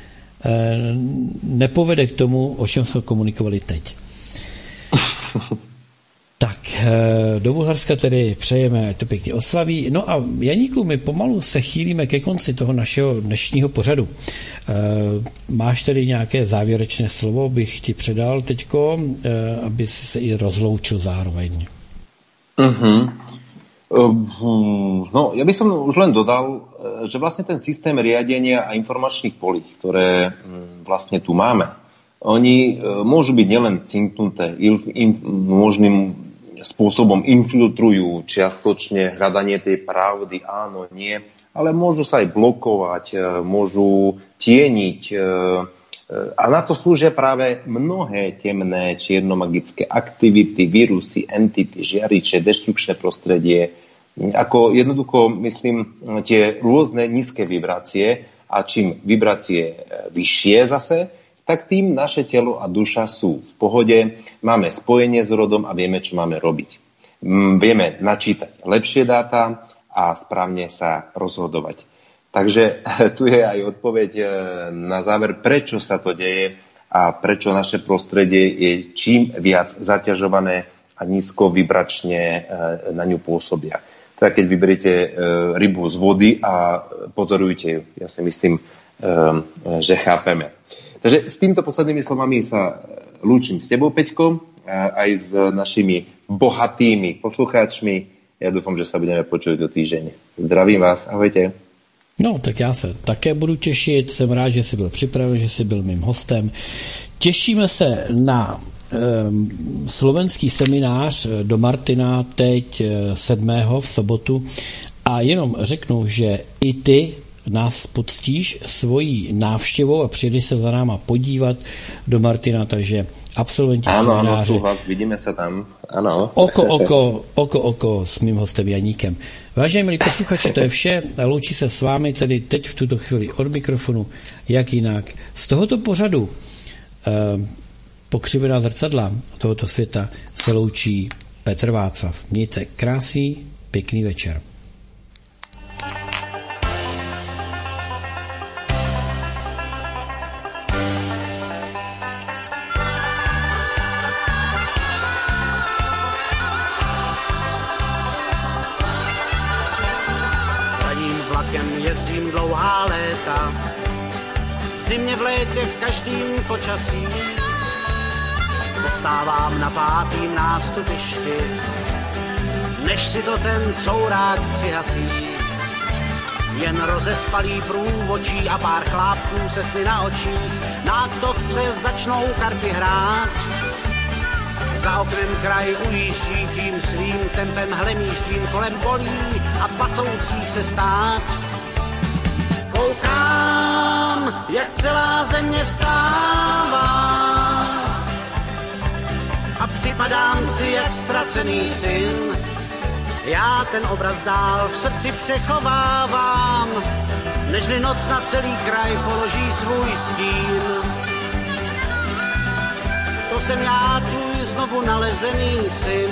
nepovede k tomu, o čem jsme komunikovali teď. Tak, do Bulharska tedy přejeme, ať to pěkně oslaví. No a Janíku, my pomalu se chýlíme ke konci toho našeho dnešního pořadu. Máš tady nějaké závěrečné slovo, bych ti předal teďko, aby si se i rozloučil zároveň. Uh-huh. No, ja by som už len dodal, že vlastne ten systém riadenia a informačných polí, ktoré vlastne tu máme, oni môžu byť nielen cinknuté, možným spôsobom infiltrujú čiastočne hľadanie tej pravdy, áno, nie, ale môžu sa aj blokovať, môžu tieniť a na to slúžia práve mnohé temné čiernomagické aktivity, vírusy, entity, žiariče, deštrukčné prostredie, ako jednoducho, myslím, tie rôzne nízke vibrácie a čím vibrácie vyššie zase, tak tým naše telo a duša sú v pohode, máme spojenie s rodom a vieme, čo máme robiť. Vieme načítať lepšie dáta a správne sa rozhodovať. Takže tu je aj odpoveď na záver, prečo sa to deje a prečo naše prostredie je čím viac zaťažované a nízko vibračne na ňu pôsobia. Tak keď vyberiete rybu z vody a pozorujte ju, ja si myslím, že chápeme. Takže s týmto poslednými slovami sa lúčim s tebou, Peťko, aj s našimi bohatými poslucháčmi. Ja dúfam, že sa budeme počuť o týždeň. Zdravím vás, ahojte. No, tak já se také budu těšit. Jsem rád, že jsi byl připraven, že jsi byl mým hostem. Těšíme se na eh, slovenský seminář do Martina teď sedmého v sobotu. A jenom řeknu, že i ty nás poctíš svojí návštěvou a přijdeš se za náma podívat do Martina, takže absolventi ano, semináře. Ano, súhlas, vidíme se tam. Ano. Oko, oko, oko, oko s mým hostem Janíkem. Vážení milí posluchači, to je vše. Loučí se s vámi tedy teď v tuto chvíli od mikrofonu, jak jinak. Z tohoto pořadu eh, Pokřivená zrcadla tohoto světa se loučí Petr Václav. Mějte krásný, pěkný večer. Jezdím dlouhá léta, v zimě, v létě, v každým počasí. Postávám na pátým nástupišti, než si to ten courák přihasí. Jen rozespalý průvočí a pár chlápků se sny na očích, na aktovce začnou karty hrát. Za oknem kraj ujíždí, tím svým tempem hlemíždím kolem polí a pasoucích se stát. Koukám, jak celá země vstává a připadám si jak ztracený syn. Já ten obraz dál v srdci přechovávám, nežli noc na celý kraj položí svůj stín. To jsem já, tvůj znovu nalezený syn.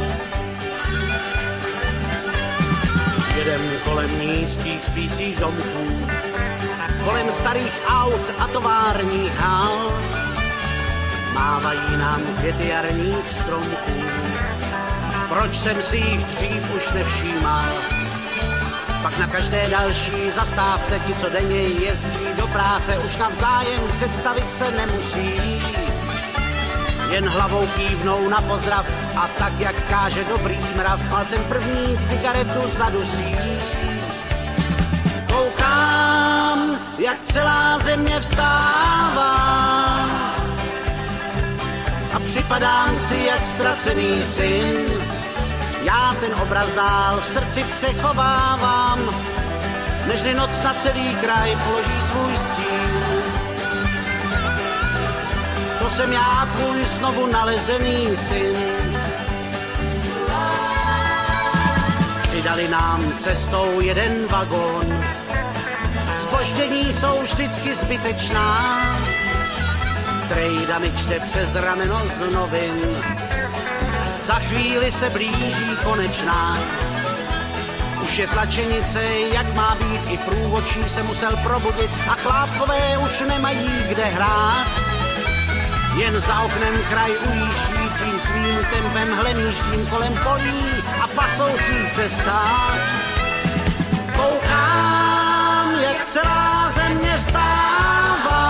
Jedem kolem nízkých spících domků, kolem starých aut a továrních hal. Mávají nám květy jarních stromků, proč jsem si jich dřív už nevšímal. Pak na každé další zastávce ti, co denně jezdí do práce, už navzájem představit se nemusí. Jen hlavou kývnou na pozdrav a tak, jak káže dobrý mrav, palcem první cigaretu zadusí. Koukám, jak celá země vstává a připadám si jak ztracený syn. Já ten obraz dál v srdci přechovávám, nežli noc na celý kraj položí svůj stín. To jsem já, tvůj znovu nalezený syn. Přidali nám cestou jeden vagón, zpoždění jsou vždycky zbytečná. Strejda mi čte přes rameno z novin, za chvíli se blíží konečná. Už je tlačenice, jak má být, i průvodčí se musel probudit a chlápkové už nemají kde hrát. Jen za oknem kraj ujíždí, tím svým tempem hlemíždím kolem polí a pasoucích se stát. Koukám, jak celá země vstává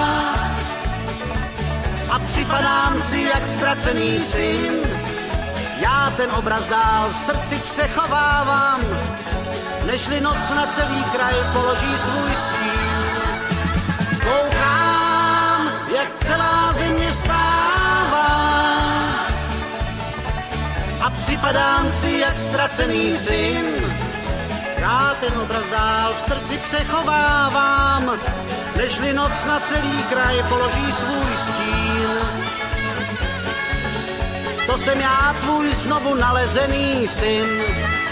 a připadám si jak ztracený syn. Já ten obraz dál v srdci přechovávám, nežli noc na celý kraj položí svůj stín. Koukám, jak celá země vstává a připadám si jak ztracený syn. Já ten obraz dál v srdci přechovávám, nežli noc na celý kraj položí svůj stín. To jsem já, tvůj znovu nalezený syn.